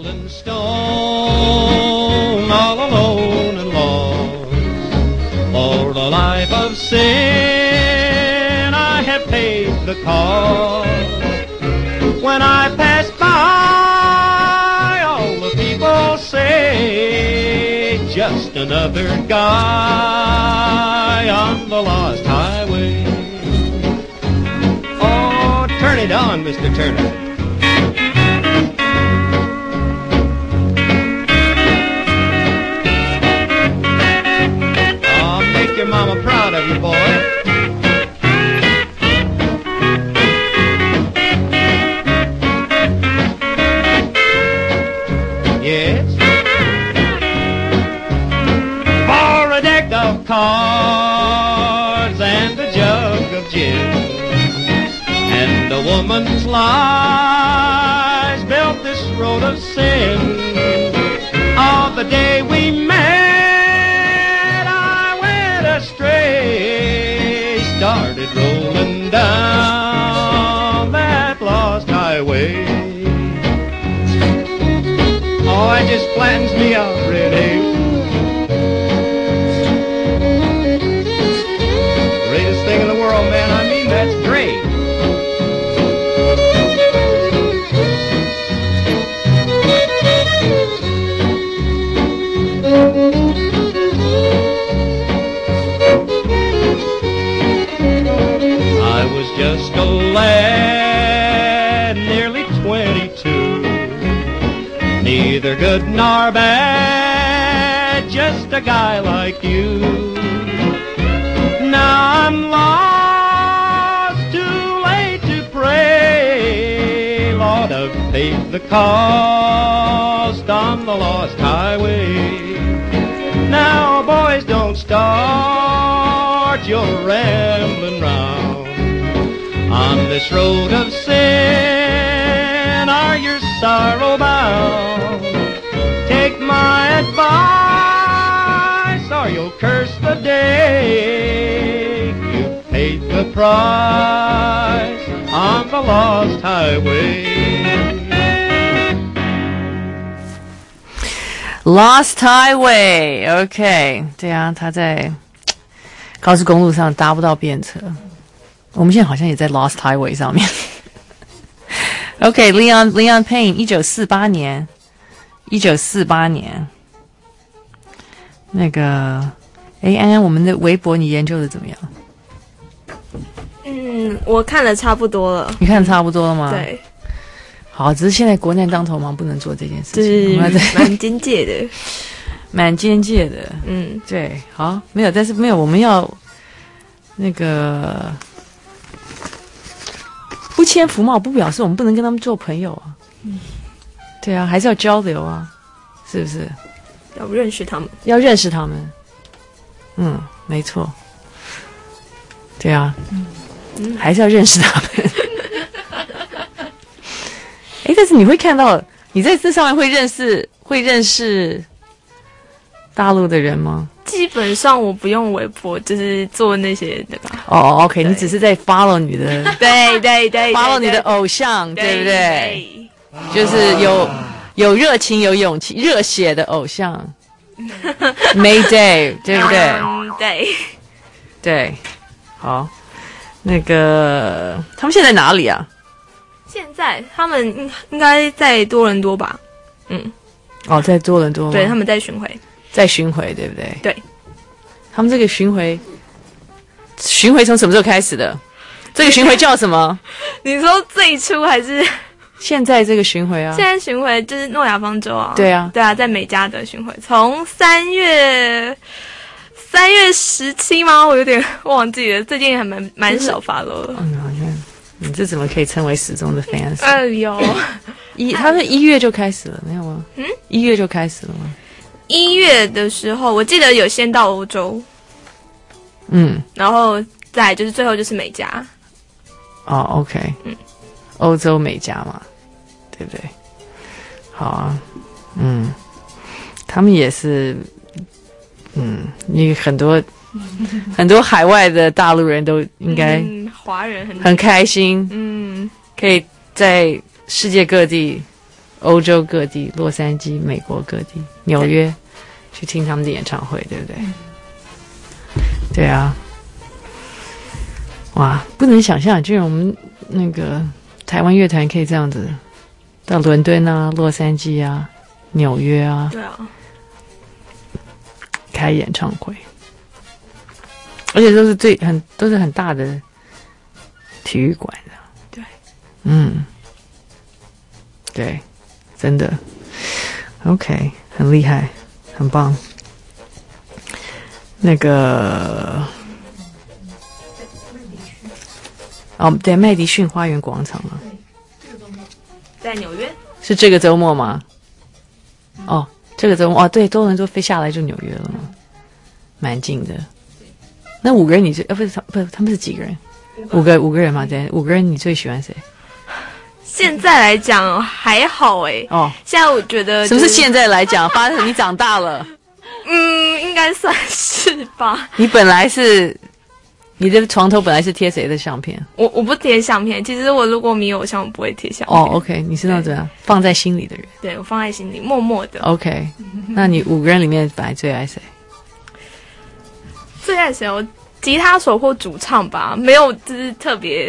All alone and lost, for the life of sin I have paid the cost. When I pass by, all the people say, just another guy on the lost highway. Oh, turn it on, Mister Turner. Your mama proud of you, boy. Yes. For a deck of cards and a jug of gin, and a woman's lies built this road of sin. Oh, the day we met, astray, started rolling down that lost highway. Oh, it just flattens me out, really. Greatest thing in the world, man. I mean, that's great. Just a lad, nearly twenty-two, neither good nor bad, just a guy like you. Now I'm lost, too late to pray, Lord, I've paid the cost on the lost highway. Now boys, don't start your rambling round on this road of sin, are your sorrow bound? Take my advice, or you'll curse the day you paid the price on the lost highway. Lost Highway， OK， 对啊，他在高速公路上搭不到便车。我们现在好像也在 Lost Highway 上面。OK，Leon Leon Payne， 一九四八年，一九四八年，那个哎，安安，我们的微博你研究的怎么样？ 嗯，我看了差不多了。 你看得差不多了吗？ 对。 好，只是现在国难当头忙，不能做这件事情， 是蛮边界的， 蛮边界的。 嗯， 对，好，没有，但是没有，我们要那个不签服贸，不表示我们不能跟他们做朋友啊。嗯，对啊，还是要交流啊，是不是？ 要认识他们， 要认识他们。嗯，没错。对啊，嗯，还是要认识他们。哎，但是你会看到，你在这上面会认识会认识大陆的人吗？ 基本上我不用微博，就是做那些对吧？ 哦 ，OK， 你只是在 follow 你的， 对对对 ，follow 你的偶像，对不对？就是有有热情、有勇气、热血的偶像，Mayday， 对不对？ 嗯，对， 对，好，那个他们现在哪里啊？ 现在他们应应该在多伦多吧？嗯， 哦，在多伦多吗？ 对，他们在巡回， 在巡回，对不对？ 对， 他们这个巡回，巡回从什么时候开始的？这个巡回叫什么？ 你说最初还是现在这个巡回啊？ 现在巡回就是诺亚方舟啊。 对啊， 对啊，在美加的巡回，从三月三月十七吗？我有点忘记了，最近还蛮蛮少follow的。 嗯，好像。你这怎么可以称为始终的 fans？ 哎呦， 一他是一月就开始了，没有吗？嗯，一月就开始了吗？ 一月的时候，我记得有先到欧洲， 嗯， 然后再来就是最后就是美加。 哦 ，OK， 嗯，欧洲美加嘛，对不对？好啊，嗯，他们也是，嗯，你很多。很多海外的大陆人都应该， 嗯，华人很很开心， 嗯， 可以在世界各地、欧洲各地、洛杉矶、美国各地、纽约去听他们的演唱会，对不对？对啊，哇，不能想象，就是我们那个台湾乐团可以这样子到伦敦啊、洛杉矶啊、纽约啊， 对啊， 开演唱会。而且都是最很都是很大的体育馆的， 对， 嗯，对，真的 ，OK， 很厉害，很棒。那个，哦，对，麦迪逊花园广场啊， 在纽约， 是这个周末吗？哦，这个周末哦，对，多伦多飞下来就纽约了嘛，蛮近的。那五个人你最呃不是他不是他们是几个人？五个五个人嘛，对，五个人你最喜欢谁？ 现在来讲还好哎、欸。哦，现在我觉得、就是、 什么是现在来讲？发生你长大了， 嗯，应该算是吧。 你本来是你的床头本来是贴谁的相片？ 我我不贴相片，其实我如果迷偶像，我不会贴相片。 哦 ，OK， 你是那种放在心里的人。 对，我放在心里，默默的。 OK， 那你五个人里面本来最爱谁？ 最爱谁？我吉他手或主唱吧，没有就是特别，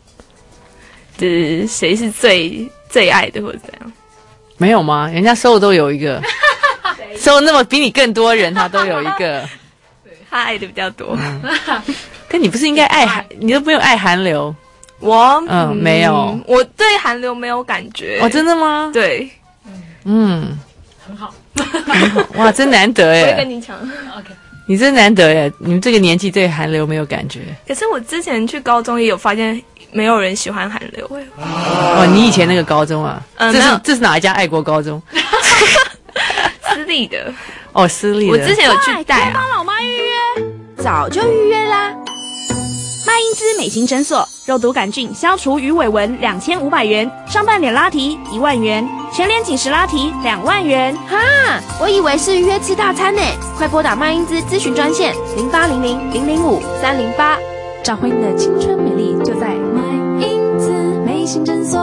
就是谁是最最爱的或者怎样？ 没有吗？人家solo都有一个，solo那么比你更多人，他都有一个， 他爱的比较多。 嗯、但你不是应该爱韩？你都没有爱韩流？ 我嗯没有， 我对韩流没有感觉。 哦，真的吗？ 对， 嗯， 很好， 很好，哇，真难得耶！ 我会跟你抢。OK。 你真难得耶！你们这个年纪对韩流没有感觉。 可是我之前去高中也有发现，没有人喜欢韩流哎。 哦，你以前那个高中啊？嗯，这是这是哪一家爱国高中？ 私立的。 哦，私立的。 我之前有去带啊。 帮老妈预约，早就预约啦。麦因兹美心诊所，肉毒杆菌消除鱼尾纹两千五百元，上半脸拉提一万元，全脸紧实拉提两万元。哈，我以为是约吃大餐呢，快拨打麦因兹咨询专线零八零零零零五三零八，找回你的青春美丽，就在麦因兹美心诊所。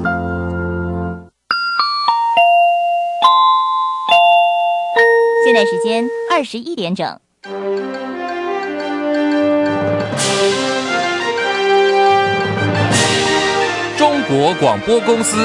现在时间二十一点整。 中国广播公司。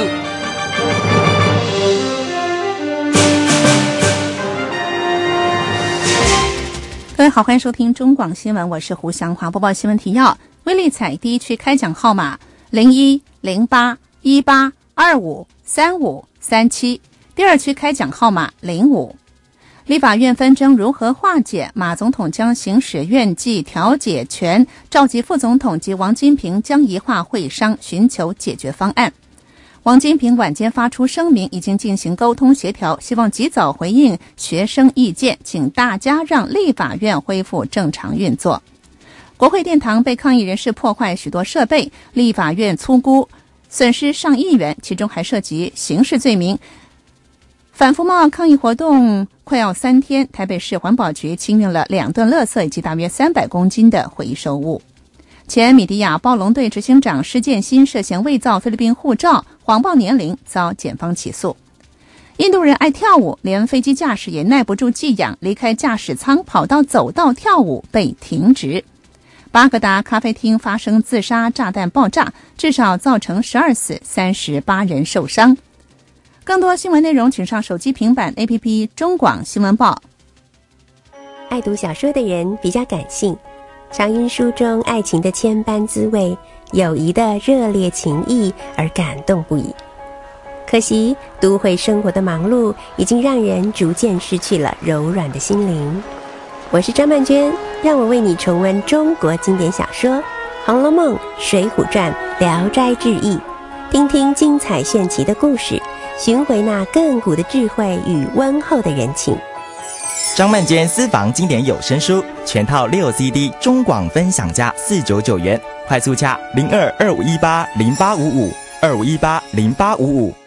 大位好，欢迎收听中广新闻，我是胡祥华。播报新闻提要：威力彩第一区开奖号码零一零八一八二五三五三七，第二区开奖号码零五。立法院纷争如何化解？马总统将行使院际调解权，召集副总统及王金平将移化会商，寻求解决方案。王金平晚间发出声明，已经进行沟通协调，希望及早回应学生意见，请大家让立法院恢复正常运作。国会殿堂被抗议人士破坏许多设备，立法院粗估损失上亿元，其中还涉及刑事罪名。反服贸抗议活动快要三天，台北市环保局清运了两吨垃圾以及大约三百公斤的回收物。前米迪亚暴龙队执行长施建新涉嫌伪造菲律宾护照、谎报年龄，遭检方起诉。印度人爱跳舞，连飞机驾驶也耐不住寄养，离开驾驶舱跑到走道跳舞被停职。巴格达咖啡厅发生自杀炸弹爆炸，至少造成十二死，三十八人受伤。更多新闻内容，请上手机平板 A P P 中广新闻报。 爱读小说的人比较感性，常因书中爱情的千般滋味、友谊的热烈情谊而感动不已。可惜都会生活的忙碌已经让人逐渐失去了柔软的心灵。我是张曼娟，让我为你重温中国经典小说《红楼梦》《水浒传》《聊斋志异》，听听精彩炫奇的故事，寻回那亘古的智慧与温厚的人情。 张曼娟私房经典有声书全套六 C D 中广分享价四百九十九元，快速洽零二二五一八零八五五二五一八零八五五。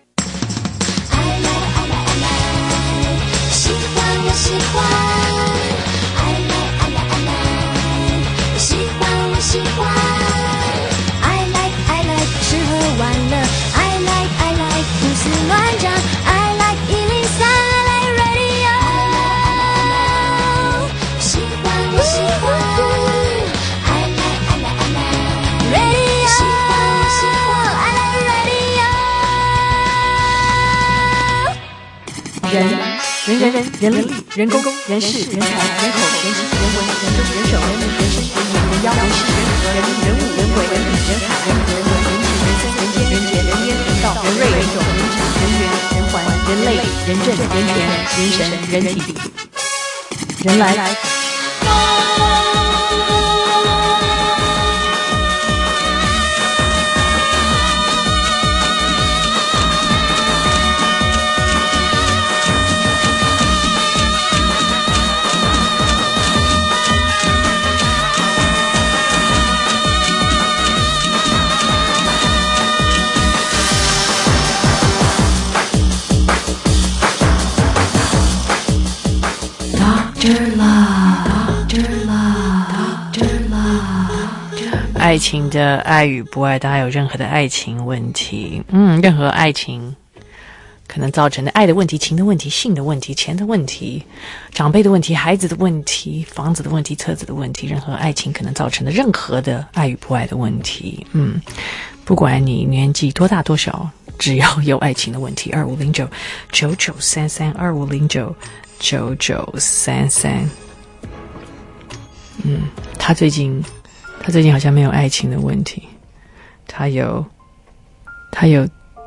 喜欢我喜欢，爱来爱来爱来，喜欢我喜欢，爱来爱来吃喝玩乐，爱来爱来胡思乱想，爱来一零三，爱来 radio， 喜欢我喜欢，爱来爱来爱来 radio， 喜欢我喜欢，爱来 radio。人人人人人力人工人事人才人口人情人文人政人手人民人生人言人妖人事人和人力人物人鬼人品人海人人文人情人生人间人杰人烟人道人瑞人种人质人缘人环人类人政人权人神人体人来。爱情的爱与不爱，大家有任何的爱情问题，嗯，任何爱情可能造成的爱的问题、情的问题、性的问题、钱的问题、长辈的问题、孩子的问题、房子的问题、车子的问题，任何爱情可能造成的任何的爱与不爱的问题，嗯，不管你年纪多大多小，只要有爱情的问题，二五零九九九三三二五零九九九三三。嗯，他最近，他最近好像没有爱情的问题，他有，他有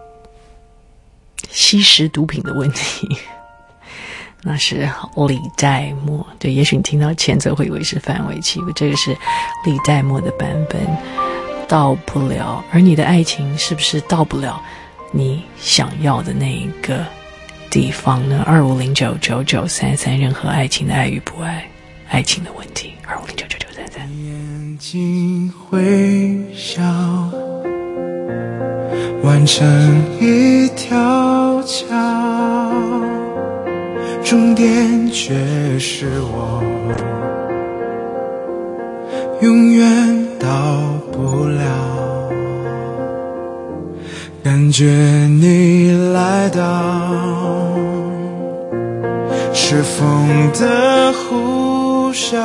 吸食毒品的问题，那是李代沫。对，也许你听到前奏会以为是范玮琪，这个是李代沫的版本。到不了，而你的爱情是不是到不了你想要的那一个地方呢？二五零九九九三三，任何爱情的爱与不爱，爱情的问题，二五零九九九三三。 眼睛微笑，完成一条桥，终点却是我永远到不了。感觉你来到，是风的呼啸，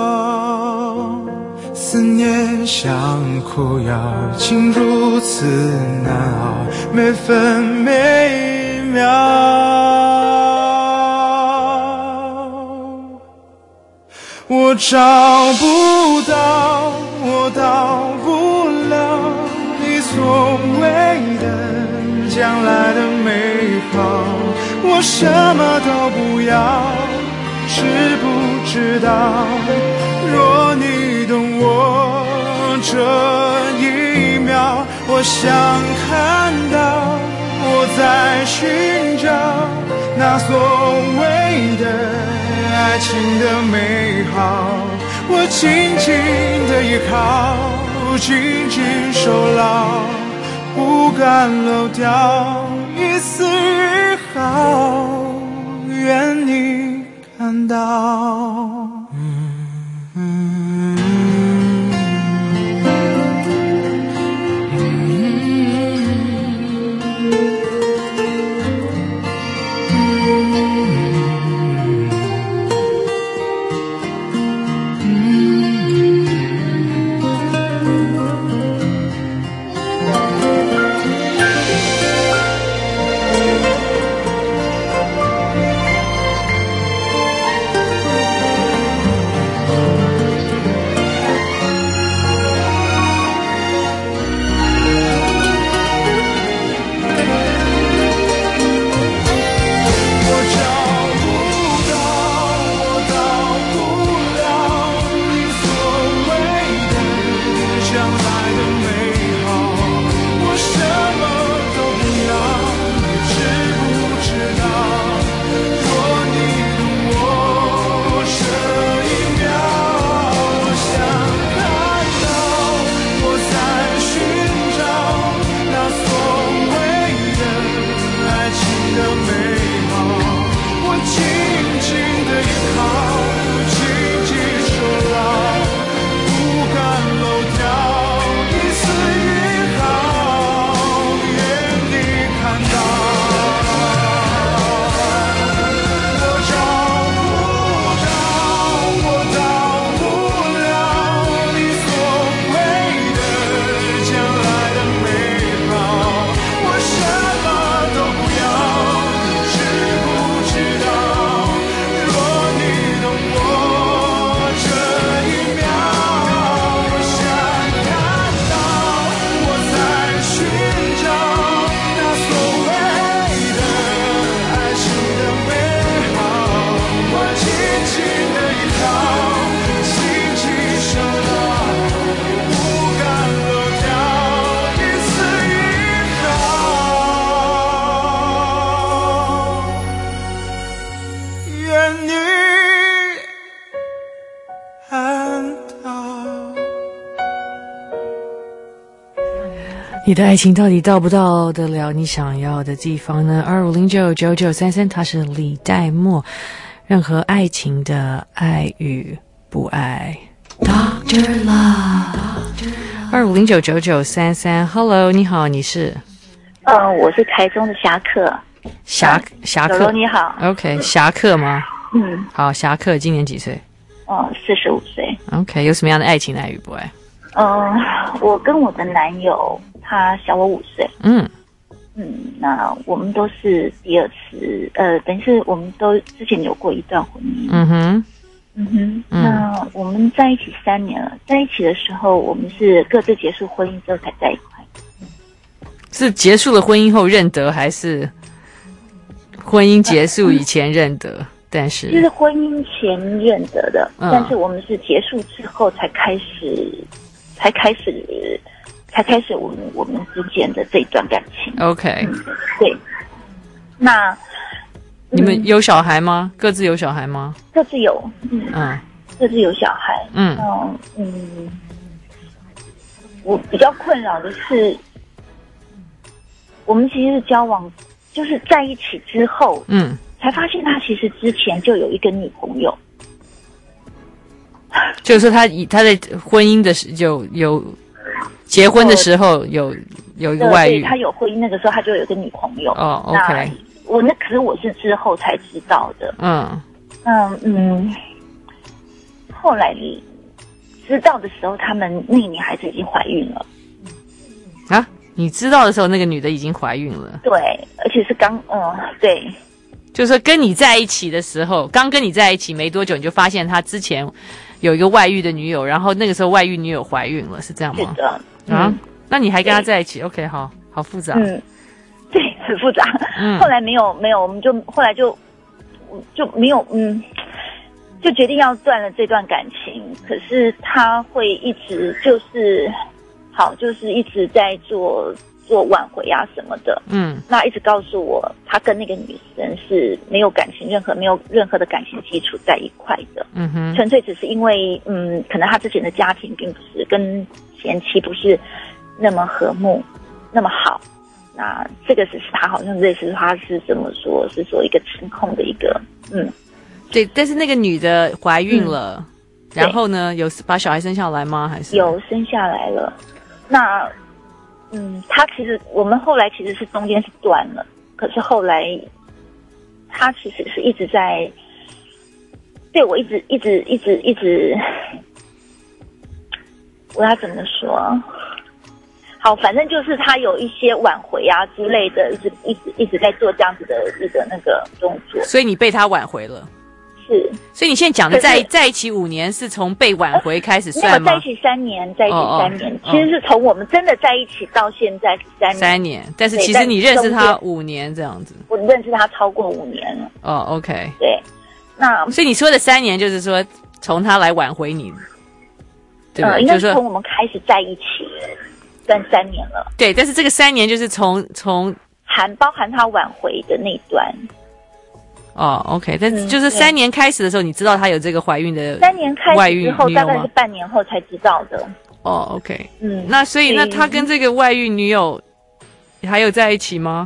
思念像苦药，情如此难熬，每分每秒。 我找不到，我到不了你所谓的将来的美好，我什么都不要，知不知道？若你懂我这一秒，我想看到我在寻找那所谓的爱情的美好，我紧紧的依靠，紧紧守牢，不敢漏掉一丝一毫，愿你看到。 你的爱情到底到不到得了你想要的地方呢？二五零九九九三三，他是李代沫。任何爱情的爱与不爱 ，Doctor Love。二五零九九九三三 ，Hello， 你好，你是？ 呃，我是台中的侠客。 侠侠客， 小柔你好。 OK， 侠客吗？ 嗯。 好，侠客今年几岁？ 哦，四十五岁。 OK， 有什么样的爱情的爱与不爱？ 嗯、呃，我跟我的男友，他小我五岁。 嗯。 嗯，那我们都是第二次，呃，等于是我们都之前有过一段婚姻。 嗯哼。 嗯哼。嗯、那我们在一起三年了，在一起的时候，我们是各自结束婚姻之后才在一块。 是结束了婚姻后认得，还是婚姻结束以前认得？嗯、但是就是婚姻前认得的， 嗯、 但是我们是结束之后才开始，才开始，才开始我们我们之间的这段感情。 OK，、 嗯、对。那、嗯、 你们有小孩吗？各自有小孩吗？ 各自有，嗯， 嗯各自有小孩。 嗯嗯嗯，我比较困扰的是，我们其实是交往，就是在一起之后， 嗯， 才发现他其实之前就有一个女朋友。 就是说他以他在婚姻的时有有结婚的时候有有一个外遇， 对，他有婚姻那个时候他就有一个女朋友。 哦 ，OK， 我那可是我是之后才知道的。 嗯嗯嗯，后来知道的时候，他们那个女孩子已经怀孕了。 啊，你知道的时候，那个女的已经怀孕了。 对，而且是刚嗯对。 就是说跟你在一起的时候，刚跟你在一起没多久，你就发现他之前有一个外遇的女友，然后那个时候外遇女友怀孕了，是这样吗？ 是的。 啊， 嗯、 那你还跟他在一起 ？OK， 好好复杂。 嗯，对，很复杂。嗯，后来没有没有，我们就后来就就没有嗯。就决定要断了这段感情，可是他会一直就是好，就是一直在做做挽回啊什么的。嗯，那一直告诉我，他跟那个女生是没有感情，任何没有任何的感情基础在一块的。嗯哼，纯粹只是因为嗯，可能他之前的家庭并不是跟前妻不是那么和睦，那么好。那这个只是他好像类似他是怎么说，是说一个情控的一个嗯。 对，但是那个女的怀孕了，嗯、然后呢，有把小孩生下来吗？还是有生下来了？那，嗯，她其实我们后来其实是中间是断了，可是后来她其实是一直在对我一直一直一直一直，我要怎么说？好，反正就是他有一些挽回啊之类的，一直一直一直在做这样子的一个那个动作。 所以你被他挽回了。 是， 所以你现在讲的在在一起五年是从被挽回开始算吗？ 没有，在一起三年，在一起三年，哦哦、其实是从我们真的在一起到现在是三年。 三年，但是其实你认识他五年这样子。 我认识他超过五年了。 哦 ，OK。 对，那所以你说的三年就是说从他来挽回你，对吧？ 呃，应该是从我们开始在一起算三年了。 对，但是这个三年就是从从含包含他挽回的那段。 哦 ，OK， 但是就是三年开始的时候，你知道她有这个怀孕的三年开始之后，大概是半年后才知道的。 哦 ，OK， 嗯，那所以那他跟这个外遇女友还有在一起吗？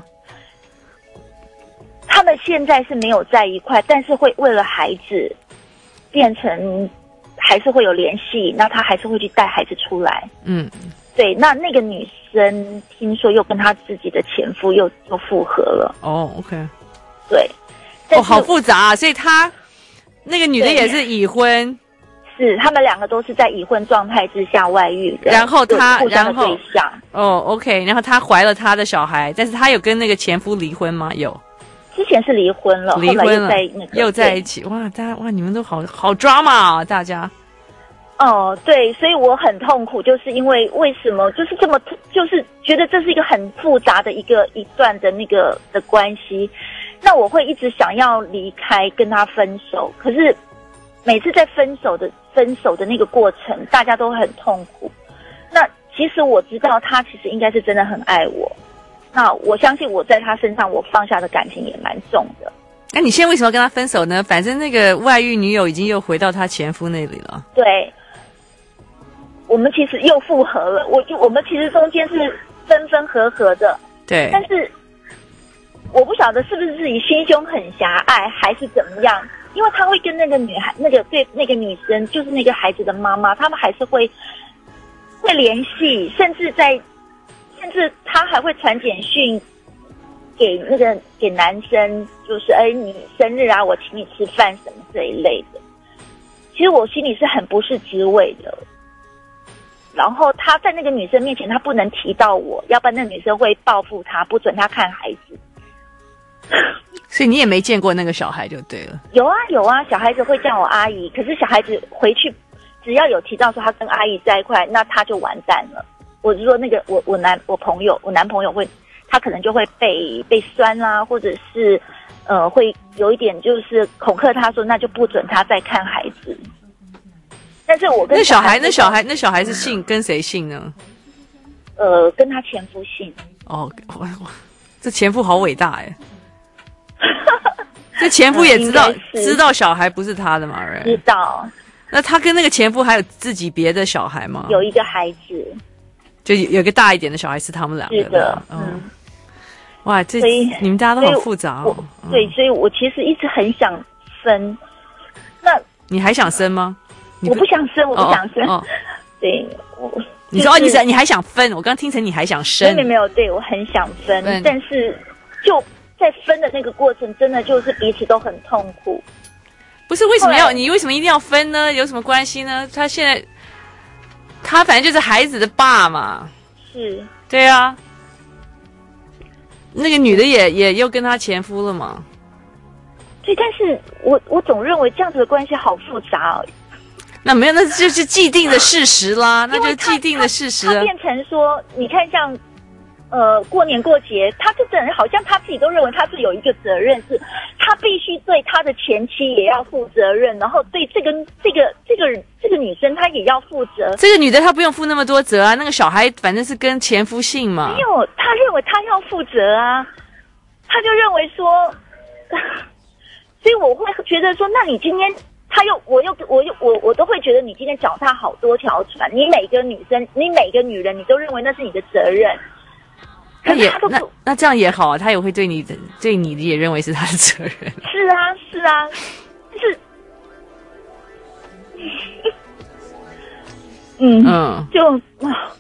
他们现在是没有在一块，但是会为了孩子变成还是会有联系，那他还是会去带孩子出来。嗯，对，那那个女生听说又跟她自己的前夫又又复合了。 哦 ，OK， 对。 哦，好复杂啊！所以他那个女的也是已婚， 是他们两个都是在已婚状态之下外遇的。 然后他，然后对象哦 ，OK， 然后他怀了他的小孩，但是他有跟那个前夫离婚吗？有， 之前是离婚了， 离婚了， 后来又在那个又在一起。哇，大家哇，你们都好好 drama 啊，大家。 哦，对，所以我很痛苦，就是因为为什么就是这么，就是觉得这是一个很复杂的一个一段的那个的关系。那我会一直想要离开，跟他分手。可是每次在分手的分手的那个过程，大家都很痛苦。那其实我知道他其实应该是真的很爱我。那我相信我在他身上我放下的感情也蛮重的。 那你现在为什么要跟他分手呢？反正那个外遇女友已经又回到他前夫那里了。 对，我们其实又复合了。我就我们其实中间是分分合合的。 对， 但是。我不晓得是不是自己心胸很狭隘，还是怎么样？因为他会跟那个女孩、那个对那个女生，就是那个孩子的妈妈，他们还是会会联系，甚至在，甚至他还会传简讯给那个给男生，就是哎，你生日啊，我请你吃饭什么这一类的。其实我心里是很不是滋味的。然后他在那个女生面前，他不能提到我，要不然那女生会报复他，不准他看孩子。 所以你也没见过那个小孩就对了。 有啊有啊，小孩子会叫我阿姨，可是小孩子回去只要有提到说他跟阿姨在一块，那他就完蛋了。我是说那个我我男我朋友我男朋友会，他可能就会被被酸啦、啊，或者是呃会有一点就是恐吓他说，那就不准他再看孩子。但是我跟那小孩那小孩那小孩是姓跟谁姓呢？ 呃，跟他前夫姓。 哦，我我这前夫好伟大哎。这前夫也知道、嗯、知道小孩不是他的嘛？ 知道。 那他跟那个前夫还有自己别的小孩吗？ 有一个孩子， 就有一个大一点的小孩是他们两个的。 是的，嗯。嗯哇，这你们大家都好复杂哦。 嗯、对，所以我其实一直很想生。那你还想生吗？ 我不想生，我不想生。哦哦、对，我。 你说、就是、哦，你想你还想分？我刚听成你还想生。 没有没有，对我很想分，嗯、但是就。在分的那个过程，真的就是彼此都很痛苦。 不是为什么要你为什么一定要分呢？有什么关系呢？他现在他反正就是孩子的爸嘛。 是。 对啊。那个女的也也又跟他前夫了嘛。 对，但是我我总认为这样子的关系好复杂哦。 那没有，那就是既定的事实啦，那就是既定的事实、啊。 他变成说，你看像，呃，过年过节，他就等于好像他自己都认为他是有一个责任，是他必须对他的前妻也要负责任，然后对这个这个这个这个女生她也要负责。 这个女的她不用负那么多责啊，那个小孩反正是跟前夫姓嘛。 没有，他认为他要负责啊，他就认为说，所以我会觉得说，那你今天。他又，我又，我又，我我都会觉得你今天脚踏好多条船，你每个女生，你每个女人，你都认为那是你的责任。 他也那那这样也好啊，他也会对你的对你也认为是他的责任。 是啊，是啊，就是，嗯嗯，就啊，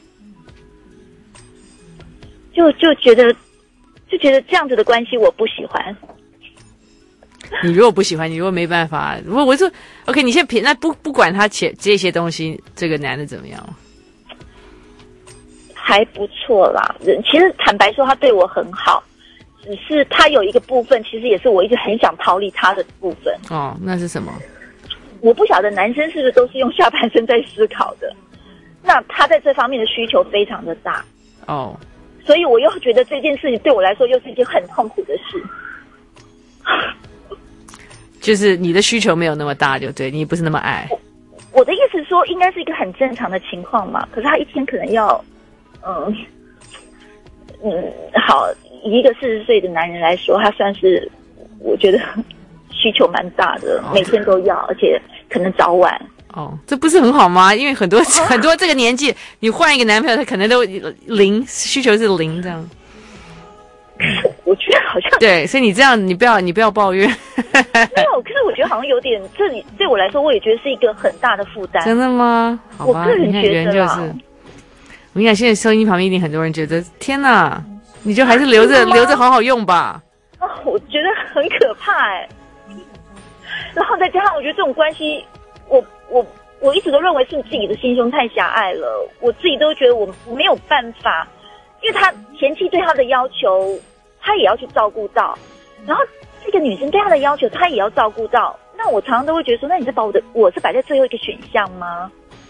就就觉得就觉得这样子的关系我不喜欢。 你如果不喜欢，你如果没办法，如果我就 OK， 你先撇，那不不管他前这些东西，这个男的怎么样？ 还不错啦，其实坦白说，他对我很好，只是他有一个部分，其实也是我一直很想逃离他的部分。 哦，那是什么？ 我不晓得男生是不是都是用下半身在思考的，那他在这方面的需求非常的大。 哦， 所以我又觉得这件事情对我来说又是一件很痛苦的事。 就是你的需求没有那么大，就对你不是那么爱。 我, 我的意思是说，应该是一个很正常的情况嘛。可是他一天可能要，嗯嗯，好，以一个四十岁的男人来说，他算是我觉得需求蛮大的，哦、每天都要，而且可能早晚。 哦，这不是很好吗？因为很多、哦、很多这个年纪，你换一个男朋友，他可能都零需求是零这样。 我觉得好像对，所以你这样，你不要你不要抱怨。 没有，可是我觉得好像有点，这里对我来说，我也觉得是一个很大的负担。 真的吗？好吧， 我个人觉得就是，我跟你讲，现在收音机旁边一定很多人觉得，天哪，你就还是留着留着好好用吧。 哦，我觉得很可怕哎。然后再加上，我觉得这种关系，我我我一直都认为是自己的心胸太狭隘了，我自己都觉得我没有办法。因为他前妻对他的要求，他也要去照顾到，然后这个女生对他的要求，他也要照顾到。那我常常都会觉得说，那你是把我的我是摆在最后一个选项吗？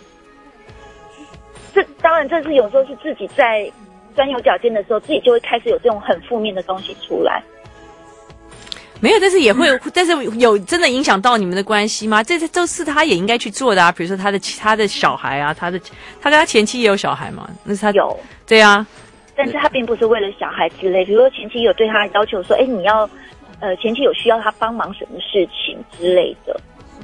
这当然，这是有时候是自己在钻牛角尖的时候，自己就会开始有这种很负面的东西出来。 没有，但是也会，嗯、但是有真的影响到你们的关系吗？这这是他也应该去做的啊。比如说他的他的小孩啊，他的他跟他前妻也有小孩嘛，那是他有对啊。 但是他并不是为了小孩之类，比如说前妻有对他要求说，哎，你要，呃，前妻有需要他帮忙什么事情之类的，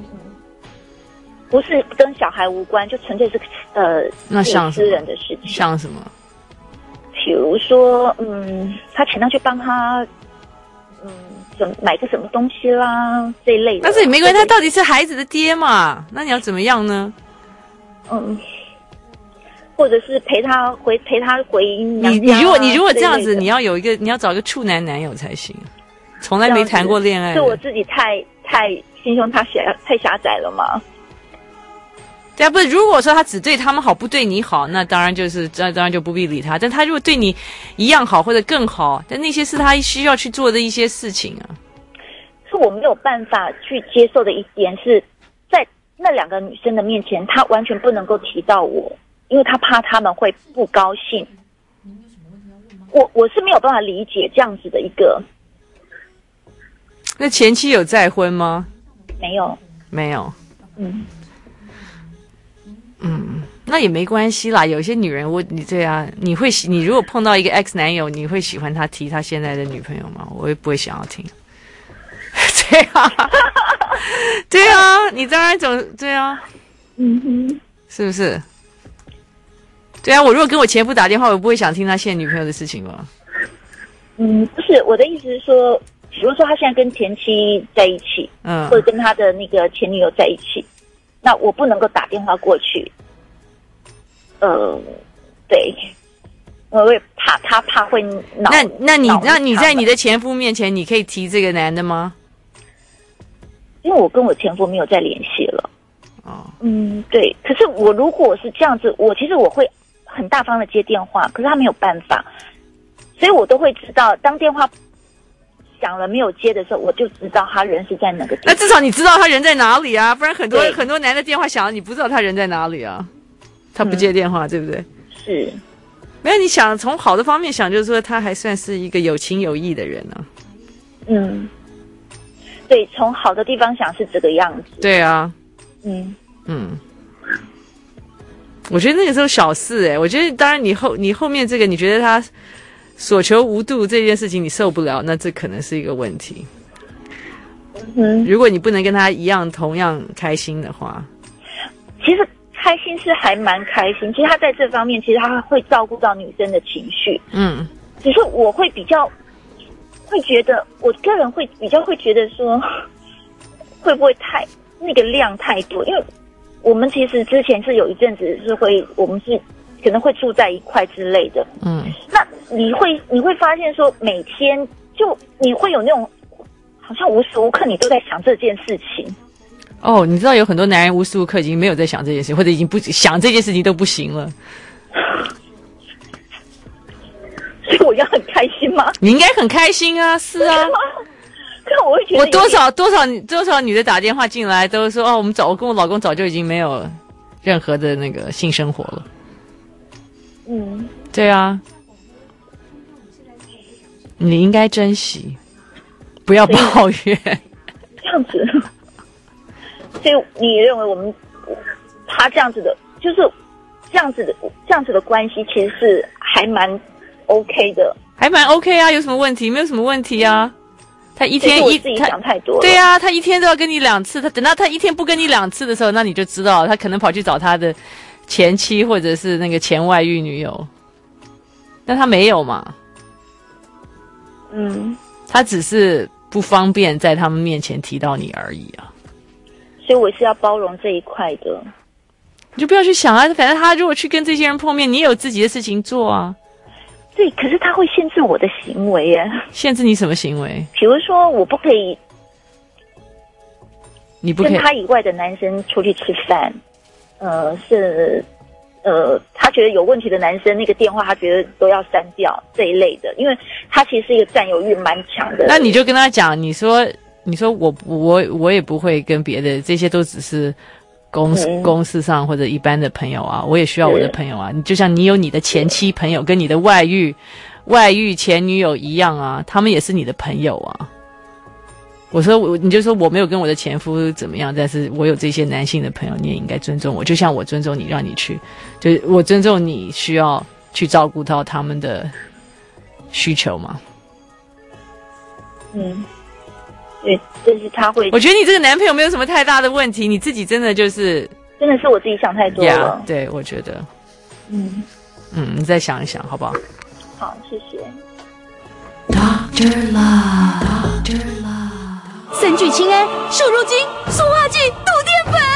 不是跟小孩无关，就纯粹是呃， 那像私人的事情。 像什么？ 比如说，嗯，他请他去帮他，嗯，怎买个什么东西啦这一类的。 但是也没关系，他到底是孩子的爹嘛？那你要怎么样呢？ 嗯。或者是陪他回陪他回娘家、啊、 你你如果你如果这样子，你要有一个你要找一个处男男友才行，从来没谈过恋爱。 是我自己太太心胸太狭太狭窄了吗？ 对啊，不是。如果说他只对他们好，不对你好，那当然就是这当然就不必理他。但他如果对你一样好或者更好，但那些是他需要去做的一些事情啊。 是我没有办法去接受的一点是在那两个女生的面前，他完全不能够提到我。因为他怕他们会不高兴，我我是没有办法理解这样子的一个。 那前妻有再婚吗？ 没有， 没有。 嗯嗯，那也没关系啦。有些女人，我你对啊，你会喜你如果碰到一个 ex 男友，你会喜欢他提他现在的女朋友吗？我也不会想要听。对啊，对啊，你当然总对啊， 嗯哼， 是不是？对啊，我如果跟我前夫打电话，我不会想听他现女朋友的事情吧？ 嗯，不是，我的意思是说，比如说他现在跟前妻在一起，嗯，或者跟他的那个前女友在一起，那我不能够打电话过去。呃，对，我会怕他怕会恼。 那那你那你在你的前夫面前，你可以提这个男的吗？ 因为我跟我前夫没有再联系了。 哦， 嗯，对。可是我如果是这样子，我其实我会很大方的接电话，可是他没有办法，所以我都会知道，当电话响了没有接的时候，我就知道他人是在哪个地方。 那至少你知道他人在哪里啊，不然很多对很多男的电话响了，你不知道他人在哪里啊，他不接电话，嗯、对不对？ 是。 没有，你想从好的方面想，就是说他还算是一个有情有义的人呢、啊。 嗯，对，从好的地方想是这个样子。 对啊， 嗯嗯，我觉得那个时候小事哎、欸，我觉得当然你后你后面这个你觉得他所求无度这件事情你受不了，那这可能是一个问题。 嗯， 如果你不能跟他一样同样开心的话， 其实。开心是还蛮开心，其实他在这方面，其实他会照顾到女生的情绪。 嗯， 只是我会比较会觉得，我个人会比较会觉得说，会不会太那个量太多？因为我们其实之前是有一阵子是会，我们是可能会住在一块之类的。 嗯， 那你会你会发现说，每天就你会有那种好像无时无刻你都在想这件事情。 哦，你知道有很多男人无时无刻已经没有在想这件事，或者已经不想这件事情都不行了。 所以我要很开心吗？ 你应该很开心啊，是啊。 可我会觉得， 我多少多少多少女的打电话进来都说哦，我们早我跟我老公早就已经没有任何的那个性生活了。 嗯， 对啊，你应该珍惜，不要抱怨。 这样子。所以你认为我们他这样子的，就是这样子的这样子的关系，其实是还蛮 OK 的， 还蛮 OK 啊，有什么问题？没有什么问题啊。他一天一自己想太多了， 对啊，他一天都要跟你两次，他等到他一天不跟你两次的时候，那你就知道他可能跑去找他的前妻或者是那个前外遇女友，但他没有嘛。 嗯， 他只是不方便在他们面前提到你而已啊。 所以我是要包容这一块的， 你就不要去想啊，反正他如果去跟这些人碰面，你也有自己的事情做啊。 对，可是他会限制我的行为耶。 限制你什么行为？ 比如说，我不可以， 你不可以跟他以外的男生出去吃饭，呃，是呃，他觉得有问题的男生那个电话，他觉得都要删掉这一类的，因为他其实是一个占有欲蛮强的。 那你就跟他讲，你说。你说我我我也不会跟别的，这些都只是公司、嗯、公司上或者一般的朋友啊，我也需要我的朋友啊。你就像你有你的前妻朋友，跟你的外遇外遇前女友一样啊，他们也是你的朋友啊。我说我你就说我没有跟我的前夫怎么样，但是我有这些男性的朋友，你也应该尊重我，就像我尊重你，让你去，就是我尊重你需要去照顾到他们的需求嘛。 嗯。对，但是他会。 我觉得你这个男朋友没有什么太大的问题，你自己真的就是真的是我自己想太多了。 Yeah, 对，我觉得， 嗯嗯，你再想一想，好不好？ 好，谢谢。 Doctor Love, Doctor Love， 森聚氰胺、瘦肉精、塑化剂、杜淀粉。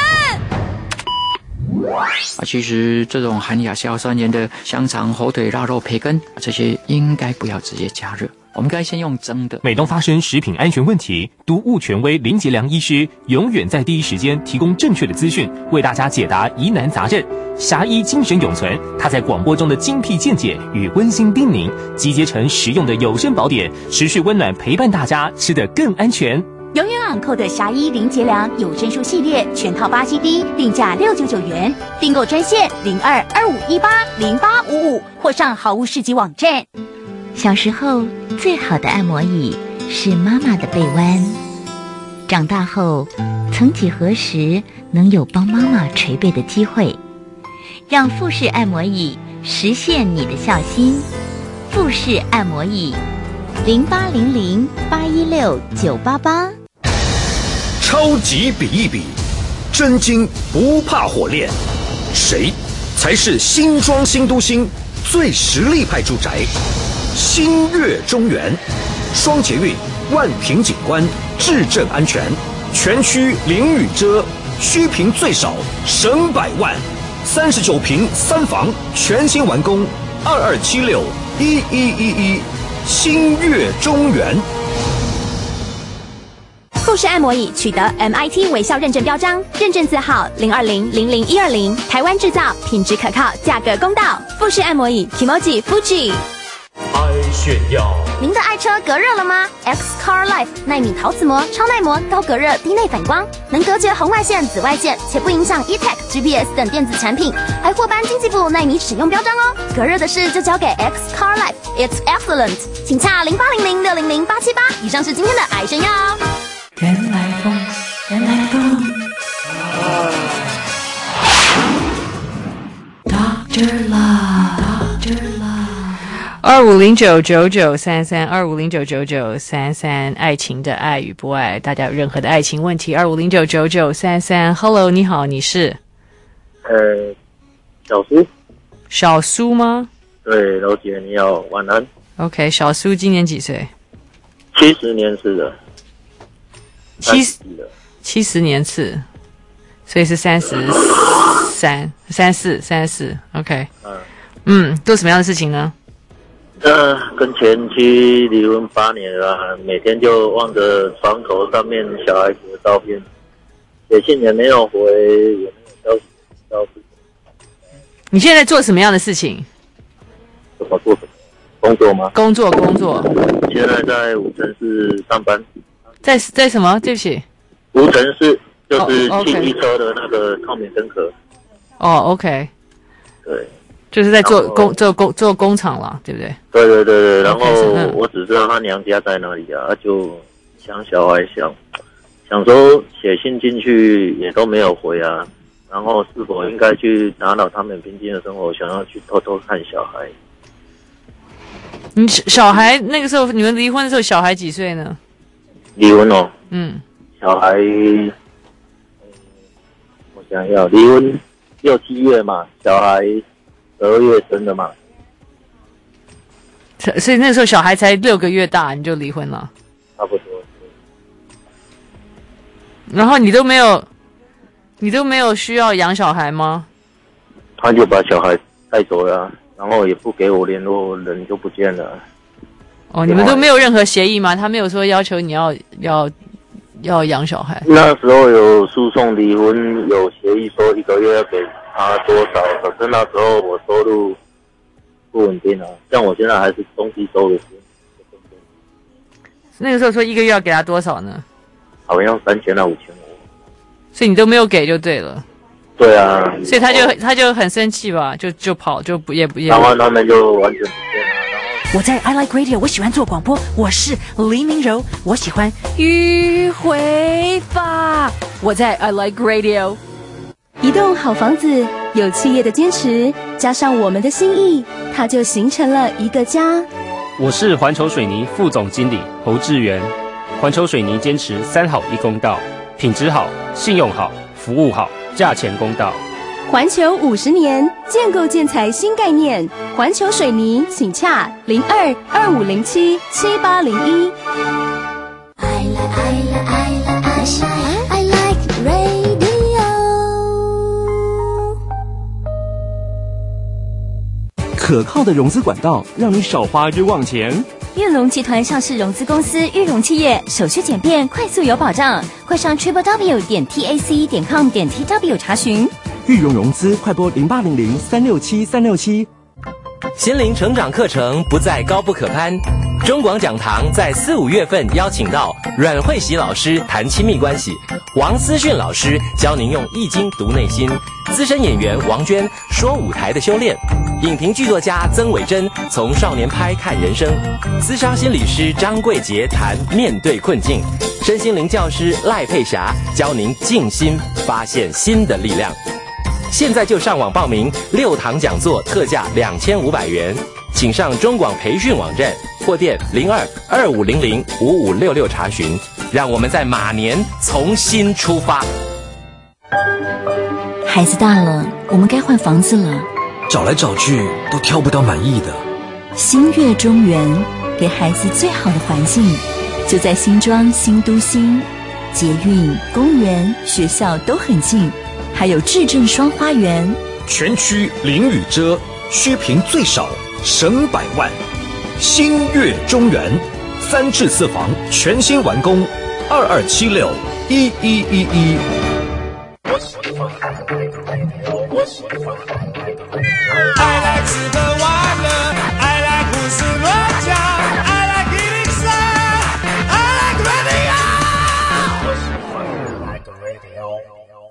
啊，其实这种含亚硝酸盐的香肠、火腿、腊肉、培根，这些应该不要直接加热。我们该先用蒸的。 每当发生食品安全问题，毒物权威林杰良医师永远在第一时间提供正确的资讯，为大家解答疑难杂症。侠医精神永存，他在广播中的精辟见解与温馨叮咛，集结成实用的有声宝典，持续温暖陪伴大家，吃得更安全。 永远昂扣的侠医林杰良有声书系列全套八 C D， 定价六九九元，订购专线零二二五一八零八五五或上好物市集网站。 小时候最好的按摩椅是妈妈的背弯，长大后曾几何时能有帮妈妈捶背的机会？让富士按摩椅实现你的孝心。富士按摩椅零八零零八一六九八八。 超级比一比，真金不怕火炼，谁才是新庄新都心最实力派住宅？新月中原，双捷运，万平景观，质证安全，全区淋雨遮，需坪最少，省百万，三十九坪三房，全新完工，二二七六一一一一，新月中原。 富士按摩椅取得 M I T 微笑认证标章，认证字号零二零零零一二零，台湾制造，品质可靠，价格公道。富士按摩椅 Kimoji Fuji。 爱炫耀。 您的爱车隔热了吗 ？X Car Life 奈米陶瓷膜、超耐磨、高隔热、低内反光，能隔绝红外线、紫外线，且不影响 E-Tech、G P S 等电子产品，还获颁经济部奈米使用标章哦。隔热的事就交给 X Car Life，It's excellent， 请洽零八零零六零零八七八。以上是今天的爱炫耀。 原来风，原来风。Doctor Love，Doctor Love。 二五零九九九三三，二五零九九九三三，爱情的爱与不爱，大家有任何的爱情问题，二五零九九九三三。Hello， 你好，你是？ 呃，小苏。 小苏吗？ 对，老姐你好，晚安。 OK， 小苏今年几岁？ 七十年次的。 七十七十年次，所以是三十三、三四、三十四。OK， 嗯嗯，做什么样的事情呢？ 呃，跟前妻离婚八年了，每天就望着床头上面小孩子的照片，写信也没有回，也没有消息消息。 你现在做什么样的事情？ 怎么做什么？工作吗？ 工作，工作。 现在在五城市上班。 在在什么？对不起。 无尘室就是汽机车的那个透明灯壳。 哦 ，OK。 对。 就是在做工做工做工厂了，对不对？ 对对对对。然后我只知道他娘家在哪里啊，就想小孩想想说写信进去也都没有回啊，然后是否应该去打扰他们平静的生活，想要去偷偷看小孩。 你小孩那个时候你们离婚的时候，小孩几岁呢？ 离婚哦， 嗯， 小孩，嗯、我想要离婚六七月嘛，小孩十二月生的嘛， 所以那时候小孩才六个月大，你就离婚了， 差不多。 然后你都没有，你都没有需要养小孩吗？ 他就把小孩带走了，然后也不给我联络，人就不见了。 哦，你们都没有任何协议吗？他没有说要求你要要要养小孩？ 那时候有诉讼离婚，有协议说一个月要给他多少，可是那时候我收入不稳定啊，像我现在还是中低收入。 那个时候说一个月要给他多少呢？ 好像三千到五千五。 所以你都没有给就对了。 对啊。 所以他就他就很生气吧，就就跑，就不也不也。 然后他们就完全不见了。 我在 I Like Radio， 我喜欢做广播，我是黎明柔，我喜欢迂回法。我在 I Like Radio。 一栋好房子，有企业的坚持，加上我们的心意，它就形成了一个家。 我是环球水泥副总经理侯志源。环球水泥坚持三好一公道，品质好，信用好，服务好，价钱公道。 环球五十年建构建材新概念，环球水泥请洽零二二五零七七八零一。 I like I like I like I like radio。 可靠的融资管道，让你少花冤枉钱。 玉龙集团上市融资公司玉龙企业，手续简便，快速有保障。快上 triple w 点 t a c 点 com 点 t w 查询。 玉融融资，快拨零八零零三六七三六七。 心灵成长课程不再高不可攀。中广讲堂在四五月份邀请到阮慧喜老师谈亲密关系，王思训老师教您用易经读内心，资深演员王娟说舞台的修炼，影评剧作家曾伟珍从少年拍看人生，咨商心理师张桂杰谈面对困境，身心灵教师赖佩霞教您静心发现新的力量。现在就上网报名六堂讲座，特价两千五百元，请上中广培训网站或电零二二五零零五五六六查询。让我们在马年重新出发。 孩子大了，我们该换房子了。 找来找去都挑不到满意的。 新月中园给孩子最好的环境，就在新庄新都心，捷运、公园、学校都很近。还有智正双花园， 全区淋雨遮，需坪最少，省百万。新月中园，三至四房全新完工，二二七六一一一一。 I like 吃喝玩乐 ，I like 胡思乱想 ，I like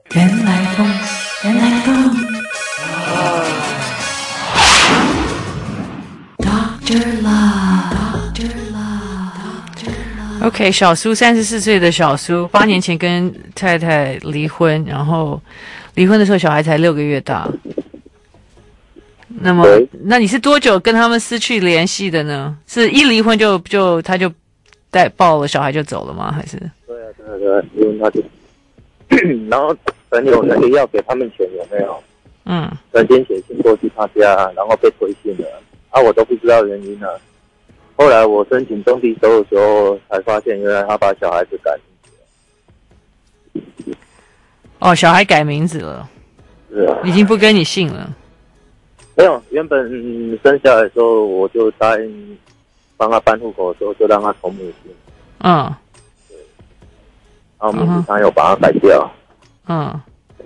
原来风，原来风。Doctor Love，Doctor Love。OK， 小苏三十四岁的小苏，八年前跟太太离婚，然后离婚的时候小孩才六个月大。那么，那你是多久跟他们失去联系的呢？是一离婚就就他就带抱了小孩就走了吗？还是？ 对啊，对啊，对啊，因为他就，然后等有能力要给他们钱有没有？ 嗯。 曾经写信过去他家，然后被推信了，啊，我都不知道原因啊。后来我申请种地收的时候，才发现原来他把小孩子改名字了。 哦，小孩改名字了。 是啊。已经不跟你姓了。 没有，原本生下来的时候，我就答应帮他办户口的时候，就让他从母姓。 嗯。 对。然后名字他有把它改掉。 嗯。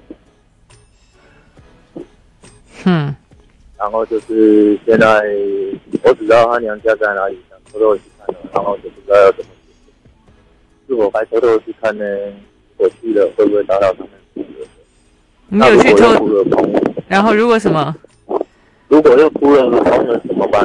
嗯。 然后就是现在，我只知道他娘家在哪里，想偷偷去看了，然后就不知道要怎么去。是我该偷偷去看呢？我去了会不会打扰他们？ 你有去偷？然后如果什么？ 如果又哭了空了怎么办？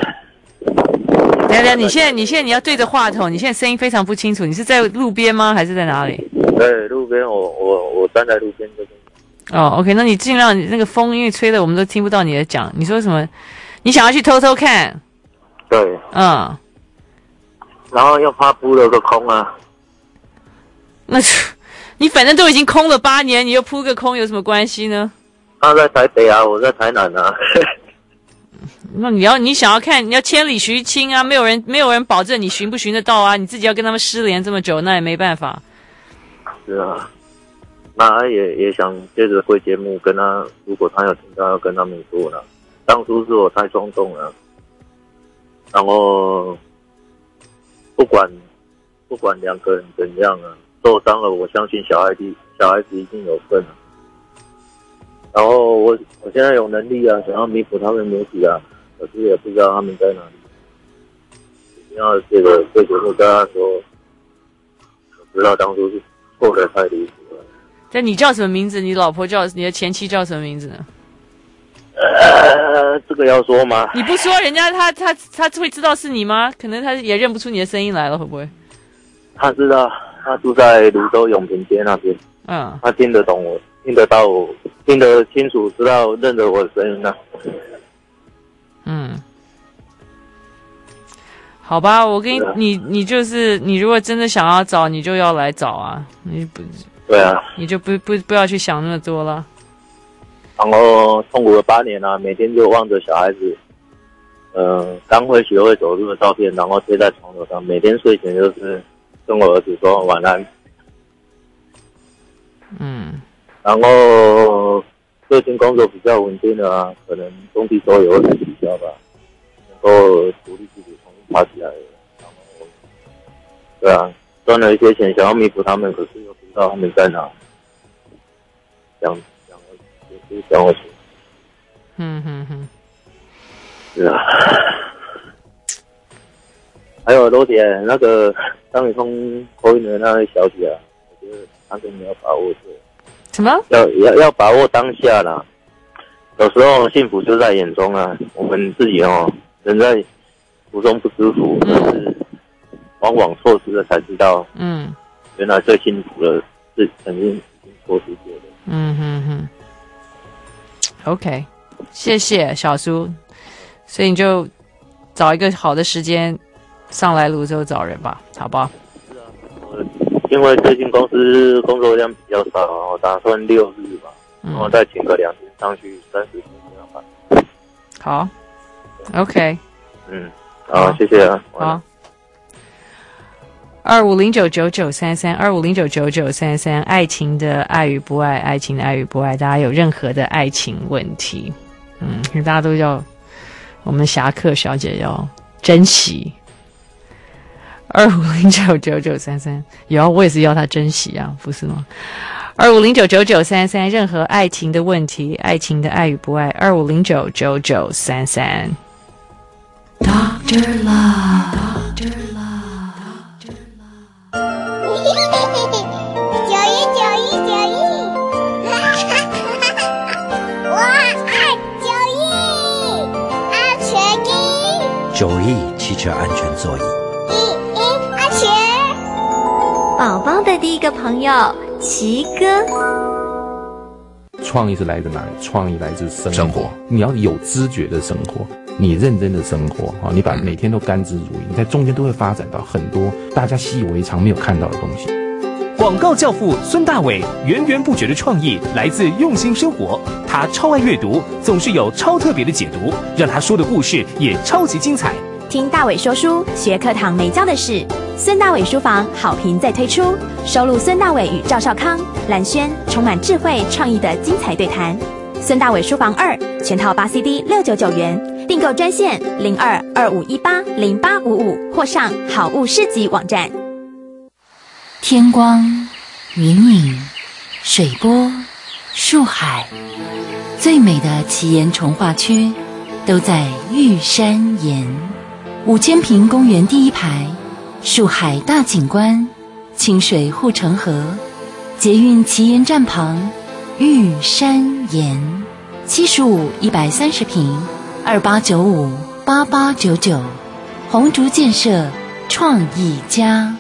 等等，你现在你现在你要对着话筒，你现在声音非常不清楚。你是在路边吗？还是在哪里？ 对，路边，我我我站在路边这边。 哦 ，OK， 那你尽量那个风因为吹的我们都听不到你的讲。你说什么？你想要去偷偷看？ 对。 嗯。 然后又怕扑了个空啊。 那你反正都已经空了八年，你又扑个空有什么关系呢？ 他在台北啊，我在台南啊。 那你要你想要看，你要千里寻亲啊，没有人没有人保证你寻不寻得到啊，你自己要跟他们失联这么久，那也没办法。 是啊，那也也想接着贵节目跟他，如果他有听到要跟他们说了，当初是我太冲动了，然后不管不管两个人怎样啊，受伤了，我相信小孩子小孩子一定有份啊。然后我我现在有能力啊，想要弥补他们母子啊，可是也不知道他们在哪里。一定要这个对节目跟他说，我知道当初是错的太离谱了。 但你叫什么名字？你老婆叫你的前妻叫什么名字呢？ 呃，这个要说吗？ 你不说，人家他他他会知道是你吗？可能他也认不出你的声音来了，会不会？ 他知道，他住在泸州永平街那边。 嗯， 他听得懂我。听得到我，听得清楚，知道认得我的声音呢、啊。 嗯，好吧，我跟你，啊、你你就是你，如果真的想要找，你就要来找啊，你不， 对啊， 你就不不不要去想那么多了。 然后痛苦了八年啊，每天就望着小孩子，呃，刚会学会走路的照片，然后贴在床头上，每天睡前就是跟我儿子说晚安。 嗯。 然后最近工作比较稳定的啊，可能工地收也会取消吧，能够独立自己重新爬起来。然后，对啊，赚了一些钱，想要弥补他们，可是又不知道他们在哪。讲讲我，就是讲我说。 嗯哼哼。 是啊。还有罗姐，那个张雨通口音的那位小姐啊，我觉得她跟你要把握住。 什么？ 要要要把握当下啦！有时候幸福就在眼中啊，我们自己哦，人在福中不知福，可是往往错失了才知道， 嗯， 原来最幸福的是曾经已经错失过的。 嗯哼哼 ，OK， 谢谢小苏，所以你就找一个好的时间上来泸州找人吧，好不好？ 因为最近公司工作量比较少，我打算六日吧，然后再请个两天上去三十天这样吧。 好 ，OK， 嗯，好，谢谢啊。 好，二五零九九九三三，二五零九九九三三，爱情的爱与不爱，爱情的爱与不爱，大家有任何的爱情问题，嗯，大家都要我们侠客小姐要珍惜。二五零九九九三三，有啊，我也是要他珍惜啊，不是吗？二五零九九九三三，任何爱情的问题，爱情的爱与不爱，二五零九九九三三。Doctor Love，Doctor Love，Doctor Love。九一九一九一。 九亿汽车安全座椅。 一一阿奇， 宝宝的第一个朋友奇哥。 创意是来自哪里？创意来自生活。生活，你要有知觉的生活，你认真的生活啊！你把每天都甘之如饴，你在中间都会发展到很多大家习以为常没有看到的东西。 广告教父孙大炜源源不绝的创意来自用心生活，他超爱阅读，总是有超特别的解读，让他说的故事也超级精彩。 听大炜说书，学课堂没教的事。孙大炜书房好评再推出，收录孙大炜与赵少康、蓝轩充满智慧创意的精彩对谈。孙大炜书房二全套八 C D 六九九元，订购专线零二二五一八零八五五或上好物市集网站。 天光、云影、水波、树海，最美的奇岩重划区都在玉山岩。五千坪公园第一排，树海大景观，清水护城河，捷运奇岩站旁，玉山岩。七十五一百三十坪，二八九五八八九九，红竹建设创意家。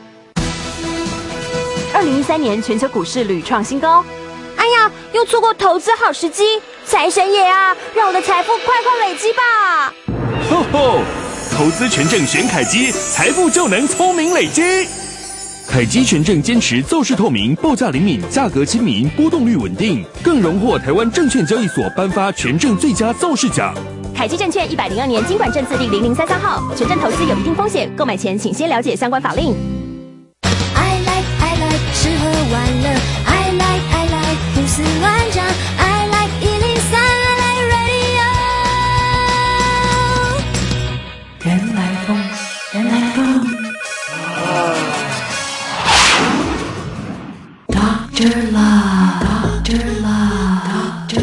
二零一三年全球股市屡创新高，哎呀，又错过投资好时机！财神爷啊，让我的财富快快累积吧！ 吼吼，投资权证选凯基，财富就能聪明累积。凯基权证坚持奏事透明，报价灵敏，价格亲民，波动率稳定，更荣获台湾证券交易所颁发权证最佳造势奖。 凯基证券一百零二年金管证字第零零三三号，权证投资有一定风险，购买前请先了解相关法令。 吃喝玩乐 I like I like 胡思乱想 I like 一零三 I like radio 人来疯人来疯 Doctor Love Doctor Love Doctor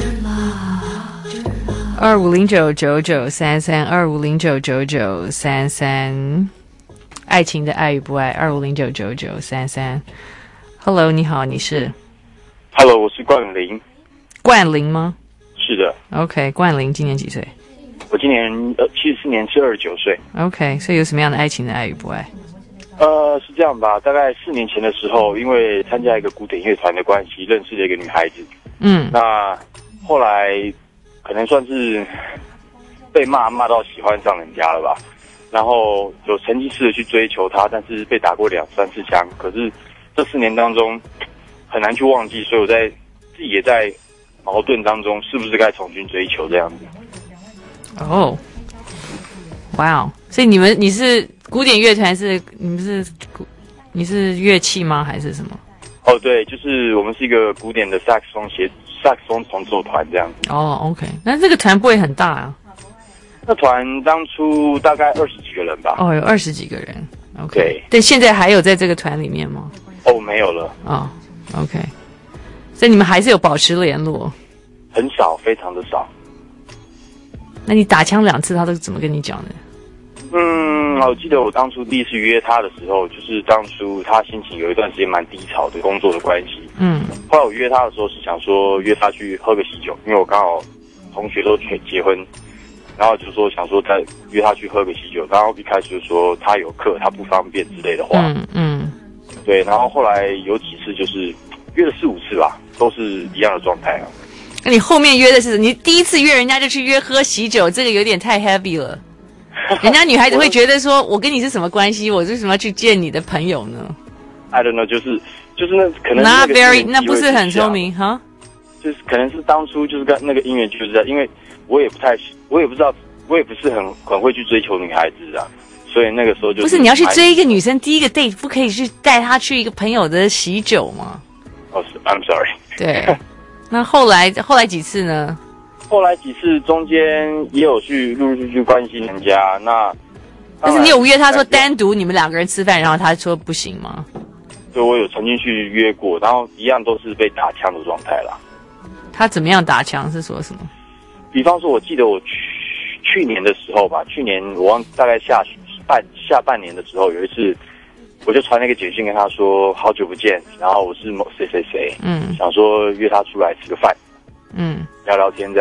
Love 二五零九九九三三二五零九九九三三，爱情的爱与不爱二五零九九九三三。Hello， 你好，你是 ？Hello， 我是冠霖。 冠霖吗？ 是的。 OK， 冠霖今年几岁？ 我今年呃七十四年是二十九岁。 OK， 所以有什么样的爱情的爱与不爱？ 呃，是这样吧，大概四年前的时候，因为参加一个古典乐团的关系，认识了一个女孩子。嗯。那后来可能算是被骂骂到喜欢上人家了吧，然后有曾经试着去追求她，但是被打过两三次枪，可是。这四年当中很难去忘记，所以我在自己也在矛盾当中，是不是该重新追求这样子？ 哦，哇哦！所以你们你是古典乐团是你们是你是乐器吗？还是什么？ 哦，对，就是我们是一个古典的萨克斯风协萨克斯风重奏团这样子。 哦 ，OK， 那这个团不会很大啊？ 那团当初大概二十几个人吧。 哦，有二十几个人。OK， 对， 对，现在还有在这个团里面吗？ 哦，没有了。 哦 ，OK， 所以你们还是有保持联络？ 很少，非常的少。 那你打枪两次，他都怎么跟你讲的？ 嗯，我记得我当初第一次约他的时候，就是当初他心情有一段时间蛮低潮的，工作的关系。嗯。后来我约他的时候是想说约他去喝个喜酒，因为我刚好同学都结结婚，然后就说想说再约他去喝个喜酒，然后一开始就说他有课，他不方便之类的话。嗯嗯。对，然后后来有几次就是约了四五次吧，都是一样的状态啊。 那你后面约的是你第一次约人家就去约喝喜酒，这个有点太 heavy 了。人家女孩子会觉得说，我跟你是什么关系？我为什么要去见你的朋友呢 ？I don't know， 就是就是那可能那 very 那不是很聪明哈。 就是可能是当初就是跟那个姻缘就是在，因为我也不太我也不知道，我也不是很很会去追求女孩子啊。所以那个时候就不是你要去追一个女生，第一个 date 不可以去带她去一个朋友的喜酒吗？ 哦，是 I'm sorry。 对，那后来后来几次呢？ 后来几次中间也有去陆陆续续关心人家，那但是你有约他说单独你们两个人吃饭，然后他说不行吗？ 对，我有曾经去约过，然后一样都是被打枪的状态啦。 他怎么样打枪？是说什么？ 比方说，我记得我去去年的时候吧，去年我忘大概下半下半年的时候，有一次我就传了一个简讯跟他说好久不见，然后我是某谁谁谁，嗯，想说约他出来吃个饭，嗯，聊聊天这样子，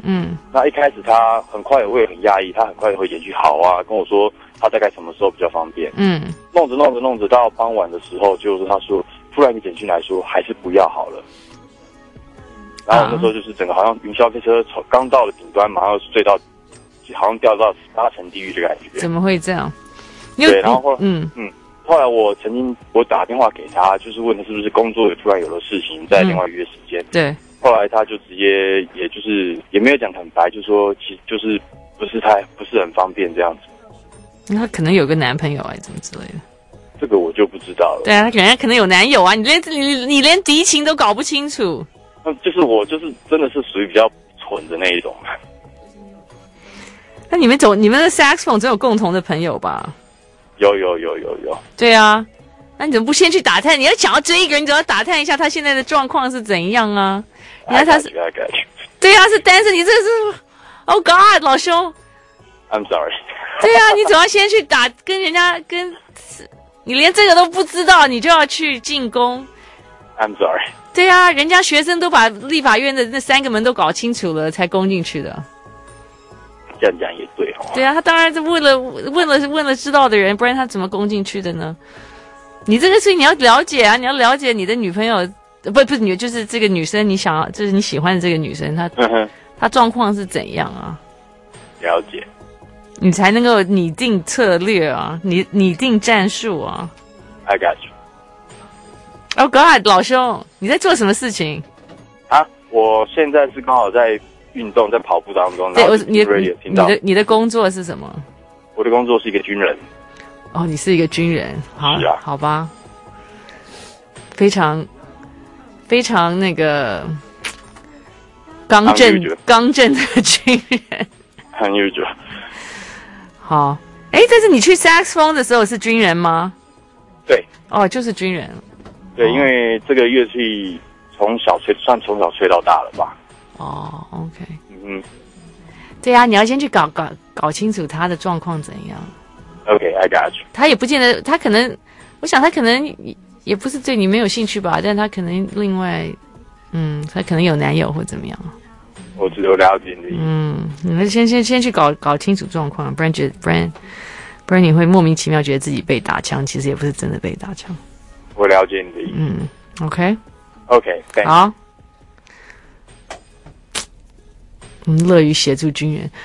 嗯，那一开始他很快会很压抑，他很快会演句好啊，跟我说他大概什么时候比较方便。嗯，弄着弄着弄着到傍晚的时候，就是他说突然一个简讯来说还是不要好了。然后那时候就是整个好像云霄飞车从刚到了顶端，马上坠到，好像掉到八层地狱的感觉。 怎么会这样？ 对，然后后来嗯嗯，后来我曾经我打电话给他，就是问他是不是工作突然有了事情，再另外约时间。 嗯、对。 后来他就直接，也就是也没有讲坦白，就说其实就是不是太不是很方便这样子。 他可能有个男朋友啊，怎么之类的。 这个我就不知道了。 对啊，人家可能有男友啊，你连你你连敌情都搞不清楚。 那就是我就是真的是属于比较蠢的那一种。 那你们总你们的 saxophone 总有共同的朋友吧？ 有有有有有。 对啊，那你怎么不先去打探？你要想要追一个人，你总要打探一下他现在的状况是怎样啊？你看他是，对啊，是单身，你这是 ，Oh God， 老兄 ，I'm sorry。 对啊，你总要先去打，跟人家跟，你连这个都不知道，你就要去进攻 ，I'm sorry。 对啊，人家学生都把立法院的那三个门都搞清楚了，才攻进去的。 这样讲也对哦。 对啊，他当然是问了问了问了知道的人，不然他怎么攻进去的呢？你这个事情你要了解啊，你要了解你的女朋友，不不是女，就是这个女生，你想要就是你喜欢的这个女生，她她状况是怎样啊？ 了解， 你才能够拟定策略啊，拟拟定战术啊。 I got you。 Oh God， 老兄，你在做什么事情？ 啊，我现在是刚好在运动，在跑步当中。 对，我你的你的你的工作是什么？ 我的工作是一个军人。 哦，你是一个军人，好， 是啊， 好吧，非常非常那个刚正刚正的军人， 很悠久。 好，哎，但是你去 saxophone 的时候是军人吗？ 对， 哦，就是军人。 对，因为这个乐器从小吹，算从小吹到大了吧。 哦 ，OK， 嗯， 对啊，你要先去搞搞搞清楚他的状况怎样。 OK，I got you。 他也不见得，他可能，我想他可能也不是对你没有兴趣吧，但他可能另外，嗯，他可能有男友或怎么样。 我只有了解你。 嗯，你们先先先去搞搞清楚状况，不然觉得不然不然你会莫名其妙觉得自己被打枪，其实也不是真的被打枪。 我了解你的意思。 嗯 ，OK。 OK， 好。我们乐于协助军人。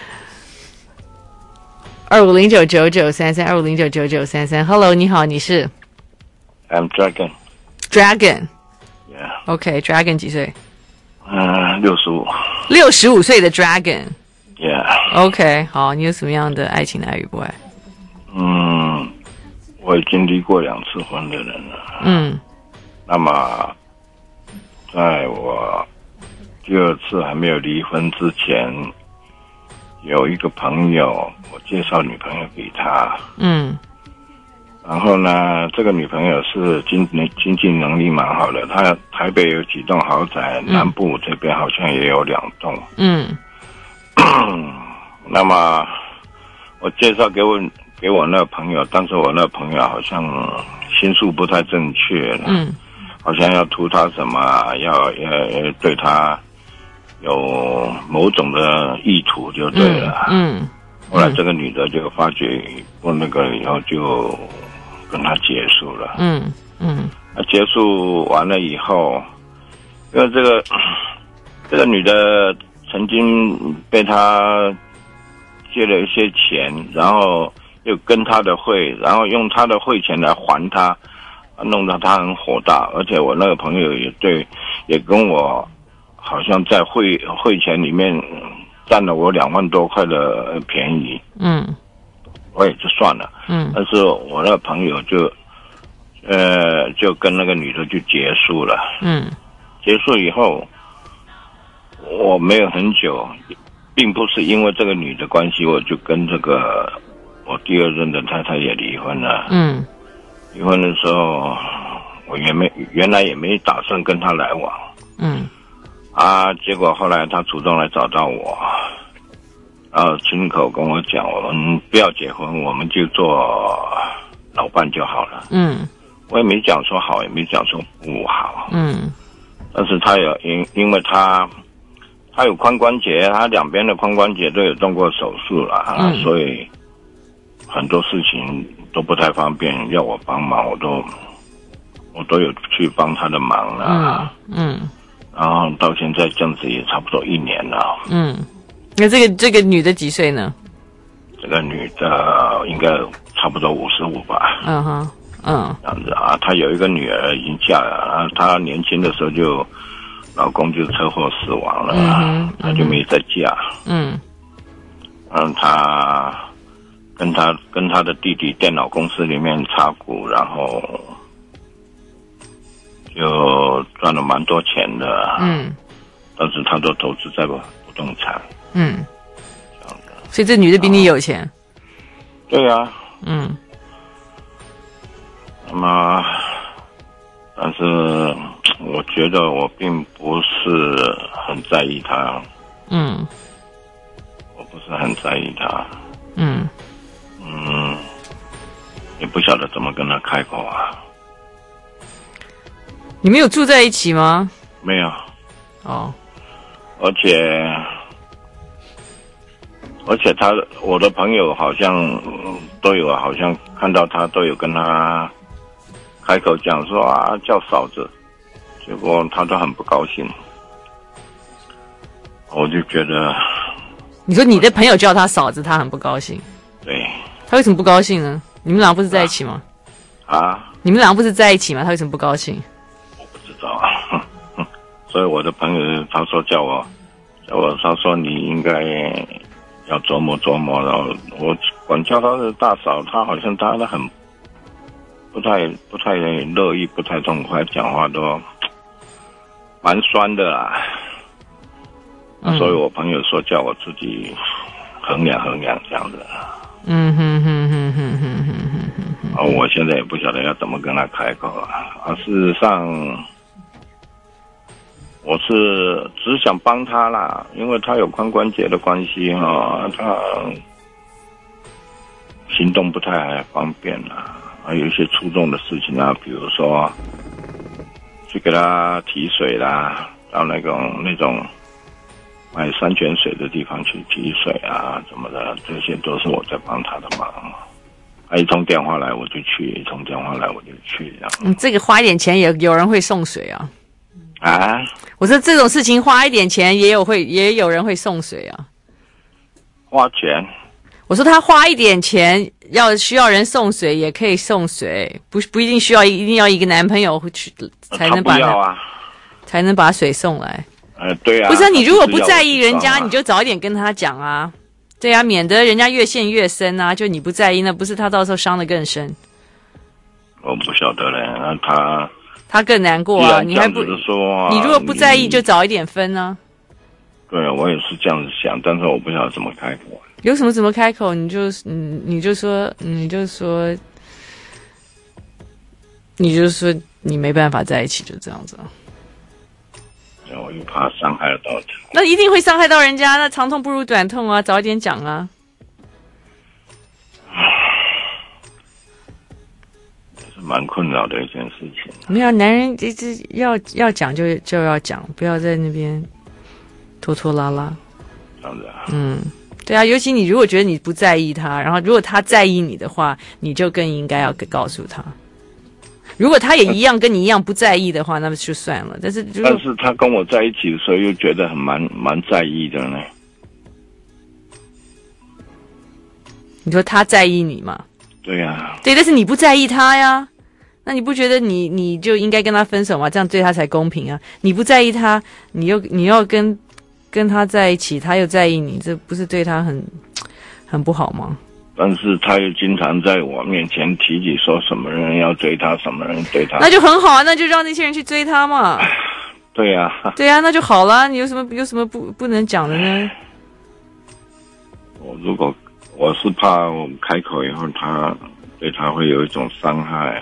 二五零九九九三三，二五零九九九三三。Hello， 你好，你是 ？I'm Dragon。 Dragon。Yeah。OK，Dragon 几岁？ 嗯，六十五。 六十五岁的 Dragon。Yeah。OK， 好，你有什么样的爱情的爱与不爱？ 嗯，我已经离过两次婚的人了。 嗯。 那么，在我第二次还没有离婚之前，有一个朋友，我介绍女朋友给他。嗯。然后呢，这个女朋友是经经济能力蛮好的，她台北有几栋豪宅，嗯、南部这边好像也有两栋。嗯。那么，我介绍给我给我那个朋友，但是我那个朋友好像心术不太正确了。嗯。好像要图他什么，要要对他有某种的意图就对了。嗯。嗯后来这个女的就发觉过那个以后，就跟他结束了。嗯嗯。那结束完了以后，因为这个这个女的曾经被他借了一些钱，然后又跟他的会，然后用他的会钱来还他。弄得他很火大，而且我那个朋友也对，也跟我好像在汇汇钱里面占了我两万多块的便宜。嗯，我也就算了。嗯，但是我那个朋友就，呃，就跟那个女的就结束了。嗯，结束以后，我没有很久，并不是因为这个女的关系，我就跟这个我第二任的太太也离婚了。嗯。离婚的时候，我也没原来也没打算跟他来往。嗯，啊，结果后来他主动来找到我，然后亲口跟我讲，我们不要结婚，我们就做老伴就好了。嗯，我也没讲说好，也没讲说不好。嗯，但是他有因因为他他有髋关节，他两边的髋关节都有动过手术了，嗯、所以很多事情都不太方便，要我帮忙，我都我都有去帮他的忙了。嗯，嗯然后到现在这样子也差不多一年了。 嗯，那这个这个女的几岁呢？ 这个女的应该差不多五十五吧。 嗯哼，嗯， 这样子啊，她有一个女儿已经嫁了，她年轻的时候就老公就车祸死亡了，嗯、她就没再嫁。嗯，嗯，她跟她跟她的弟弟电脑公司里面插股，然后就赚了蛮多钱的。嗯，但是她都投资在不动产。 嗯。所以这女的比你有钱，啊、 对啊，嗯，那么，但是我觉得我并不是很在意她，嗯，我不是很在意她，嗯，嗯，也不晓得怎么跟她开口啊。 你们有住在一起吗？ 没有， 哦， 而且。而且他，我的朋友好像都有，好像看到他都有跟他开口讲说啊叫嫂子，结果他都很不高兴。我就觉得， 你说你的朋友叫他嫂子，他很不高兴。 对。 他为什么不高兴呢？你们俩不是在一起吗？ 啊？ 你们俩不是在一起吗？他为什么不高兴？ 我不知道啊。所以我的朋友他说叫我，叫我他说你应该。要琢磨琢磨，然后我管叫他的大嫂，他好像他很不太不太乐意，不太痛快，讲话都蛮酸的啦。嗯、所以我朋友说叫我自己衡量衡量这样子。嗯哼哼哼哼哼哼哼哼。我现在也不晓得要怎么跟他开口啊。啊，事实上。我是只想帮他啦，因为他有髋关节的关系哈、哦，他行动不太方便啦，还有一些出众的事情啊，比如说去给他提水啦，到那种那种买山泉水的地方去提水啊，什么的，这些都是我在帮他的忙。他一通电话来我就去，一通电话来我就去，这样。 嗯，这个花一点钱也有人会送水啊。 啊！ 我说这种事情花一点钱也有会也有人会送水啊。 花钱？ 我说他花一点钱要需要人送水也可以送水，不不一定需要一定要一个男朋友去才能把他不要啊， 才能把水送来。 呃，对啊。 不是你如果不在意人家，你就早一点跟他讲啊，对啊，免得人家越陷越深啊。就你不在意，那不是他到时候伤得更深。 我不晓得嘞，那他。 他更难过啊！你还不说、啊， 你如果不在意，就早一点分呢、 啊。对啊，我也是这样子想，但是我不晓得怎么开口。 有什么怎么开口？你就你你就说你就说你就说你没办法在一起，就这样子。 我又怕伤害到他。 那一定会伤害到人家，那长痛不如短痛啊！早一点讲啊。 蛮困扰的一件事情。 没有，男人一直要要讲就就要讲，不要在那边拖拖拉拉。 这样子啊。 嗯，对啊，尤其你如果觉得你不在意他，然后如果他在意你的话，你就更应该要告诉他。如果他也一样跟你一样不在意的话，那么就算了。但是但是他跟我在一起的时候，又觉得很蛮蛮在意的呢。 你说他在意你吗？ 对呀、啊， 对，但是你不在意他呀，那你不觉得你你就应该跟他分手吗？这样对他才公平啊！你不在意他，你又你要跟跟他在一起，他又在意你，这不是对他很很不好吗？ 但是他又经常在我面前提起说什么人要追他，什么人追他， 那就很好啊，那就让那些人去追他嘛。 对呀、啊， 对呀、啊，那就好了。你有什么有什么不不能讲的呢？ 我如果。我是怕我开口以后，他对他会有一种伤害。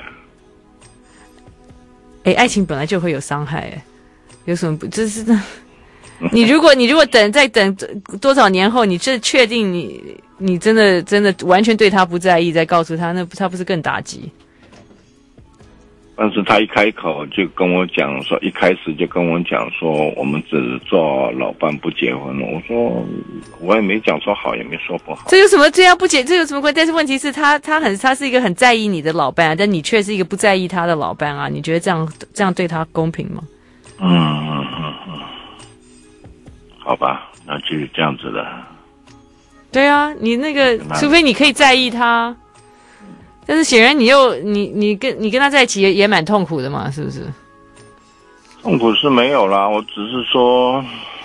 哎，爱情本来就会有伤害，哎，有什么不？这是你如果你如果等再等多少年后，你这确定你你真的真的完全对他不在意，再告诉他，那他不是更打击？ 但是他一开口就跟我讲说，一开始就跟我讲说，我们只是做老伴不结婚。我说我也没讲说好，也没说不好。 这有什么这样不结？这有什么关系？但是问题是他他很他是一个很在意你的老伴、啊，但你却是一个不在意他的老伴啊！你觉得这样这样对他公平吗？ 嗯嗯嗯嗯，好吧，那就是这样子的。 对啊，你那个除非你可以在意他。但是显然你又你你跟你跟他在一起也也蛮痛苦的嘛，是不是？ 痛苦是没有啦，我只是说，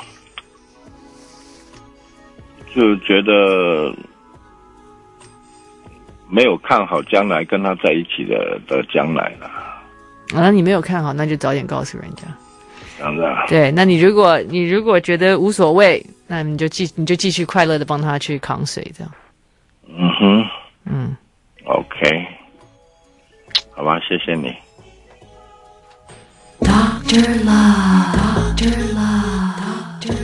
就觉得没有看好将来跟他在一起的的将来啦。 啊，那你没有看好，那就早点告诉人家。 这样子啊？对， 那你如果你如果觉得无所谓，那你就继你就继续快乐的帮他去扛水，这样。 嗯哼， 嗯。 OK， 好吧，谢谢你。 Doctor Love, Doctor Love, Doctor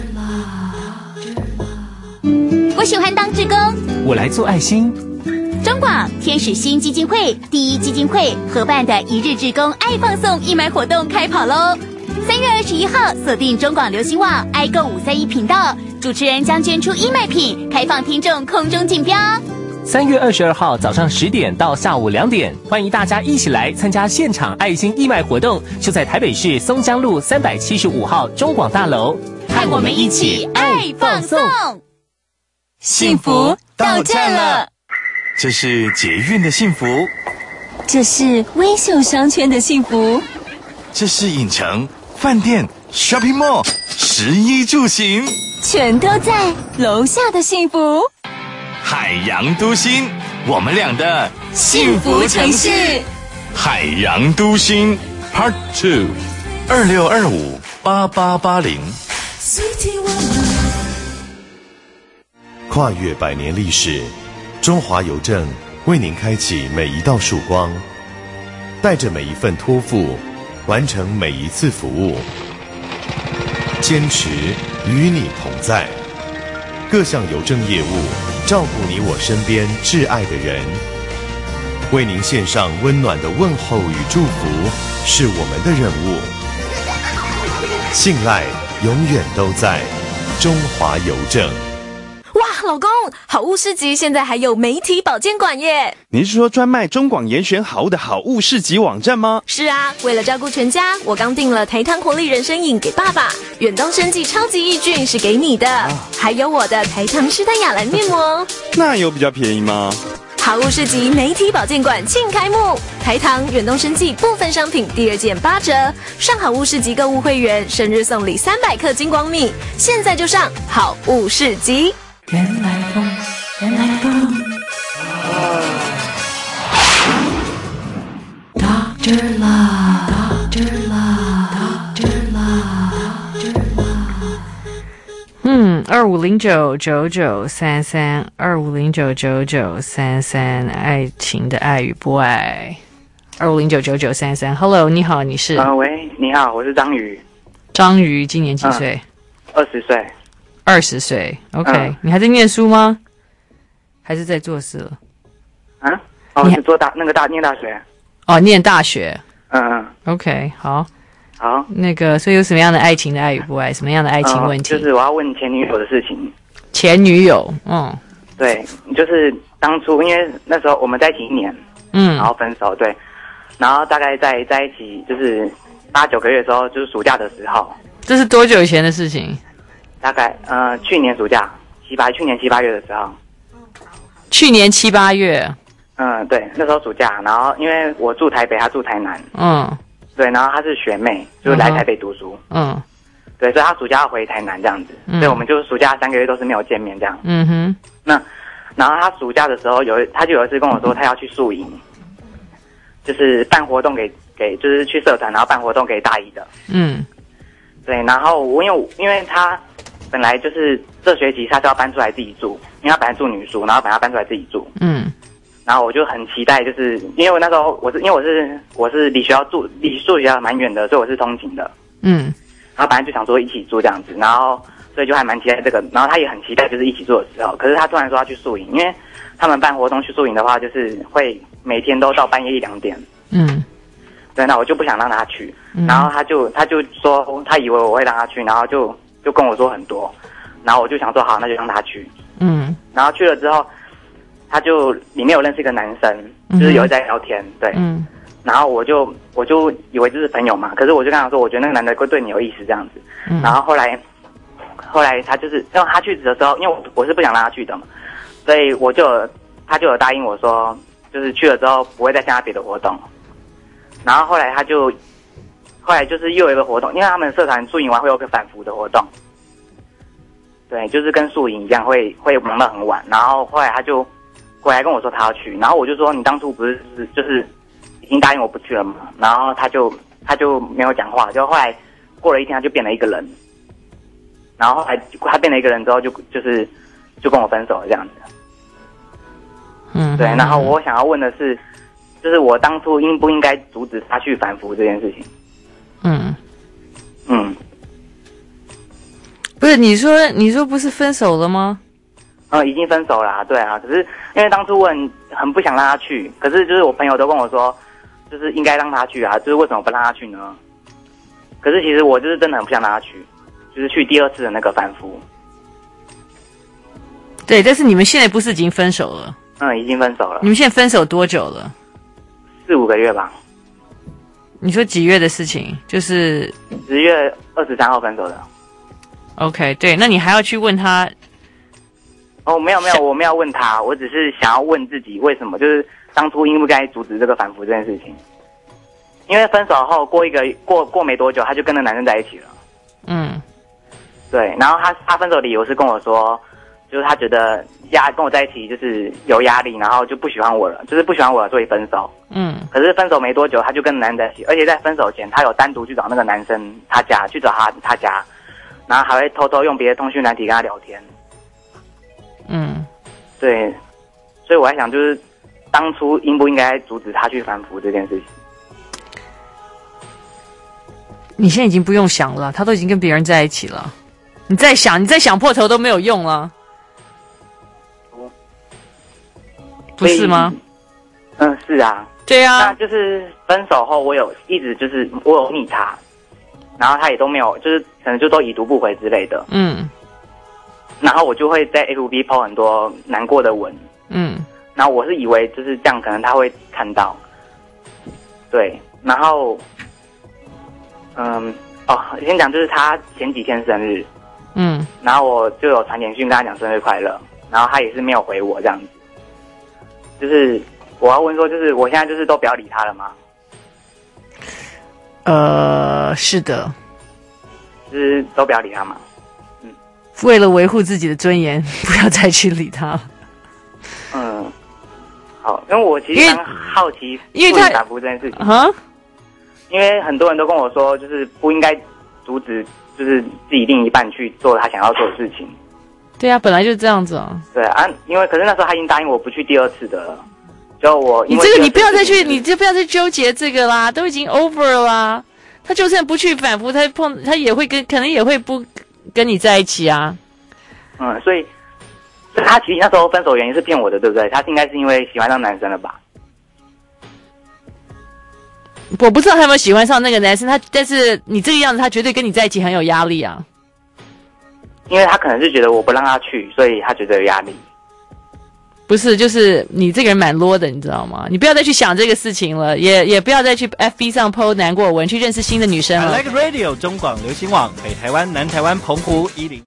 Love。 我喜欢当志工， 我来做爱心。 中广天使心基金会第一基金会合办的一日志工爱放送义卖活动开跑喽！三月二十一号，锁定中广流行网爱购五三一频道，主持人将捐出义卖品，开放听众空中竞标。 三月二十二号早上十点到下午两点，欢迎大家一起来参加现场爱心义卖活动，就在台北市松江路三百七十五号中广大楼， 和我们一起爱放送， 幸福到站了。 这是捷运的幸福， 这是微秀商圈的幸福， 这是影城、饭店、shopping mall， 食衣住行， 全都在楼下的幸福。 海洋都心，我们俩的幸福城市。 海洋都心 Part Two， 二六二五八八八零。 跨越百年历史，中华邮政为您开启每一道曙光，带着每一份托付，完成每一次服务，坚持与你同在。各项邮政业务，照顾你我身边挚爱的人，为您献上温暖的问候与祝福，是我们的任务。信赖永远都在中华邮政。 哇，老公，好物市集现在还有媒体保健馆耶！ 您是说专卖中广严选好物的好物市集网站吗？ 是啊，为了照顾全家，我刚订了台糖活力人参饮给爸爸，远东生技超级益菌是给你的，啊、还有我的台糖施丹雅兰面膜。 那有比较便宜吗？ 好物市集媒体保健馆庆开幕，台糖、远东生技部分商品第二件八折，上好物市集购物会员生日送礼三百克金光蜜，现在就上好物市集。 原来风，原来风。Doctor Love, Doctor Love, Doctor Love, Doctor Love。 嗯，二五零九九九三三，二五零九九九三三，爱情的爱与不爱，二五零九九九三三。Hello， 你好，你是？ 啊、呃，喂，你好，我是张宇。 张宇今年几岁？ 二十岁。 二十岁 ，OK，、嗯、你还在念书吗？还是在做事了？ 啊，哦，是做大那个大念大学。 哦，念大学。 嗯嗯 ，OK， 好。 好。 那个，所以有什么样的爱情的爱与不爱？什么样的爱情问题？ 呃、就是我要问前女友的事情。 前女友，嗯。 对，就是当初因为那时候我们在一起一年， 嗯， 然后分手，对，然后大概在在一起就是八九个月的时候，就是暑假的时候。 这是多久以前的事情？ 大概呃，去年暑假七八，去年七八月的时候。 去年七八月。 嗯，对，那时候暑假，然后因为我住台北，他住台南。 嗯。对， 然后他是学妹，就是来台北读书。 嗯。 对，所以他暑假要回台南这样子，嗯、所以我们就是暑假三个月都是没有见面这样。 嗯哼。 那，然后他暑假的时候有，他就有一次跟我说他要去宿营，就是办活动给给，就是去社团，然后办活动给大一的。 嗯。 对，然后我因为因为他。本来就是这学期他就要搬出来自己住，因为他本来住女宿，然后本来要搬出来自己住。 嗯， 然后我就很期待，就是因为我那时候我是因为我是我是离学校住离宿学校蛮远的，所以我是通勤的。 嗯， 然后本来就想说一起住这样子，然后所以就还蛮期待这个，然后他也很期待就是一起住的时候，可是他突然说要去宿营，因为他们办活动去宿营的话，就是会每天都到半夜一两点。 嗯， 对，那我就不想让他去，嗯、然后他就他就说他以为我会让他去，然后就就跟我说很多，然后我就想说好，那就让他去。嗯，然后去了之后，他就里面有认识一个男生，就是有在聊天，对，嗯，然后我就我就以为就是朋友嘛，可是我就跟他说，我觉得那个男的会对你有意思这样子，嗯，然后后来后来他就是因为他去的时候，因为我我是不想让他去的嘛，所以我就有他就有答应我说，就是去了之后不会再参加别的活动，然后后来他就后来就是又有一个活动，因为他们社团宿营完会有个反服的活动。对，就是跟宿营一样，会会忙到很晚。然后后来他就回来跟我说他要去，然后我就说你当初不是就是已经答应我不去了嘛？然后他就他就没有讲话，就后来过了一天他就变了一个人，然后后来他变了一个人之后就就是就跟我分手了这样子。嗯，对。然后我想要问的是，就是我当初应不应该阻止他去反服这件事情？嗯嗯。 不是你说你说不是分手了吗？ 嗯，已经分手了、啊，对啊。可是因为当初我很很不想让他去，可是就是我朋友都跟我说，就是应该让他去啊，就是为什么不让他去呢？可是其实我就是真的很不想让他去，就是去第二次的那个反复。 对，但是你们现在不是已经分手了？ 嗯，已经分手了。 你们现在分手多久了？ 四五个月吧。 你说几月的事情？就是十月二十三号分手的。 OK， 对，那你还要去问他？ 哦，没有没有，我没有问他，我只是想要问自己为什么，就是当初应不该阻止这个反复这件事情。因为分手后过一个过过没多久，他就跟那男生在一起了。嗯，对，然后他他分手的理由是跟我说，就是他觉得压跟我在一起就是有压力，然后就不喜欢我了，就是不喜欢我了，所以分手。嗯，可是分手没多久，他就跟男生在一起，而且在分手前，他有单独去找那个男生他家去找他他家。然后还会偷偷用别的通讯软体跟他聊天。嗯，对，所以我还想，就是当初应不应该阻止他去反腐这件事情？ 你现在已经不用想了，他都已经跟别人在一起了，你再想，你再想破头都没有用了，不是吗？ 嗯，是啊， 对啊。 那就是分手后，我有一直就是我有密他。然后他也都没有，就是可能就都已读不回之类的。嗯。然后我就会在 F B po 很多难过的文。嗯。然后我是以为就是这样，可能他会看到。对。然后，嗯，哦，先讲就是他前几天生日。嗯。然后我就有传简讯跟他讲生日快乐，然后他也是没有回我这样子。就是我要问说，就是我现在就是都不要理他了吗？ 呃，是的， 就是都不要理他嘛。嗯， 为了维护自己的尊严，不要再去理他了。 嗯，好，因为我其实蛮好奇， 因为他反复这件事情啊，因为很多人都跟我说，就是不应该阻止，就是自己另一半去做他想要做的事情。 对啊，本来就是这样子啊。 对啊，因为可是那时候他已经答应我不去第二次的了。就我， 你这个你不要再去，你就不要再纠结这个啦，都已经 over 了啦。他就算不去反复，他碰他也会跟，可能也会不跟你在一起啊。 嗯，所以，所以他其实那时候分手原因是骗我的，对不对？他应该是因为喜欢上男生了吧？ 我不知道他有没有喜欢上那个男生，他但是你这个样子，他绝对跟你在一起很有压力啊。 因为他可能是觉得我不让他去，所以他觉得有压力。 不是，就是你这个人蛮啰的，你知道吗？你不要再去想这个事情了，也也不要再去 F B 上 po 难过文，去认识新的女生了。 I Like Radio 中广流行网北台湾、南台湾、澎湖、一零。